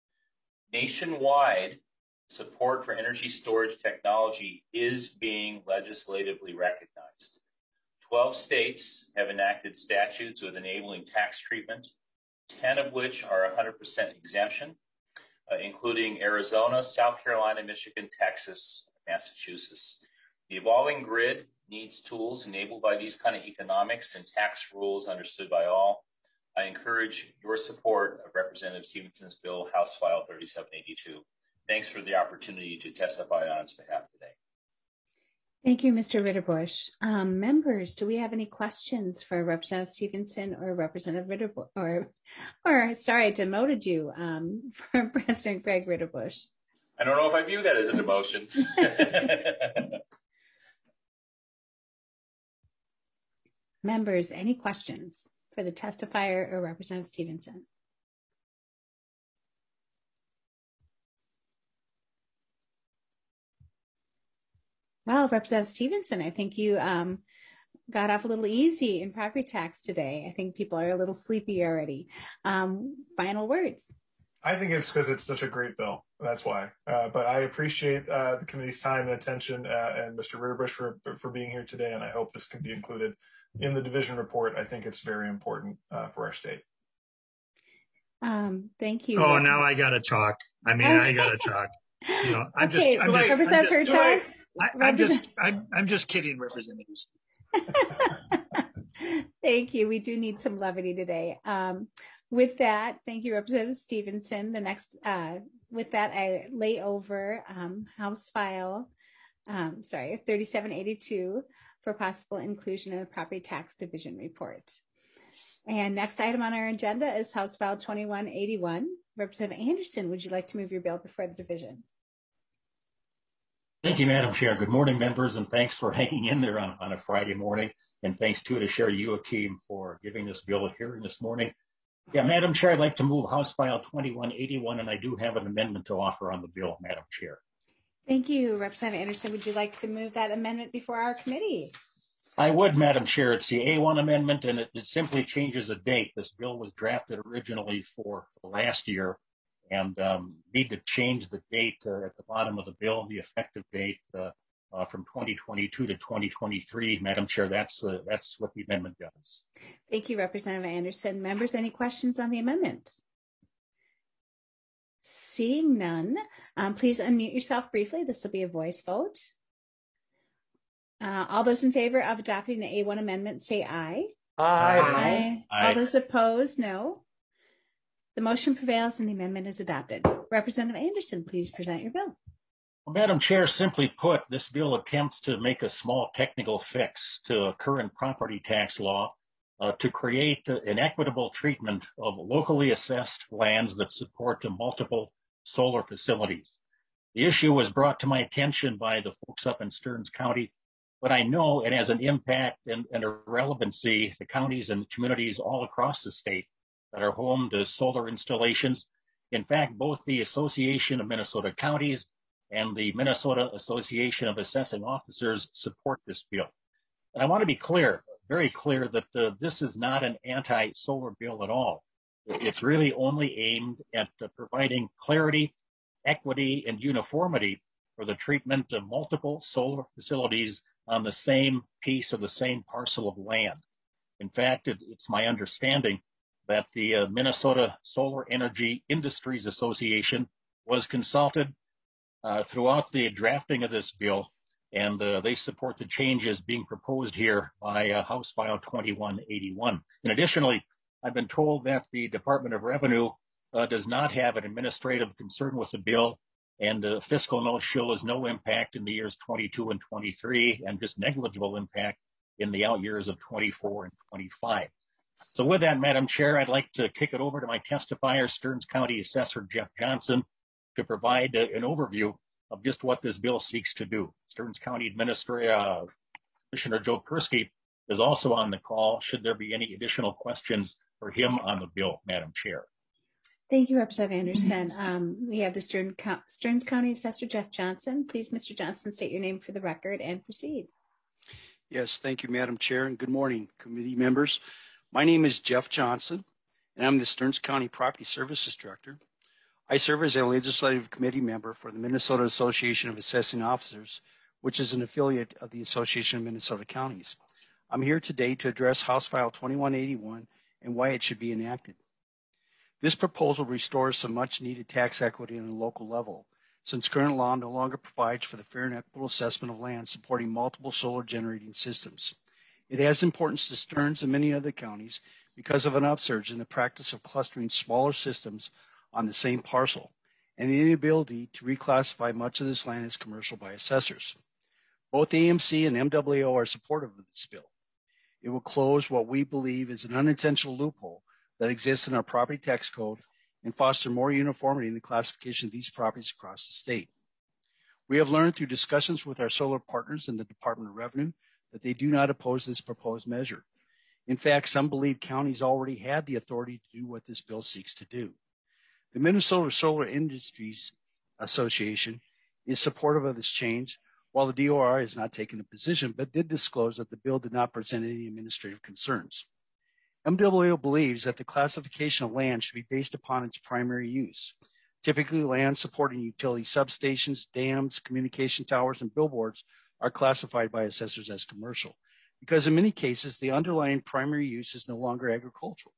Nationwide, support for energy storage technology is being legislatively recognized. twelve states have enacted statutes with enabling tax treatment, ten of which are one hundred percent exemption, uh, including Arizona, South Carolina, Michigan, Texas, Massachusetts. The evolving grid needs tools enabled by these kind of economics and tax rules understood by all. I encourage your support of Representative Stevenson's bill, House File thirty-seven eighty-two. Thanks for the opportunity to testify on its behalf today. Thank you, Mister Ritterbusch. Um, members, do we have any questions for Representative Stevenson or Representative Ritterbusch? Or, or sorry, I demoted you um, for President Greg Ritterbusch. I don't know if I view that as a demotion. Members, any questions for the testifier or Representative Stevenson? Well, Representative Stevenson, I think you um, got off a little easy in property tax today. I think people are a little sleepy already. Um, final words. I think it's because it's such a great bill. That's why. Uh, but I appreciate uh, the committee's time and attention uh, and Mister Ritterbusch for, for being here today. And I hope this can be included in the division report. I think it's very important uh, for our state. Um, thank you. Oh, now I got to talk. I mean, I got to talk. You know, I'm okay, just, I'm just, Representative I'm just, Hertags? I, I'm just, I'm, I'm just kidding, Representatives. Thank you. We do need some levity today. Um, with that, thank you, Representative Stevenson. The next, uh, with that, I lay over um, House File, um, sorry, thirty-seven eighty-two for possible inclusion in the Property Tax Division report. And next item on our agenda is House File twenty-one eighty-one. Representative Anderson, would you like to move your bill before the division? Thank you, Madam Chair. Good morning, members, and thanks for hanging in there on, on a Friday morning. And thanks too to Chair Youakim for giving this bill a hearing this morning. Yeah, Madam Chair, I'd like to move House File twenty-one eighty-one, and I do have an amendment to offer on the bill, Madam Chair. Thank you, Representative Anderson. Would you like to move that amendment before our committee? I would, Madam Chair. It's the A one amendment, and it, it simply changes a date. This bill was drafted originally for, for last year, and um, need to change the date uh, at the bottom of the bill, the effective date uh, uh, from twenty twenty-two to twenty twenty-three. Madam Chair, that's uh, that's what the amendment does. Thank you, Representative Anderson. Members, any questions on the amendment? Seeing none, um, please unmute yourself briefly. This will be a voice vote. Uh, all those in favor of adopting the A one amendment, say aye. Aye. Aye. Aye. All those opposed, no. The motion prevails and the amendment is adopted. Representative Anderson, please present your bill. Well, Madam Chair, simply put, this bill attempts to make a small technical fix to a current property tax law uh, to create an equitable treatment of locally assessed lands that support multiple solar facilities. The issue was brought to my attention by the folks up in Stearns County, but I know it has an impact and, and a relevancy to counties and communities all across the state that are home to solar installations. In fact, both the Association of Minnesota Counties and the Minnesota Association of Assessing Officers support this bill. And I want to be clear, very clear that uh, this is not an anti-solar bill at all. It's really only aimed at uh, providing clarity, equity, and uniformity for the treatment of multiple solar facilities on the same piece of the same parcel of land. In fact, it, it's my understanding that the uh, Minnesota Solar Energy Industries Association was consulted uh, throughout the drafting of this bill, and uh, they support the changes being proposed here by uh, House File twenty-one eighty-one. And additionally, I've been told that the Department of Revenue uh, does not have an administrative concern with the bill, and the fiscal note shows no impact in the years twenty-two and twenty-three, and just negligible impact in the out years of twenty-four and twenty-five. So with that, Madam Chair, I'd like to kick it over to my testifier, Stearns County Assessor Jeff Johnson, to provide uh, an overview of just what this bill seeks to do. Stearns County Administrator uh, Commissioner Joe Persky is also on the call, should there be any additional questions for him on the bill, Madam Chair. Thank you, Representative Anderson. Um, we have the Stearns, Stearns County Assessor Jeff Johnson. Please, Mister Johnson, state your name for the record and proceed. Yes, thank you, Madam Chair, and good morning, committee members. My name is Jeff Johnson, and I'm the Stearns County Property Services Director. I serve as a legislative committee member for the Minnesota Association of Assessing Officers, which is an affiliate of the Association of Minnesota Counties. I'm here today to address House File twenty-one eighty-one and why it should be enacted. This proposal restores some much-needed tax equity on the local level, since current law no longer provides for the fair and equitable assessment of land supporting multiple solar generating systems. It has importance to Stearns and many other counties because of an upsurge in the practice of clustering smaller systems on the same parcel and the inability to reclassify much of this land as commercial by assessors. Both A M C and M W O are supportive of this bill. It will close what we believe is an unintentional loophole that exists in our property tax code and foster more uniformity in the classification of these properties across the state. We have learned through discussions with our solar partners in the Department of Revenue that they do not oppose this proposed measure. In fact, some believe counties already had the authority to do what this bill seeks to do. The Minnesota Solar Industries Association is supportive of this change, while the D O R has not taken a position, but did disclose that the bill did not present any administrative concerns. M W O believes that the classification of land should be based upon its primary use. Typically, land supporting utility substations, dams, communication towers, and billboards are classified by assessors as commercial, because in many cases, the underlying primary use is no longer agricultural.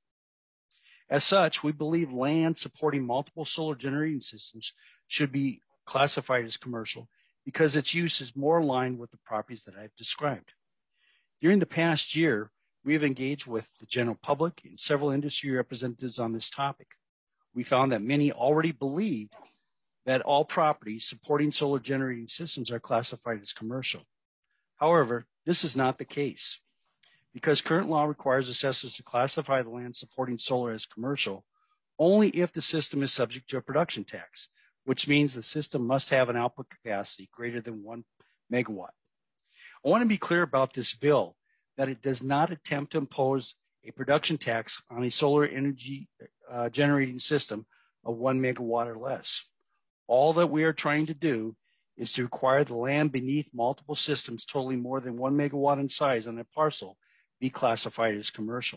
As such, we believe land supporting multiple solar generating systems should be classified as commercial because its use is more aligned with the properties that I've described. During the past year, we have engaged with the general public and several industry representatives on this topic. We found that many already believed that all properties supporting solar generating systems are classified as commercial. However, this is not the case. Because current law requires assessors to classify the land supporting solar as commercial only if the system is subject to a production tax, which means the system must have an output capacity greater than one megawatt. I want to be clear about this bill that it does not attempt to impose a production tax on a solar energy uh, generating system of one megawatt or less. All that we are trying to do is to require the land beneath multiple systems totaling more than one megawatt in size on a parcel be classified as commercial.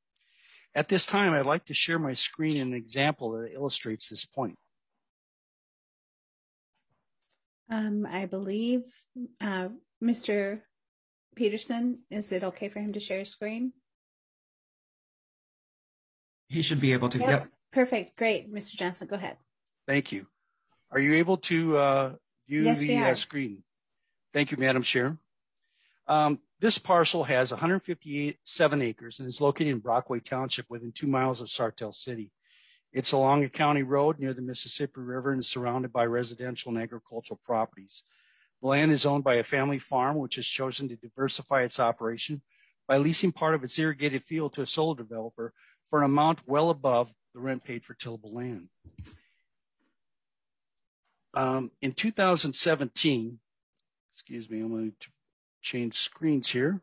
At this time, I'd like to share my screen in an example that illustrates this point. Um, I believe uh, Mister Peterson, is it okay for him to share his screen? He should be able to. Yep. Yep. Perfect. Great. Mister Johnson, go ahead. Thank you. Are you able to uh, view yes, the uh, screen? Thank you, Madam Chair. Um, this parcel has one hundred fifty-seven acres and is located in Brockway Township within two miles of Sartell City. It's along a county road near the Mississippi River and is surrounded by residential and agricultural properties. The land is owned by a family farm, which has chosen to diversify its operation by leasing part of its irrigated field to a solar developer for an amount well above the rent paid for tillable land. Um, in two thousand seventeen, excuse me, I'm going to change screens here.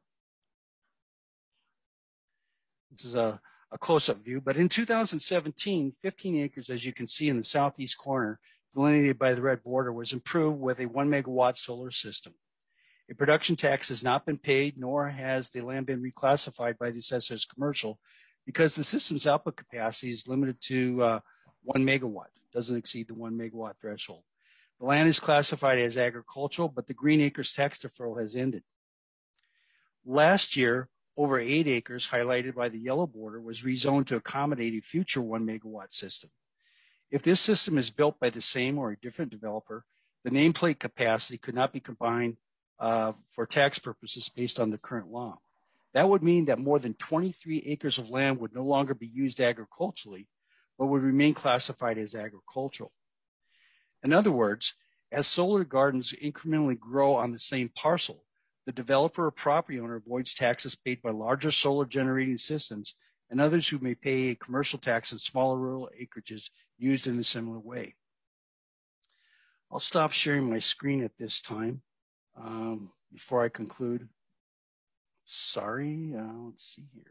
This is a, a close-up view, but in two thousand seventeen, fifteen acres, as you can see in the southeast corner, delineated by the red border, was improved with a one megawatt solar system. A production tax has not been paid, nor has the land been reclassified by the assessor as commercial, because the system's output capacity is limited to uh, one megawatt, doesn't exceed the one megawatt threshold. The land is classified as agricultural, but the Green Acres tax deferral has ended. Last year, over eight acres, highlighted by the yellow border, was rezoned to accommodate a future one megawatt system. If this system is built by the same or a different developer, the nameplate capacity could not be combined uh, for tax purposes based on the current law. That would mean that more than twenty-three acres of land would no longer be used agriculturally, but would remain classified as agricultural. In other words, as solar gardens incrementally grow on the same parcel, the developer or property owner avoids taxes paid by larger solar generating systems and others who may pay a commercial tax on smaller rural acreages used in a similar way. I'll stop sharing my screen at this time um, before I conclude. Sorry, uh, let's see here.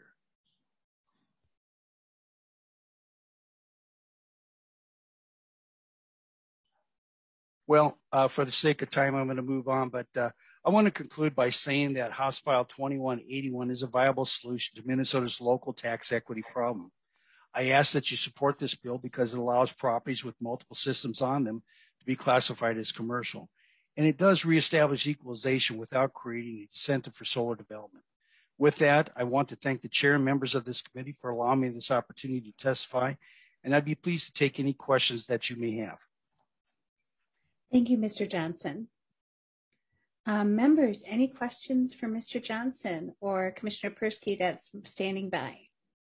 Well, uh, for the sake of time, I'm going to move on, but uh, I want to conclude by saying that House File twenty-one eighty-one is a viable solution to Minnesota's local tax equity problem. I ask that you support this bill because it allows properties with multiple systems on them to be classified as commercial, and it does reestablish equalization without creating an incentive for solar development. With that, I want to thank the chair and members of this committee for allowing me this opportunity to testify, and I'd be pleased to take any questions that you may have. Thank you, Mister Johnson. Um, members, any questions for Mister Johnson or Commissioner Persky that's standing by?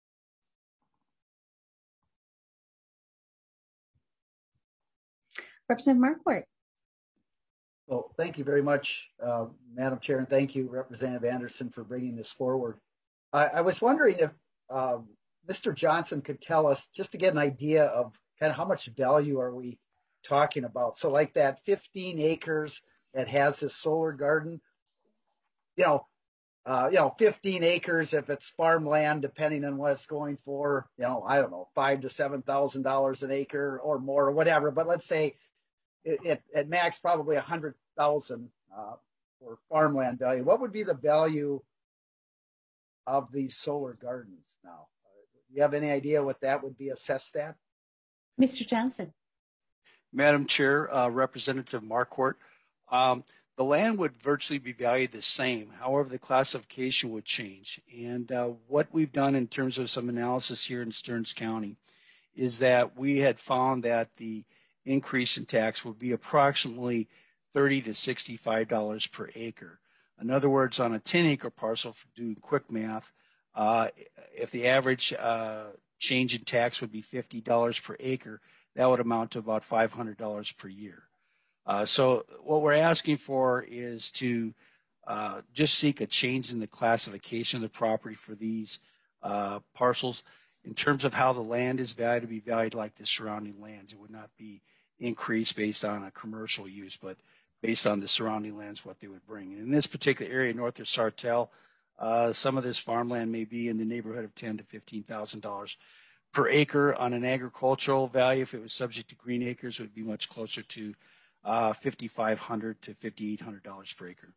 Representative Marquardt. Well, thank you very much, uh, Madam Chair, and thank you, Representative Anderson, for bringing this forward. I, I was wondering if um, Mister Johnson could tell us, just to get an idea of kind of how much value are we talking about. So like that fifteen acres that has this solar garden, you know, uh, you know, fifteen acres, if it's farmland, depending on what it's going for, you know, I don't know, five to seven thousand dollars an acre or more or whatever. But let's say it, it at max probably a hundred thousand uh, for farmland value. What would be the value of these solar gardens now? Do you have any idea what that would be assessed at? Mister Johnson. Madam Chair, uh, Representative Marquardt, um, the land would virtually be valued the same. However, the classification would change. And uh, what we've done in terms of some analysis here in Stearns County is that we had found that the increase in tax would be approximately thirty to sixty-five dollars per acre. In other words, on a ten acre parcel, for doing quick math, uh, if the average uh, change in tax would be fifty dollars per acre, that would amount to about five hundred dollars per year. Uh, so what we're asking for is to uh, just seek a change in the classification of the property for these uh, parcels. In terms of how the land is valued, to be valued like the surrounding lands. It would not be increased based on a commercial use, but based on the surrounding lands, what they would bring. And in this particular area, north of Sartell, uh, some of this farmland may be in the neighborhood of ten to fifteen thousand dollars per acre. On an agricultural value, if it was subject to Green Acres, it would be much closer to uh, fifty-five hundred to fifty-eight hundred dollars per acre.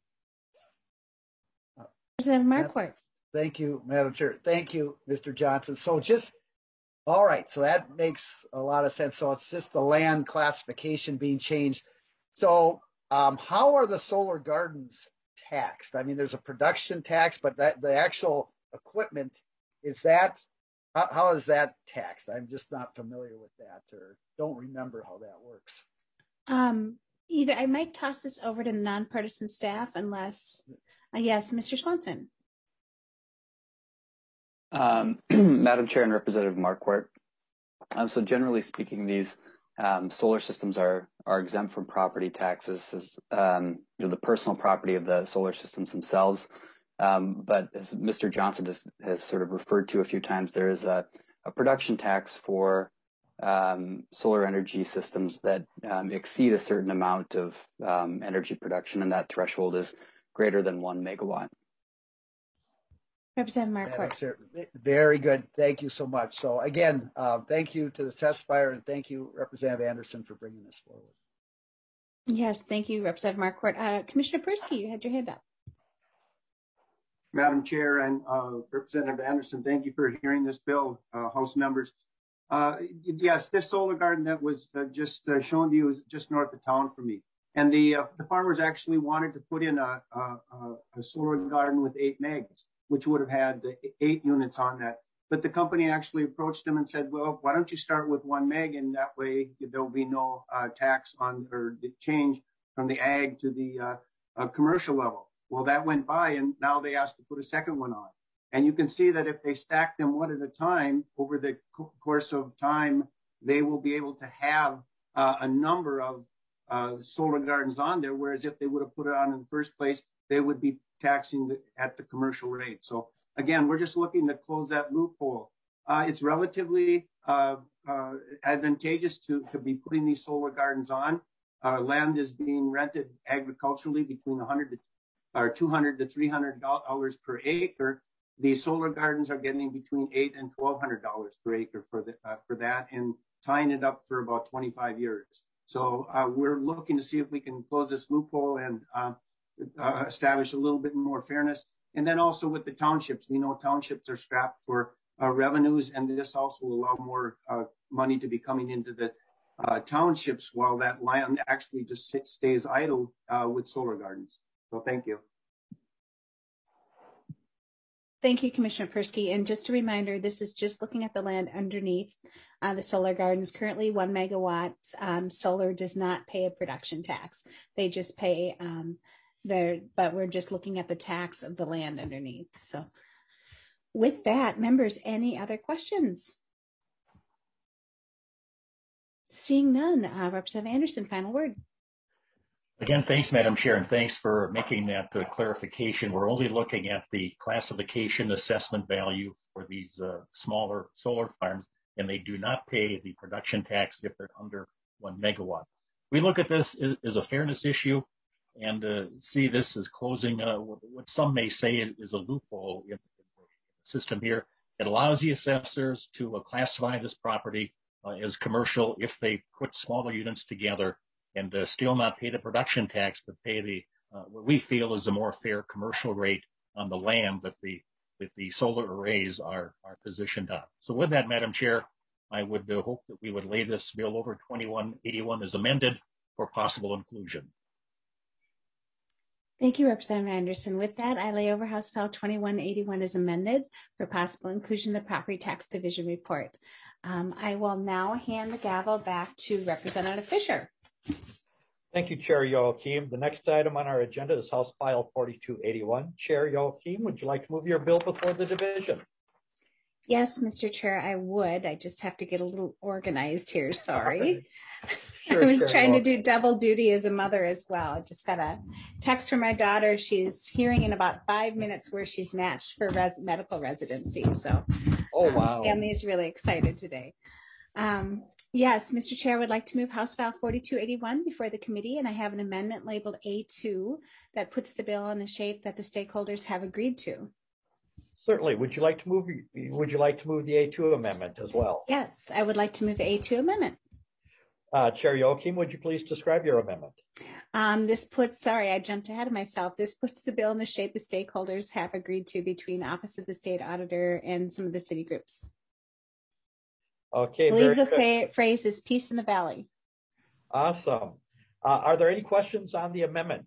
Representative Marquardt. Thank you, Madam Chair. Thank you, Mister Johnson. So just, all right, so that makes a lot of sense. So it's just the land classification being changed. So um, how are the solar gardens taxed? I mean, there's a production tax, but that the actual equipment, is that, how, how is that taxed? I'm just not familiar with that, or don't remember how that works. Um, either I might toss this over to nonpartisan staff unless, uh, yes, Mister Swanson. Um, Madam Chair and Representative Marquardt. Um, so generally speaking, these um, solar systems are are exempt from property taxes, as um, you know, the personal property of the solar systems themselves. Um, but as Mister Johnson has, has sort of referred to a few times, there is a, a production tax for um, solar energy systems that um, exceed a certain amount of um, energy production, and that threshold is greater than one megawatt. Representative Marquardt. Very good. Thank you so much. So again, uh, thank you to the testifier, and thank you, Representative Anderson, for bringing this forward. Yes, thank you, Representative Marquardt. Uh, Commissioner Persky, you had your hand up. Madam Chair and uh, Representative Anderson, thank you for hearing this bill, uh, House members. Uh, yes, this solar garden that was uh, just uh, shown to you is just north of town for me. And the uh, the farmers actually wanted to put in a, a, a solar garden with eight megs, which would have had eight units on that. But the company actually approached them and said, well, why don't you start with one meg, and that way there'll be no uh, tax on or change from the ag to the uh, uh, commercial level. Well, that went by, and now they asked to put a second one on. And you can see that if they stack them one at a time over the co- course of time, they will be able to have uh, a number of uh, solar gardens on there, whereas if they would have put it on in the first place, they would be taxing the, at the commercial rate. So again, we're just looking to close that loophole. Uh, it's relatively uh, uh, advantageous to, to be putting these solar gardens on. Our land is being rented agriculturally between one hundred to, or two hundred to three hundred dollars per acre. These solar gardens are getting between eight and twelve hundred dollars per acre for the, uh, for that, and tying it up for about twenty-five years. So uh, we're looking to see if we can close this loophole and uh, uh, establish a little bit more fairness. And then also with the townships, we know townships are strapped for uh, revenues, and this also will allow more uh, money to be coming into the uh, townships while that land actually just sits, stays idle uh, with solar gardens. So thank you. Thank you, Commissioner Persky. And just a reminder, this is just looking at the land underneath uh, the solar gardens. Currently, one megawatt um, solar does not pay a production tax. They just pay um, their, but we're just looking at the tax of the land underneath. So with that, members, any other questions? Seeing none, uh, Representative Anderson, final word. Again, thanks, Madam Chair, and thanks for making that uh, clarification. We're only looking at the classification assessment value for these uh, smaller solar farms, and they do not pay the production tax if they're under one megawatt. We look at this as a fairness issue and uh, see this as closing uh, what some may say is a loophole in the system here. It allows the assessors to uh, classify this property uh, as commercial if they put smaller units together and uh, still not pay the production tax, but pay the uh, what we feel is a more fair commercial rate on the land that the that the solar arrays are are positioned on. So with that, Madam Chair, I would uh, hope that we would lay this bill over twenty-one eighty-one as amended for possible inclusion. Thank you, Representative Anderson. With that, I lay over House File twenty-one eighty-one as amended for possible inclusion in the Property Tax Division report. Um, I will now hand the gavel back to Representative Fisher. Thank you, Chair Youakim. The next item on our agenda is House File forty-two eighty-one. Chair Youakim, would you like to move your bill before the division? Yes, Mister Chair, I would. I just have to get a little organized here. Sorry. Sure, I was Chair trying to Youakim. do double duty as a mother as well. I just got a text from my daughter. She's hearing in about five minutes where she's matched for res- medical residency. So, oh, um, wow. family is really excited today. Um, Yes, Mister Chair, I would like to move House File forty-two eighty-one before the committee, and I have an amendment labeled A two that puts the bill in the shape that the stakeholders have agreed to. Certainly. Would you like to move? Would you like to move the A two amendment as well? Yes, I would like to move the A two amendment. Uh, Chair Youakim, would you please describe your amendment? Um, this puts, sorry, I jumped ahead of myself. This puts the bill in the shape the stakeholders have agreed to between the Office of the State Auditor and some of the city groups. Okay. I believe the very fa- phrase is peace in the valley. Awesome. Uh, are there any questions on the amendment?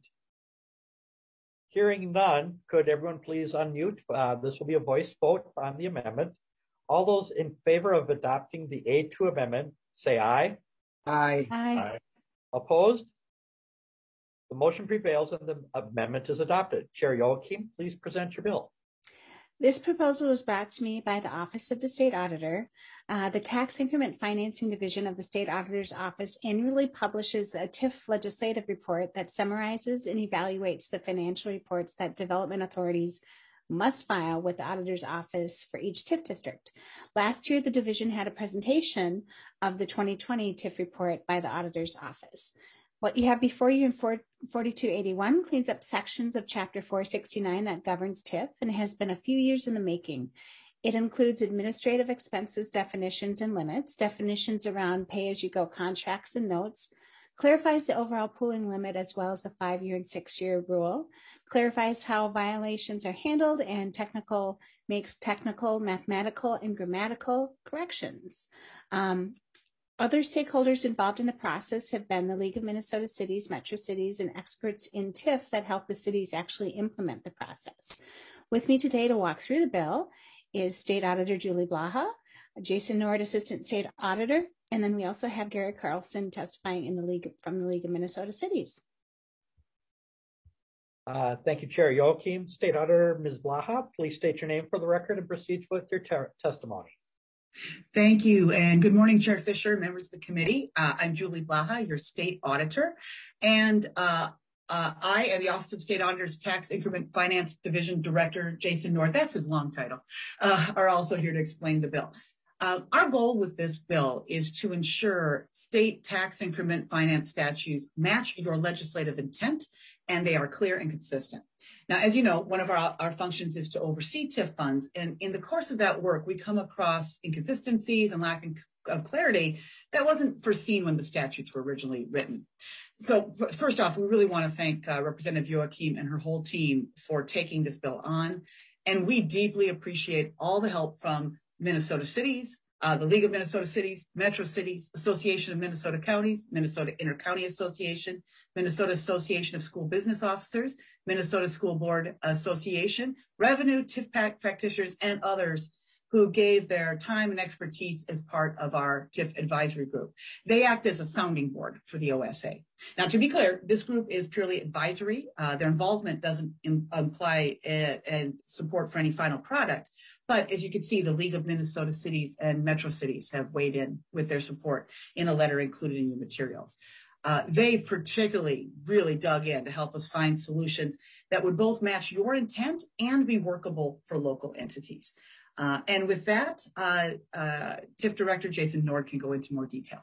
Hearing none, could everyone please unmute? Uh, this will be a voice vote on the amendment. All those in favor of adopting the A two amendment, say aye. Aye. Aye. Aye. Opposed? The motion prevails and the amendment is adopted. Chair Youakim, please present your bill. This proposal was brought to me by the Office of the State Auditor. Uh, the Tax Increment Financing Division of the State Auditor's Office annually publishes a T I F legislative report that summarizes and evaluates the financial reports that development authorities must file with the Auditor's Office for each T I F district. Last year, the division had a presentation of the twenty twenty T I F report by the Auditor's Office. What you have before you in forty-two eighty-one cleans up sections of Chapter four sixty-nine that governs T I F and has been a few years in the making. It includes administrative expenses, definitions and limits, definitions around pay-as-you-go contracts and notes, clarifies the overall pooling limit as well as the five-year and six-year rule, clarifies how violations are handled, and technical makes technical, mathematical, and grammatical corrections. Um, Other stakeholders involved in the process have been the League of Minnesota Cities, Metro Cities, and experts in T I F that help the cities actually implement the process. With me today to walk through the bill is State Auditor Julie Blaha, Jason Nord, Assistant State Auditor, and then we also have Gary Carlson testifying in the League from the League of Minnesota Cities. Uh, thank you, Chair Joachim. State Auditor Miz Blaha, please state your name for the record and proceed with your testimony. Thank you, and good morning, Chair Fisher, members of the committee. Uh, I'm Julie Blaha, your state auditor, and uh, uh, I and the Office of State Auditor's Tax Increment Finance Division Director, Jason Nord, that's his long title, uh, are also here to explain the bill. Uh, our goal with this bill is to ensure state tax increment finance statutes match your legislative intent, and they are clear and consistent. Now, as you know, one of our, our functions is to oversee T I F funds, and in the course of that work, we come across inconsistencies and lack of clarity that wasn't foreseen when the statutes were originally written. So first off, we really want to thank uh, Representative Joachim and her whole team for taking this bill on, and we deeply appreciate all the help from Minnesota Cities, uh, the League of Minnesota Cities, Metro Cities, Association of Minnesota Counties, Minnesota Intercounty Association, Minnesota Association of School Business Officers, Minnesota School Board Association, Revenue, T I F practitioners, and others who gave their time and expertise as part of our T I F advisory group. They act as a sounding board for the O S A. Now, to be clear, this group is purely advisory. Uh, their involvement doesn't im- imply a, a support for any final product. But as you can see, the League of Minnesota Cities and Metro Cities have weighed in with their support in a letter included in your materials. Uh, they particularly really dug in to help us find solutions that would both match your intent and be workable for local entities. Uh, and with that, uh, uh, T I F Director Jason Nord can go into more detail.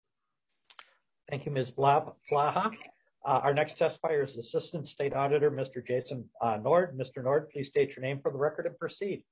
Thank you, Miz Blaha. Uh, our next testifier is Assistant State Auditor, Mister Jason uh, Nord. Mister Nord, please state your name for the record and proceed.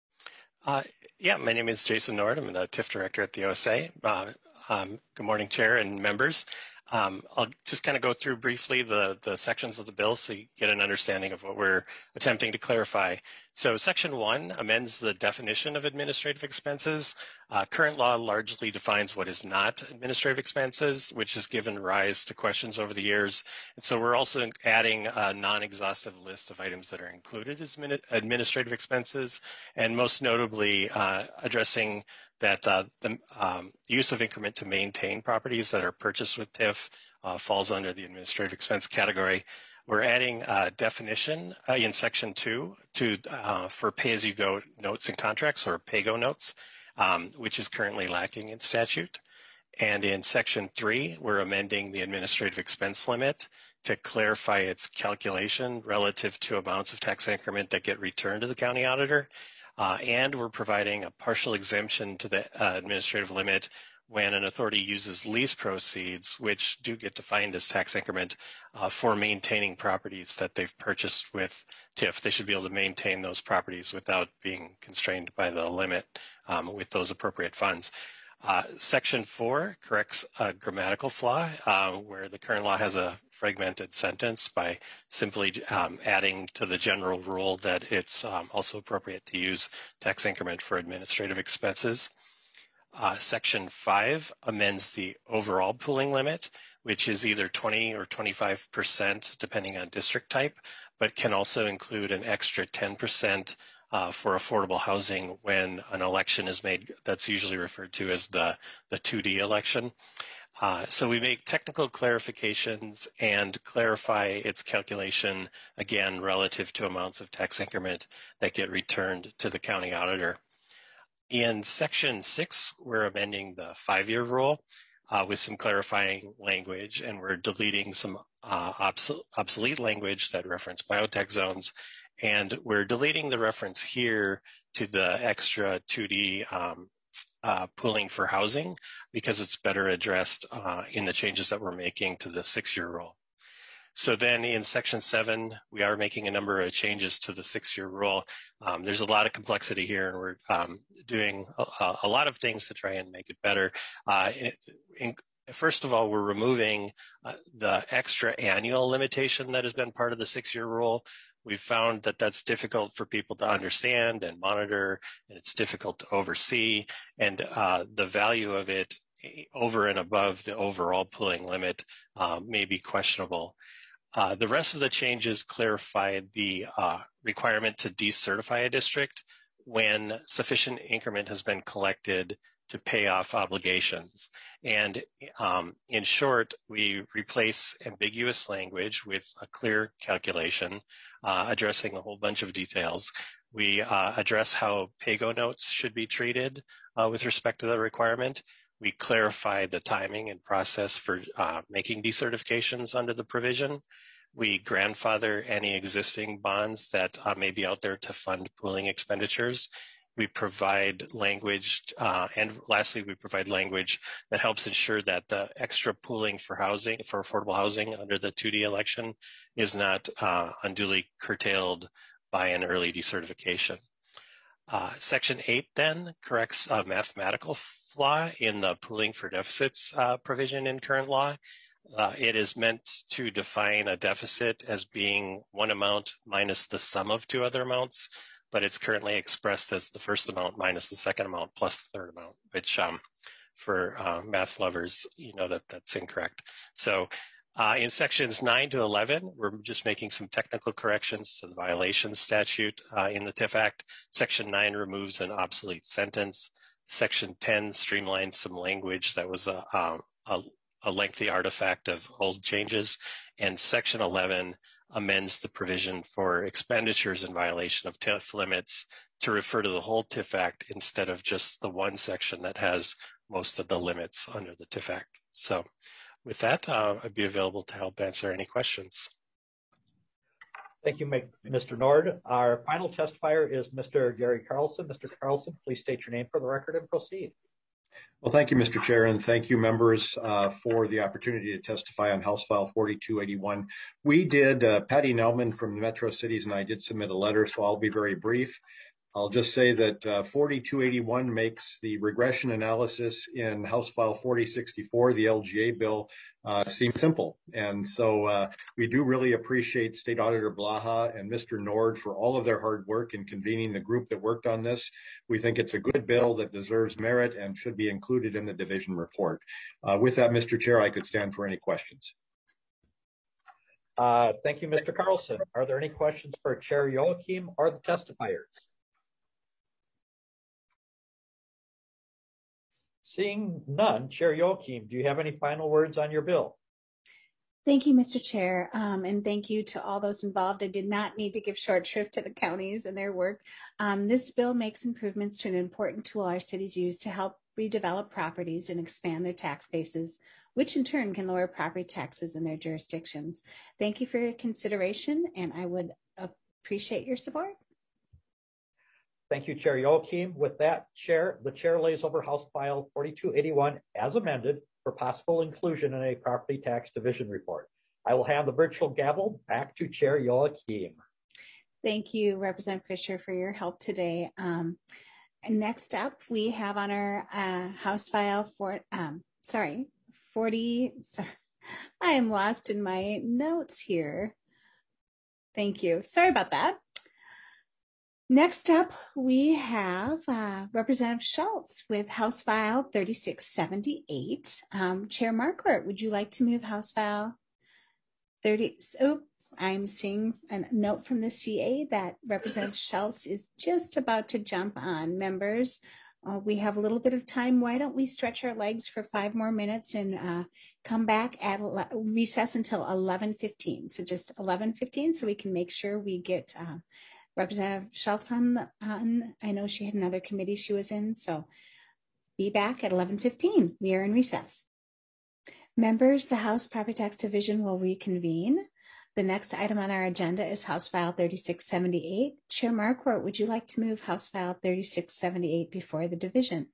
Uh, yeah, my name is Jason Nord. I'm the T I F Director at the O S A. Uh, um, good morning, Chair and members. Um, I'll just kind of go through briefly the, the sections of the bill so you get an understanding of what we're attempting to clarify. So section one amends the definition of administrative expenses. Uh, current law largely defines what is not administrative expenses, which has given rise to questions over the years. And so we're also adding a non-exhaustive list of items that are included as administrative expenses, and most notably uh, addressing that uh, the um, use of increment to maintain properties that are purchased with T I F uh, falls under the administrative expense category. We're adding a definition uh, in section two to uh, for pay-as-you-go notes and contracts, or pay-go notes, um, which is currently lacking in statute. And in section three, we're amending the administrative expense limit to clarify its calculation relative to amounts of tax increment that get returned to the county auditor. Uh, and we're providing a partial exemption to the uh, administrative limit when an authority uses lease proceeds, which do get defined as tax increment, uh, for maintaining properties that they've purchased with T I F. They should be able to maintain those properties without being constrained by the limit um, with those appropriate funds. Uh, section four corrects a grammatical flaw uh, where the current law has a fragmented sentence by simply um, adding to the general rule that it's um, also appropriate to use tax increment for administrative expenses. Uh, section five amends the overall pooling limit, which is either twenty or twenty-five percent depending on district type, but can also include an extra ten percent Uh, for affordable housing when an election is made. That's usually referred to as the, the two D election. Uh, so we make technical clarifications and clarify its calculation, again, relative to amounts of tax increment that get returned to the county auditor. In section six, we're amending the five-year rule uh, with some clarifying language, and we're deleting some uh, obs- obsolete language that reference biotech zones. And we're deleting the reference here to the extra two D um, uh, pooling for housing because it's better addressed uh, in the changes that we're making to the six-year rule. So then in section seven, we are making a number of changes to the six-year rule. Um, there's a lot of complexity here, and we're um, doing a, a lot of things to try and make it better. Uh, in, in, first of all, we're removing uh, the extra annual limitation that has been part of the six-year rule. We've found that that's difficult for people to understand and monitor, and it's difficult to oversee, and uh, the value of it over and above the overall pooling limit uh, may be questionable. Uh, the rest of the changes clarified the uh, requirement to decertify a district when sufficient increment has been collected to pay off obligations. And um, in short, we replace ambiguous language with a clear calculation, uh, addressing a whole bunch of details. We uh, address how PAYGO notes should be treated uh, with respect to the requirement. We clarify the timing and process for uh, making decertifications under the provision. We grandfather any existing bonds that uh, may be out there to fund pooling expenditures. We provide language, uh, and lastly, we provide language that helps ensure that the extra pooling for housing, for affordable housing under the two D election is not uh, unduly curtailed by an early decertification. Uh, Section eight then corrects a mathematical flaw in the pooling for deficits uh, provision in current law. Uh, it is meant to define a deficit as being one amount minus the sum of two other amounts, but it's currently expressed as the first amount minus the second amount plus the third amount, which um, for uh, math lovers, you know that that's incorrect. So uh, in sections nine to eleven, we're just making some technical corrections to the violation statute uh, in the TIF Act. Section nine removes an obsolete sentence. Section ten streamlines some language that was a, a, a a lengthy artifact of old changes, and Section eleven amends the provision for expenditures in violation of TIF limits to refer to the whole TIF Act instead of just the one section that has most of the limits under the TIF Act. So with that, uh, I'd be available to help answer any questions. Thank you, Mister Nord. Our final testifier is Mister Gary Carlson. Mister Carlson, please state your name for the record and proceed. Well, thank you, Mister Chair, and thank you, members, uh, for the opportunity to testify on House File forty-two eighty-one. We did, uh, Patty Nelman from Metro Cities and I did submit a letter, so I'll be very brief. I'll just say that uh, forty-two eighty-one makes the regression analysis in House File forty sixty-four, the L G A bill, uh, seem simple. And so uh, we do really appreciate State Auditor Blaha and Mister Nord for all of their hard work in convening the group that worked on this. We think it's a good bill that deserves merit and should be included in the division report. Uh, with that, Mister Chair, I could stand for any questions. Uh, thank you, Mister Carlson. Are there any questions for Chair Youakim or the testifiers? Seeing none, Chair Youakim, do you have any final words on your bill? Thank you, Mister Chair, um, and thank you to all those involved. I did not need to give short shrift to the counties and their work. Um, this bill makes improvements to an important tool our cities use to help redevelop properties and expand their tax bases, which in turn can lower property taxes in their jurisdictions. Thank you for your consideration, and I would appreciate your support. Thank you, Chair Youakim. With that, Chair, the Chair lays over House File forty-two eighty-one as amended for possible inclusion in a property tax division report. I will hand the virtual gavel back to Chair Youakim. Thank you, Representative Fisher, for your help today. Um, and next up, we have on our uh, House File for, um, sorry, forty, sorry, I am lost in my notes here. Thank you. Sorry about that. Next up, we have uh, Representative Schultz with House File thirty-six seventy-eight. Um, Chair Marquardt, would you like to move House File thirty? Oh, I'm seeing a note from the C A that Representative Schultz is just about to jump on. Members, uh, we have a little bit of time. Why don't we stretch our legs for five more minutes and uh, come back at recess until eleven fifteen. So just eleven fifteen so we can make sure we get uh, Representative Schultz on, on, I know she had another committee she was in, so be back at eleven fifteen. We are in recess. Members, the House Property Tax Division will reconvene. The next item on our agenda is House File thirty-six seventy-eight. Chair Marquardt, would you like to move House File thirty-six seventy-eight before the division?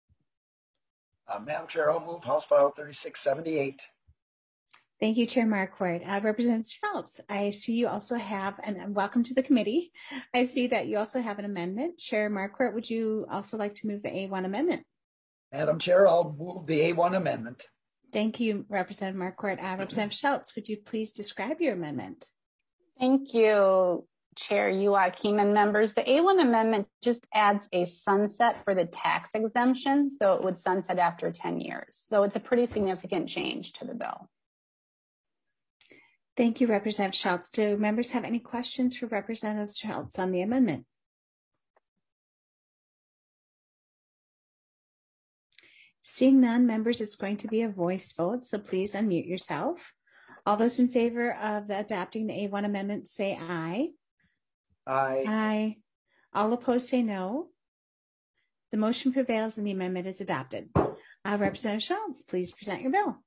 Uh, Madam Chair, I'll move House File thirty-six seventy-eight. Thank you, Chair Marquardt. Uh, Representative Schultz, I see you also have, and welcome to the committee. I see that you also have an amendment. Chair Marquardt, would you also like to move the A one amendment? Madam Chair, I'll move the A one amendment. Thank you, Representative Marquardt. Uh, Representative Schultz, would you please describe your amendment? Thank you, Chair Youakim and members. The A one amendment just adds a sunset for the tax exemption, so it would sunset after ten years. So it's a pretty significant change to the bill. Thank you, Representative Schultz. Do members have any questions for Representative Schultz on the amendment? Seeing none, members, it's going to be a voice vote, so please unmute yourself. All those in favor of the adopting the A one amendment say aye. Aye. Aye. All opposed say no. The motion prevails and the amendment is adopted. Uh, Representative Schultz, please present your bill.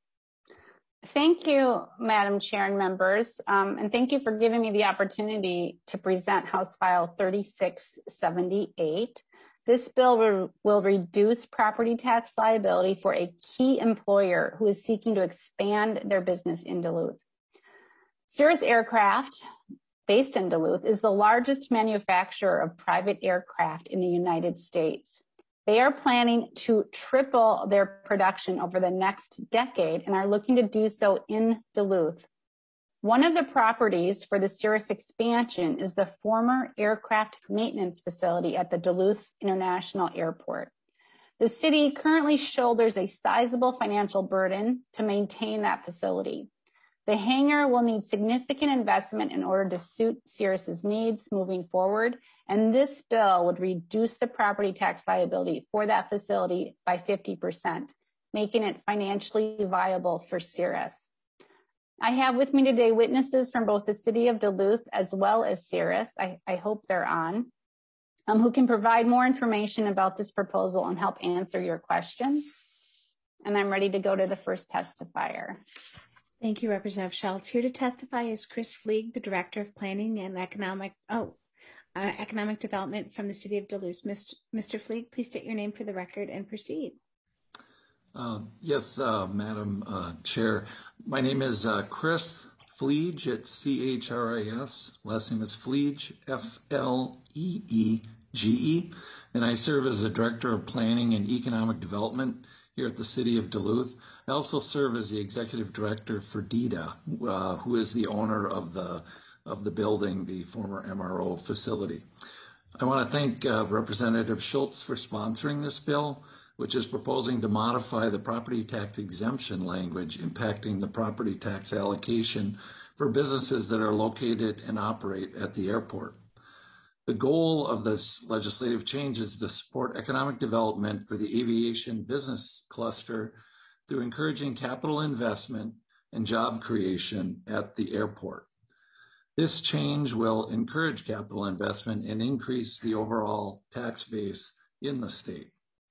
Thank you, Madam Chair and members, um, and thank you for giving me the opportunity to present House File thirty-six seventy-eight. This bill re- will reduce property tax liability for a key employer who is seeking to expand their business in Duluth. Cirrus Aircraft, based in Duluth, is the largest manufacturer of private aircraft in the United States. They are planning to triple their production over the next decade and are looking to do so in Duluth. One of the properties for the Cirrus expansion is the former aircraft maintenance facility at the Duluth International Airport. The city currently shoulders a sizable financial burden to maintain that facility. The hangar will need significant investment in order to suit Cirrus's needs moving forward, and this bill would reduce the property tax liability for that facility by fifty percent, making it financially viable for Cirrus. I have with me today witnesses from both the city of Duluth as well as Cirrus. I, I hope they're on, um, who can provide more information about this proposal and help answer your questions. And I'm ready to go to the first testifier. Thank you, Representative Schultz. Here to testify is Chris Fleig, the Director of Planning and Economic oh, uh, Economic Development from the city of Duluth. Mister Mister Fleig, please state your name for the record and proceed. Uh, yes, uh, Madam uh, Chair. My name is uh, Chris Fleeg. It's C H R I S. Last name is Fleeg, F L E E G E. And I serve as the Director of Planning and Economic Development here at the City of Duluth. I also serve as the Executive Director for D D A, uh, who is the owner of the, of the building, the former M R O facility. I want to thank uh, Representative Schultz for sponsoring this bill, which is proposing to modify the property tax exemption language impacting the property tax allocation for businesses that are located and operate at the airport. The goal of this legislative change is to support economic development for the aviation business cluster through encouraging capital investment and job creation at the airport. This change will encourage capital investment and increase the overall tax base in the state.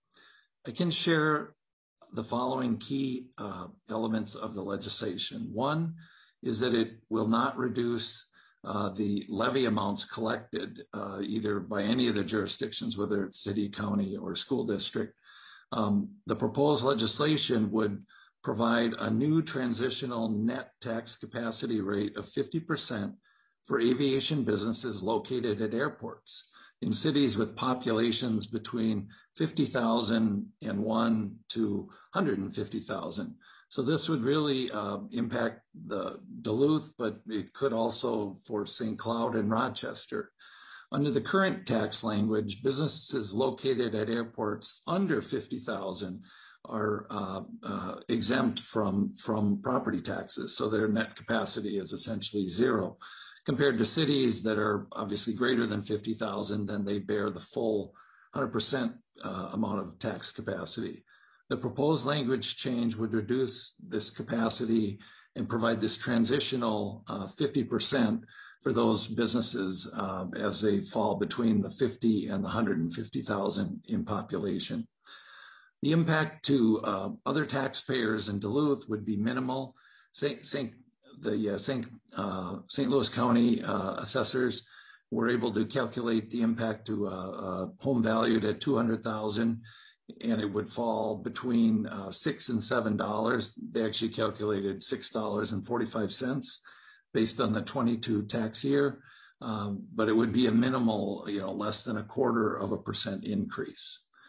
I can share the following key uh, elements of the legislation. One is that it will not reduce uh, the levy amounts collected uh, either by any of the jurisdictions, whether it's city, county, or school district. Um, the proposed legislation would provide a new transitional net tax capacity rate of fifty percent for aviation businesses located at airports in cities with populations between fifty thousand and one to one hundred fifty thousand. So this would really uh, impact the Duluth, but it could also for Saint Cloud and Rochester. Under the current tax language, businesses located at airports under fifty thousand are uh, uh, exempt from, from property taxes. So their net capacity is essentially zero. Compared to cities that are obviously greater than fifty thousand, then they bear the full one hundred percent uh, amount of tax capacity. The proposed language change would reduce this capacity and provide this transitional uh, fifty percent for those businesses uh, as they fall between the fifty and the one hundred fifty thousand in population. The impact to uh, other taxpayers in Duluth would be minimal. Saint, Saint The uh, Saint Uh, Saint Louis County uh, assessors were able to calculate the impact to a uh, uh, home valued at two hundred thousand dollars, and it would fall between uh, six and seven dollars. They actually calculated six dollars and forty-five cents based on the twenty-two tax year, um, but it would be a minimal, you know, less than a quarter of a percent increase.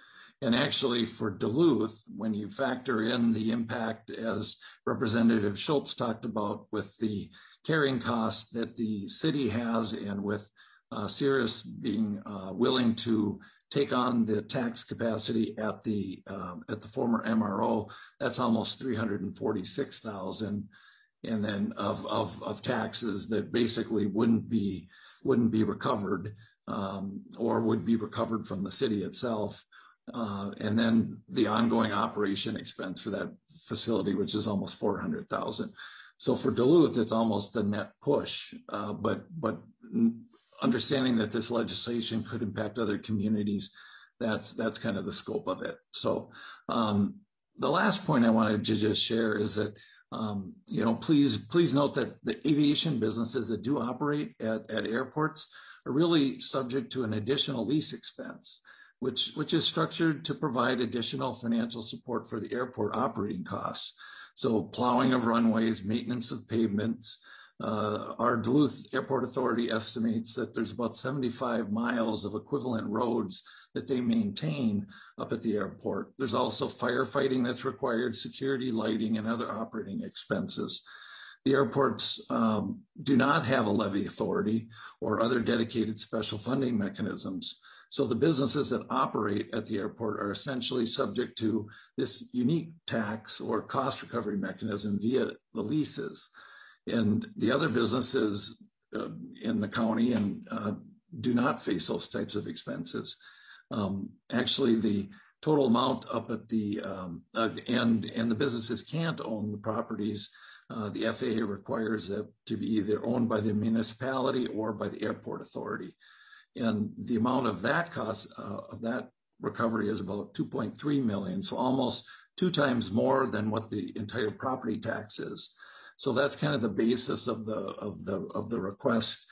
And actually for Duluth, when you factor in the impact, as Representative Schultz talked about, with the carrying costs that the city has, and with uh, Cirrus being uh, willing to take on the tax capacity at the uh, at the former M R O, that's almost three hundred forty-six thousand, and then of, of of taxes that basically wouldn't be wouldn't be recovered, um, or would be recovered from the city itself. Uh, and then the ongoing operation expense for that facility, which is almost four hundred thousand. So for Duluth, it's almost a net push. Uh, but but understanding that this legislation could impact other communities, that's that's kind of the scope of it. So um, the last point I wanted to just share is that um, you know please please note that the aviation businesses that do operate at, at airports are really subject to an additional lease expense, which, which is structured to provide additional financial support for the airport operating costs. So plowing of runways, maintenance of pavements. Uh, our Duluth Airport Authority estimates that there's about seventy-five miles of equivalent roads that they maintain up at the airport. There's also firefighting that's required, security, lighting, and other operating expenses. The airports um, do not have a levy authority or other dedicated special funding mechanisms. So the businesses that operate at the airport are essentially subject to this unique tax or cost recovery mechanism via the leases. And the other businesses uh, in the county and uh, do not face those types of expenses. Um, actually, the total amount up at the um, uh, and and the businesses can't own the properties. Uh, the F A A requires it to be either owned by the municipality or by the airport authority. And the amount of that cost uh, of that recovery is about two point three million, so almost two times more than what the entire property tax is. So that's kind of the basis of the of the of the request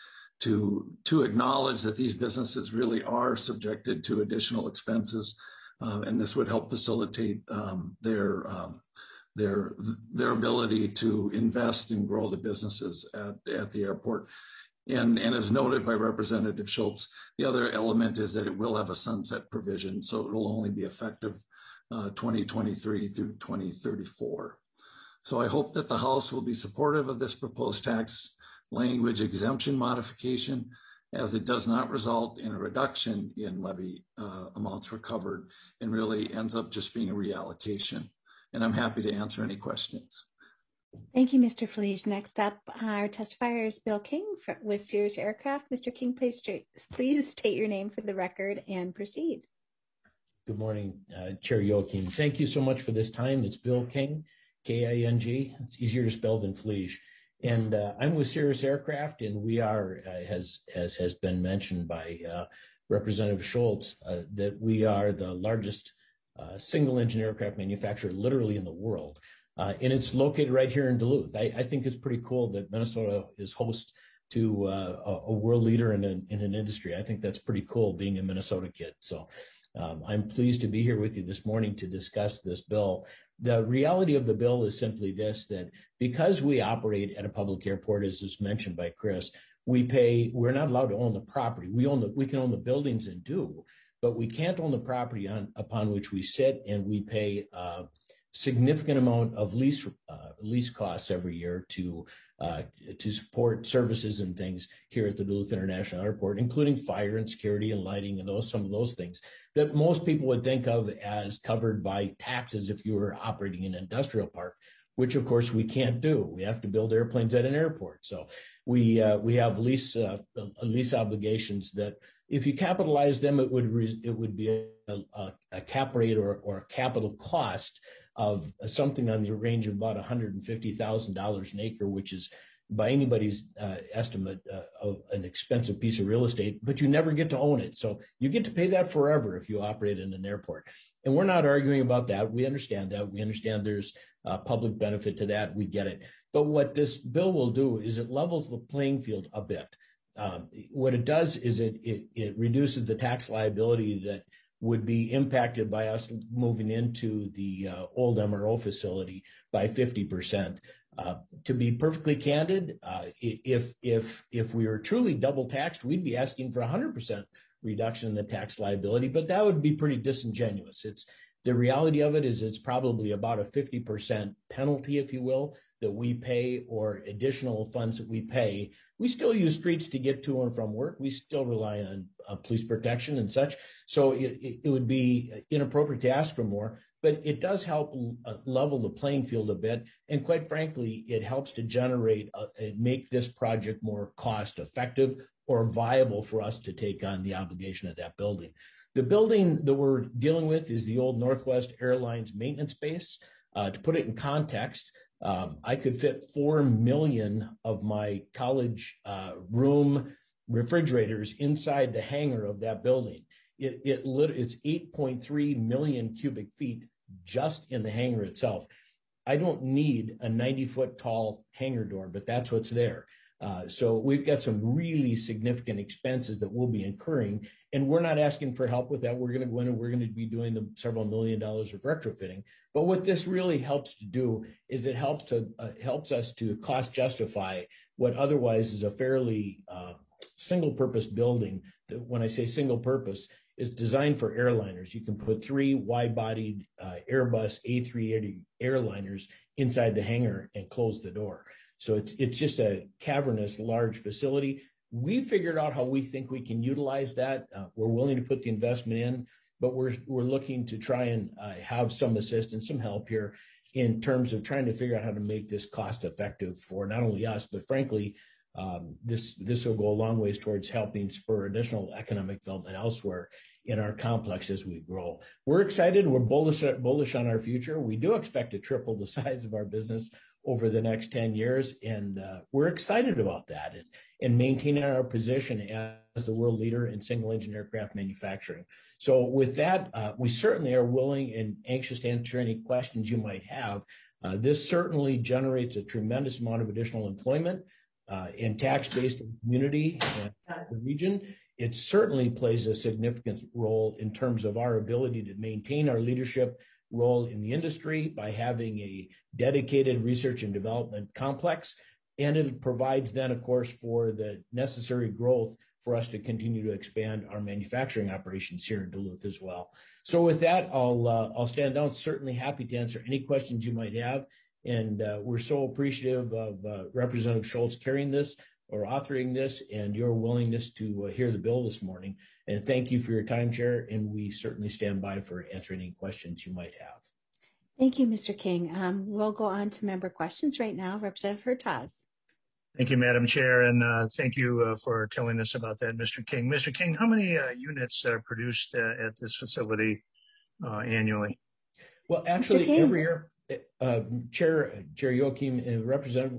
to to acknowledge that these businesses really are subjected to additional expenses, uh, and this would help facilitate um, their um, their their ability to invest and grow the businesses at, at the airport. And, and as noted by Representative Schultz, the other element is that it will have a sunset provision, so it will only be effective uh, twenty twenty-three through twenty thirty-four. So I hope that the House will be supportive of this proposed tax language exemption modification, as it does not result in a reduction in levy uh, amounts recovered and really ends up just being a reallocation. And I'm happy to answer any questions. Thank you, Mister Felice. Next up, our testifier is Bill King for, with Cirrus Aircraft. Mister King, please, please state your name for the record and proceed. Good morning, uh, Chair Joachim. Thank you so much for this time. It's Bill King, K I N G. It's easier to spell than Felice. And uh, I'm with Cirrus Aircraft, and we are, uh, as, as has been mentioned by uh, Representative Schultz, uh, that we are the largest uh, single-engine aircraft manufacturer literally in the world. Uh, and it's located right here in Duluth. I, I think it's pretty cool that Minnesota is host to uh, a, a world leader in an, in an industry. I think that's pretty cool, being a Minnesota kid. So um, I'm pleased to be here with you this morning to discuss this bill. The reality of the bill is simply this, that because we operate at a public airport, as is mentioned by Chris, we pay, we're not allowed to own the property. We own the, we can own the buildings and do, but we can't own the property on, upon which we sit, and we pay uh, significant amount of lease uh, lease costs every year to uh, to support services and things here at the Duluth International Airport, including fire and security and lighting and those some of those things that most people would think of as covered by taxes if you were operating an industrial park, which of course we can't do. We have to build airplanes at an airport, so we uh, we have lease uh, lease obligations that, if you capitalize them, it would re- it would be a, a, a cap rate or or a capital cost of something on the range of about one hundred fifty thousand dollars an acre, which is by anybody's uh, estimate uh, of an expensive piece of real estate, but you never get to own it. So you get to pay that forever if you operate in an airport. And we're not arguing about that. We understand that. We understand there's uh, public benefit to that. We get it. But what this bill will do is it levels the playing field a bit. Um, what it does is it, it, it reduces the tax liability that would be impacted by us moving into the uh, old M R O facility by fifty percent. Uh, to be perfectly candid, uh, if if if we were truly double taxed, we'd be asking for one hundred percent reduction in the tax liability, but that would be pretty disingenuous. It's the reality of it is it's probably about a fifty percent penalty, if you will, that we pay, or additional funds that we pay. We still use streets to get to and from work. We still rely on uh, police protection and such. So it, it would be inappropriate to ask for more, but it does help level the playing field a bit. And quite frankly, it helps to generate, uh, make this project more cost effective or viable for us to take on the obligation of that building. The building that we're dealing with is the old Northwest Airlines maintenance base. Uh, to put it in context, um, I could fit four million of my college uh, room refrigerators inside the hangar of that building. It, it lit, it's eight point three million cubic feet just in the hangar itself. I don't need a ninety foot tall hangar door, but that's what's there. Uh, so we've got some really significant expenses that we'll be incurring, and we're not asking for help with that. We're going to go in and we're going to be doing the several million dollars of retrofitting. But what this really helps to do is it helps to uh, helps us to cost justify what otherwise is a fairly uh, single purpose building. That, when I say single purpose, is designed for airliners. You can put three wide bodied uh, Airbus A three eighty airliners inside the hangar and close the door. So it's, it's just a cavernous, large facility. We figured out how we think we can utilize that. Uh, we're willing to put the investment in, but we're we're looking to try and uh, have some assistance, some help here in terms of trying to figure out how to make this cost effective for not only us, but frankly, um, this this will go a long ways towards helping spur additional economic development elsewhere in our complex as we grow. We're excited. We're bullish bullish on our future. We do expect to triple the size of our business over the next ten years. And uh, we're excited about that and, and maintaining our position as the world leader in single engine aircraft manufacturing. So with that, uh, we certainly are willing and anxious to answer any questions you might have. Uh, this certainly generates a tremendous amount of additional employment uh, and tax base in the community and the region. It certainly plays a significant role in terms of our ability to maintain our leadership role in the industry by having a dedicated research and development complex. And it provides then, of course, for the necessary growth for us to continue to expand our manufacturing operations here in Duluth as well. So with that, I'll, uh, I'll stand down, certainly happy to answer any questions you might have. And uh, we're so appreciative of uh, Representative Schultz carrying this or authoring this and your willingness to uh, hear the bill this morning. And thank you for your time, Chair, and we certainly stand by for answering any questions you might have. Thank you, Mister King. Um, we'll go on to member questions right now. Representative Hertaus. Thank you, Madam Chair, and uh, thank you uh, for telling us about that, Mister King. Mister King, how many uh, units are produced uh, at this facility uh, annually? Well, actually, every year, uh, Chair, Chair Joachim and Representative,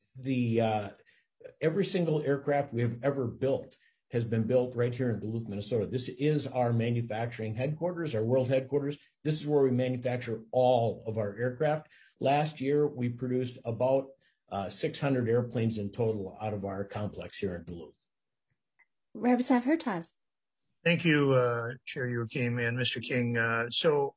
the uh, every single aircraft we have ever built has been built right here in Duluth, Minnesota. This is our manufacturing headquarters, our world headquarters. This is where we manufacture all of our aircraft. Last year, we produced about uh, six hundred airplanes in total out of our complex here in Duluth. Representative Hertaus. Thank you, uh, Chair Joachim and Mister King. Uh, so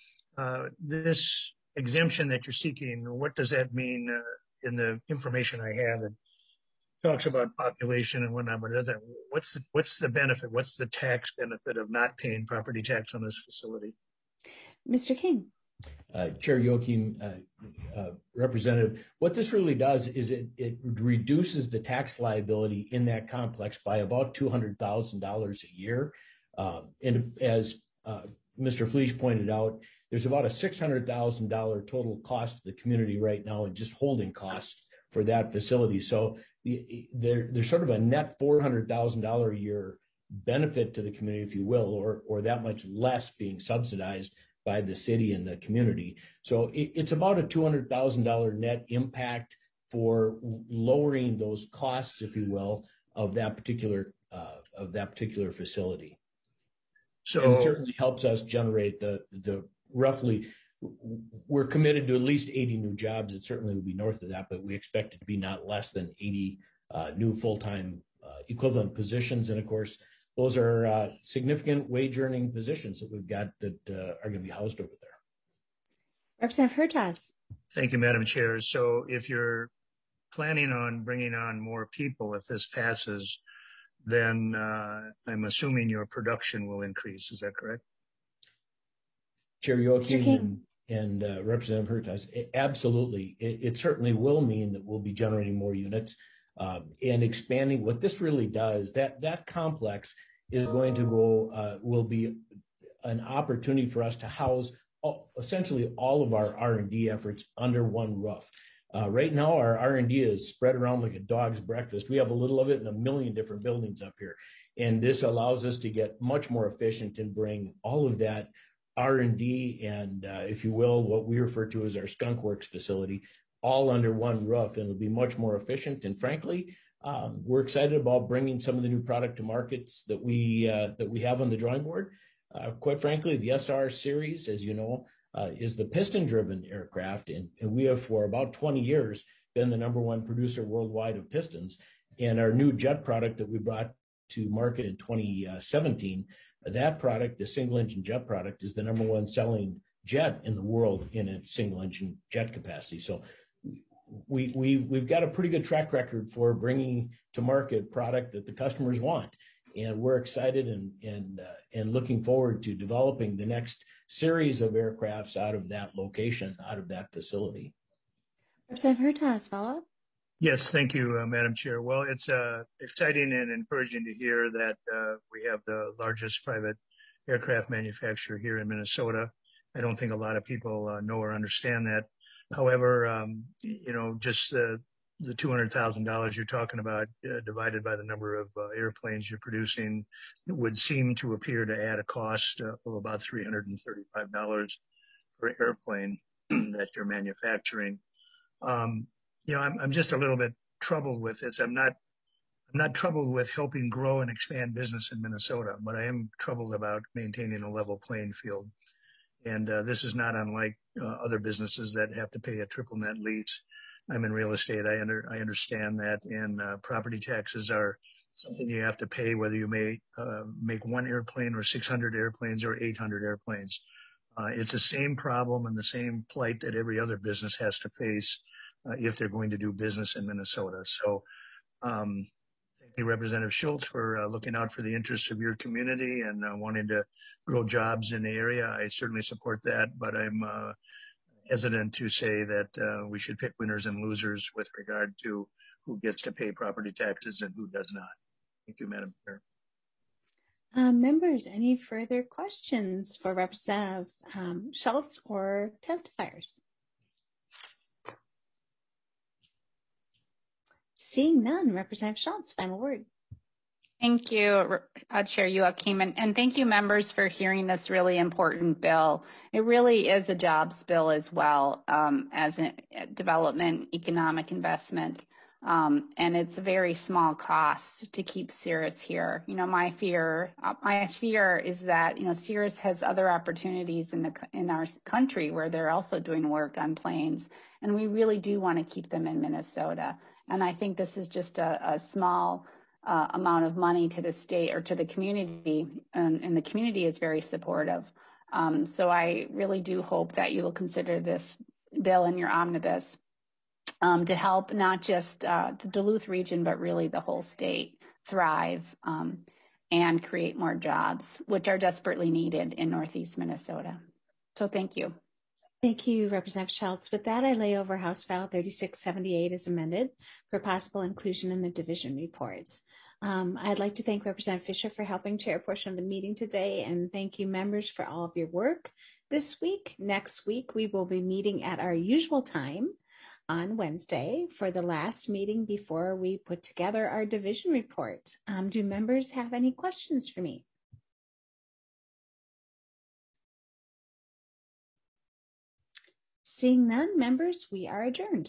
uh, this exemption that you're seeking, what does that mean uh, in the information I have? It talks about population and whatnot, but does that, what's the, what's the benefit? What's the tax benefit of not paying property tax on this facility? Mister King. Uh, Chair Joachim, uh, uh, Representative, what this really does is it, it reduces the tax liability in that complex by about two hundred thousand dollars a year. Uh, and as uh, Mister Fleesch pointed out, there's about a six hundred thousand dollars total cost to the community right now in just holding costs for that facility. So the, there, there's sort of a net four hundred thousand dollars a year benefit to the community, if you will, or, or that much less being subsidized by the city and the community. So it, it's about a two hundred thousand dollars net impact for lowering those costs, if you will, of that particular uh, of that particular facility. So and it certainly helps us generate the the roughly. We're committed to at least eighty new jobs. It certainly will be north of that, but we expect it to be not less than eighty uh, new full-time uh, equivalent positions. And of course, those are uh, significant wage earning positions that we've got that uh, are going to be housed over there. Representative Hertaus. Thank you, Madam Chair. So if you're planning on bringing on more people, if this passes, then uh, I'm assuming your production will increase. Is that correct? Chair Youakim and, and uh, Representative Hertaus, absolutely. It, it certainly will mean that we'll be generating more units uh, and expanding. What this really does, that that complex is going to go, uh, will be an opportunity for us to house all, essentially all of our R and D efforts under one roof. Uh, right now, our R and D is spread around like a dog's breakfast. We have a little of it in a million different buildings up here. And this allows us to get much more efficient and bring all of that R and D and, uh, if you will, what we refer to as our Skunk Works facility, all under one roof, and it'll be much more efficient. And frankly, um, we're excited about bringing some of the new product to markets that we uh, that we have on the drawing board. Uh, quite frankly, the S R series, as you know, uh, is the piston-driven aircraft, and, and we have for about twenty years been the number one producer worldwide of pistons. And our new jet product that we brought to market in twenty seventeen, that product, the single-engine jet product, is the number one selling jet in the world in a single-engine jet capacity. So we, we, we've got a pretty good track record for bringing to market product that the customers want. And we're excited and, and, uh, and looking forward to developing the next series of aircrafts out of that location, out of that facility. Representative Hertaus, follow-up? Yes, thank you, uh, Madam Chair. Well, it's uh, exciting and encouraging to hear that uh, we have the largest private aircraft manufacturer here in Minnesota. I don't think a lot of people uh, know or understand that. However, um, you know, just uh, the two hundred thousand dollars you're talking about uh, divided by the number of uh, airplanes you're producing would seem to appear to add a cost uh, of about three hundred thirty-five dollars per airplane that you're manufacturing. Um, you know, I'm, I'm just a little bit troubled with this. I'm not, I'm not troubled with helping grow and expand business in Minnesota, but I am troubled about maintaining a level playing field. And uh, this is not unlike uh, other businesses that have to pay a triple net lease. I'm in real estate. I under, I understand that, and uh, property taxes are something you have to pay whether you may uh, make one airplane or six hundred airplanes or eight hundred airplanes. Uh, it's the same problem and the same plight that every other business has to face uh, if they're going to do business in Minnesota. So um, thank you, Representative Schultz, for uh, looking out for the interests of your community and uh, wanting to grow jobs in the area. I certainly support that, but I'm uh, hesitant to say that uh, we should pick winners and losers with regard to who gets to pay property taxes and who does not. Thank you, Madam Chair. Uh, members, any further questions for Representative um, Schultz or testifiers? Seeing none, Representative Schultz, final word. Thank you, uh, Chair Youakim, and, and thank you, members, for hearing this really important bill. It really is a jobs bill as well um, as a development, economic investment, um, and it's a very small cost to keep Cirrus here. You know, my fear, uh, my fear is that you know Cirrus has other opportunities in the in our country where they're also doing work on planes, and we really do want to keep them in Minnesota. And I think this is just a, a small Uh, amount of money to the state or to the community, and, and the community is very supportive. Um, so I really do hope that you will consider this bill in your omnibus um, to help not just uh, the Duluth region, but really the whole state thrive um, and create more jobs, which are desperately needed in Northeast Minnesota. So thank you. Thank you, Representative Schultz. With that, I lay over House File thirty-six seventy-eight as amended for possible inclusion in the division reports. Um, I'd like to thank Representative Fisher for helping chair a portion of the meeting today, and thank you, members, for all of your work this week. Next week, we will be meeting at our usual time on Wednesday for the last meeting before we put together our division report. Um, do members have any questions for me? Seeing none, members, we are adjourned.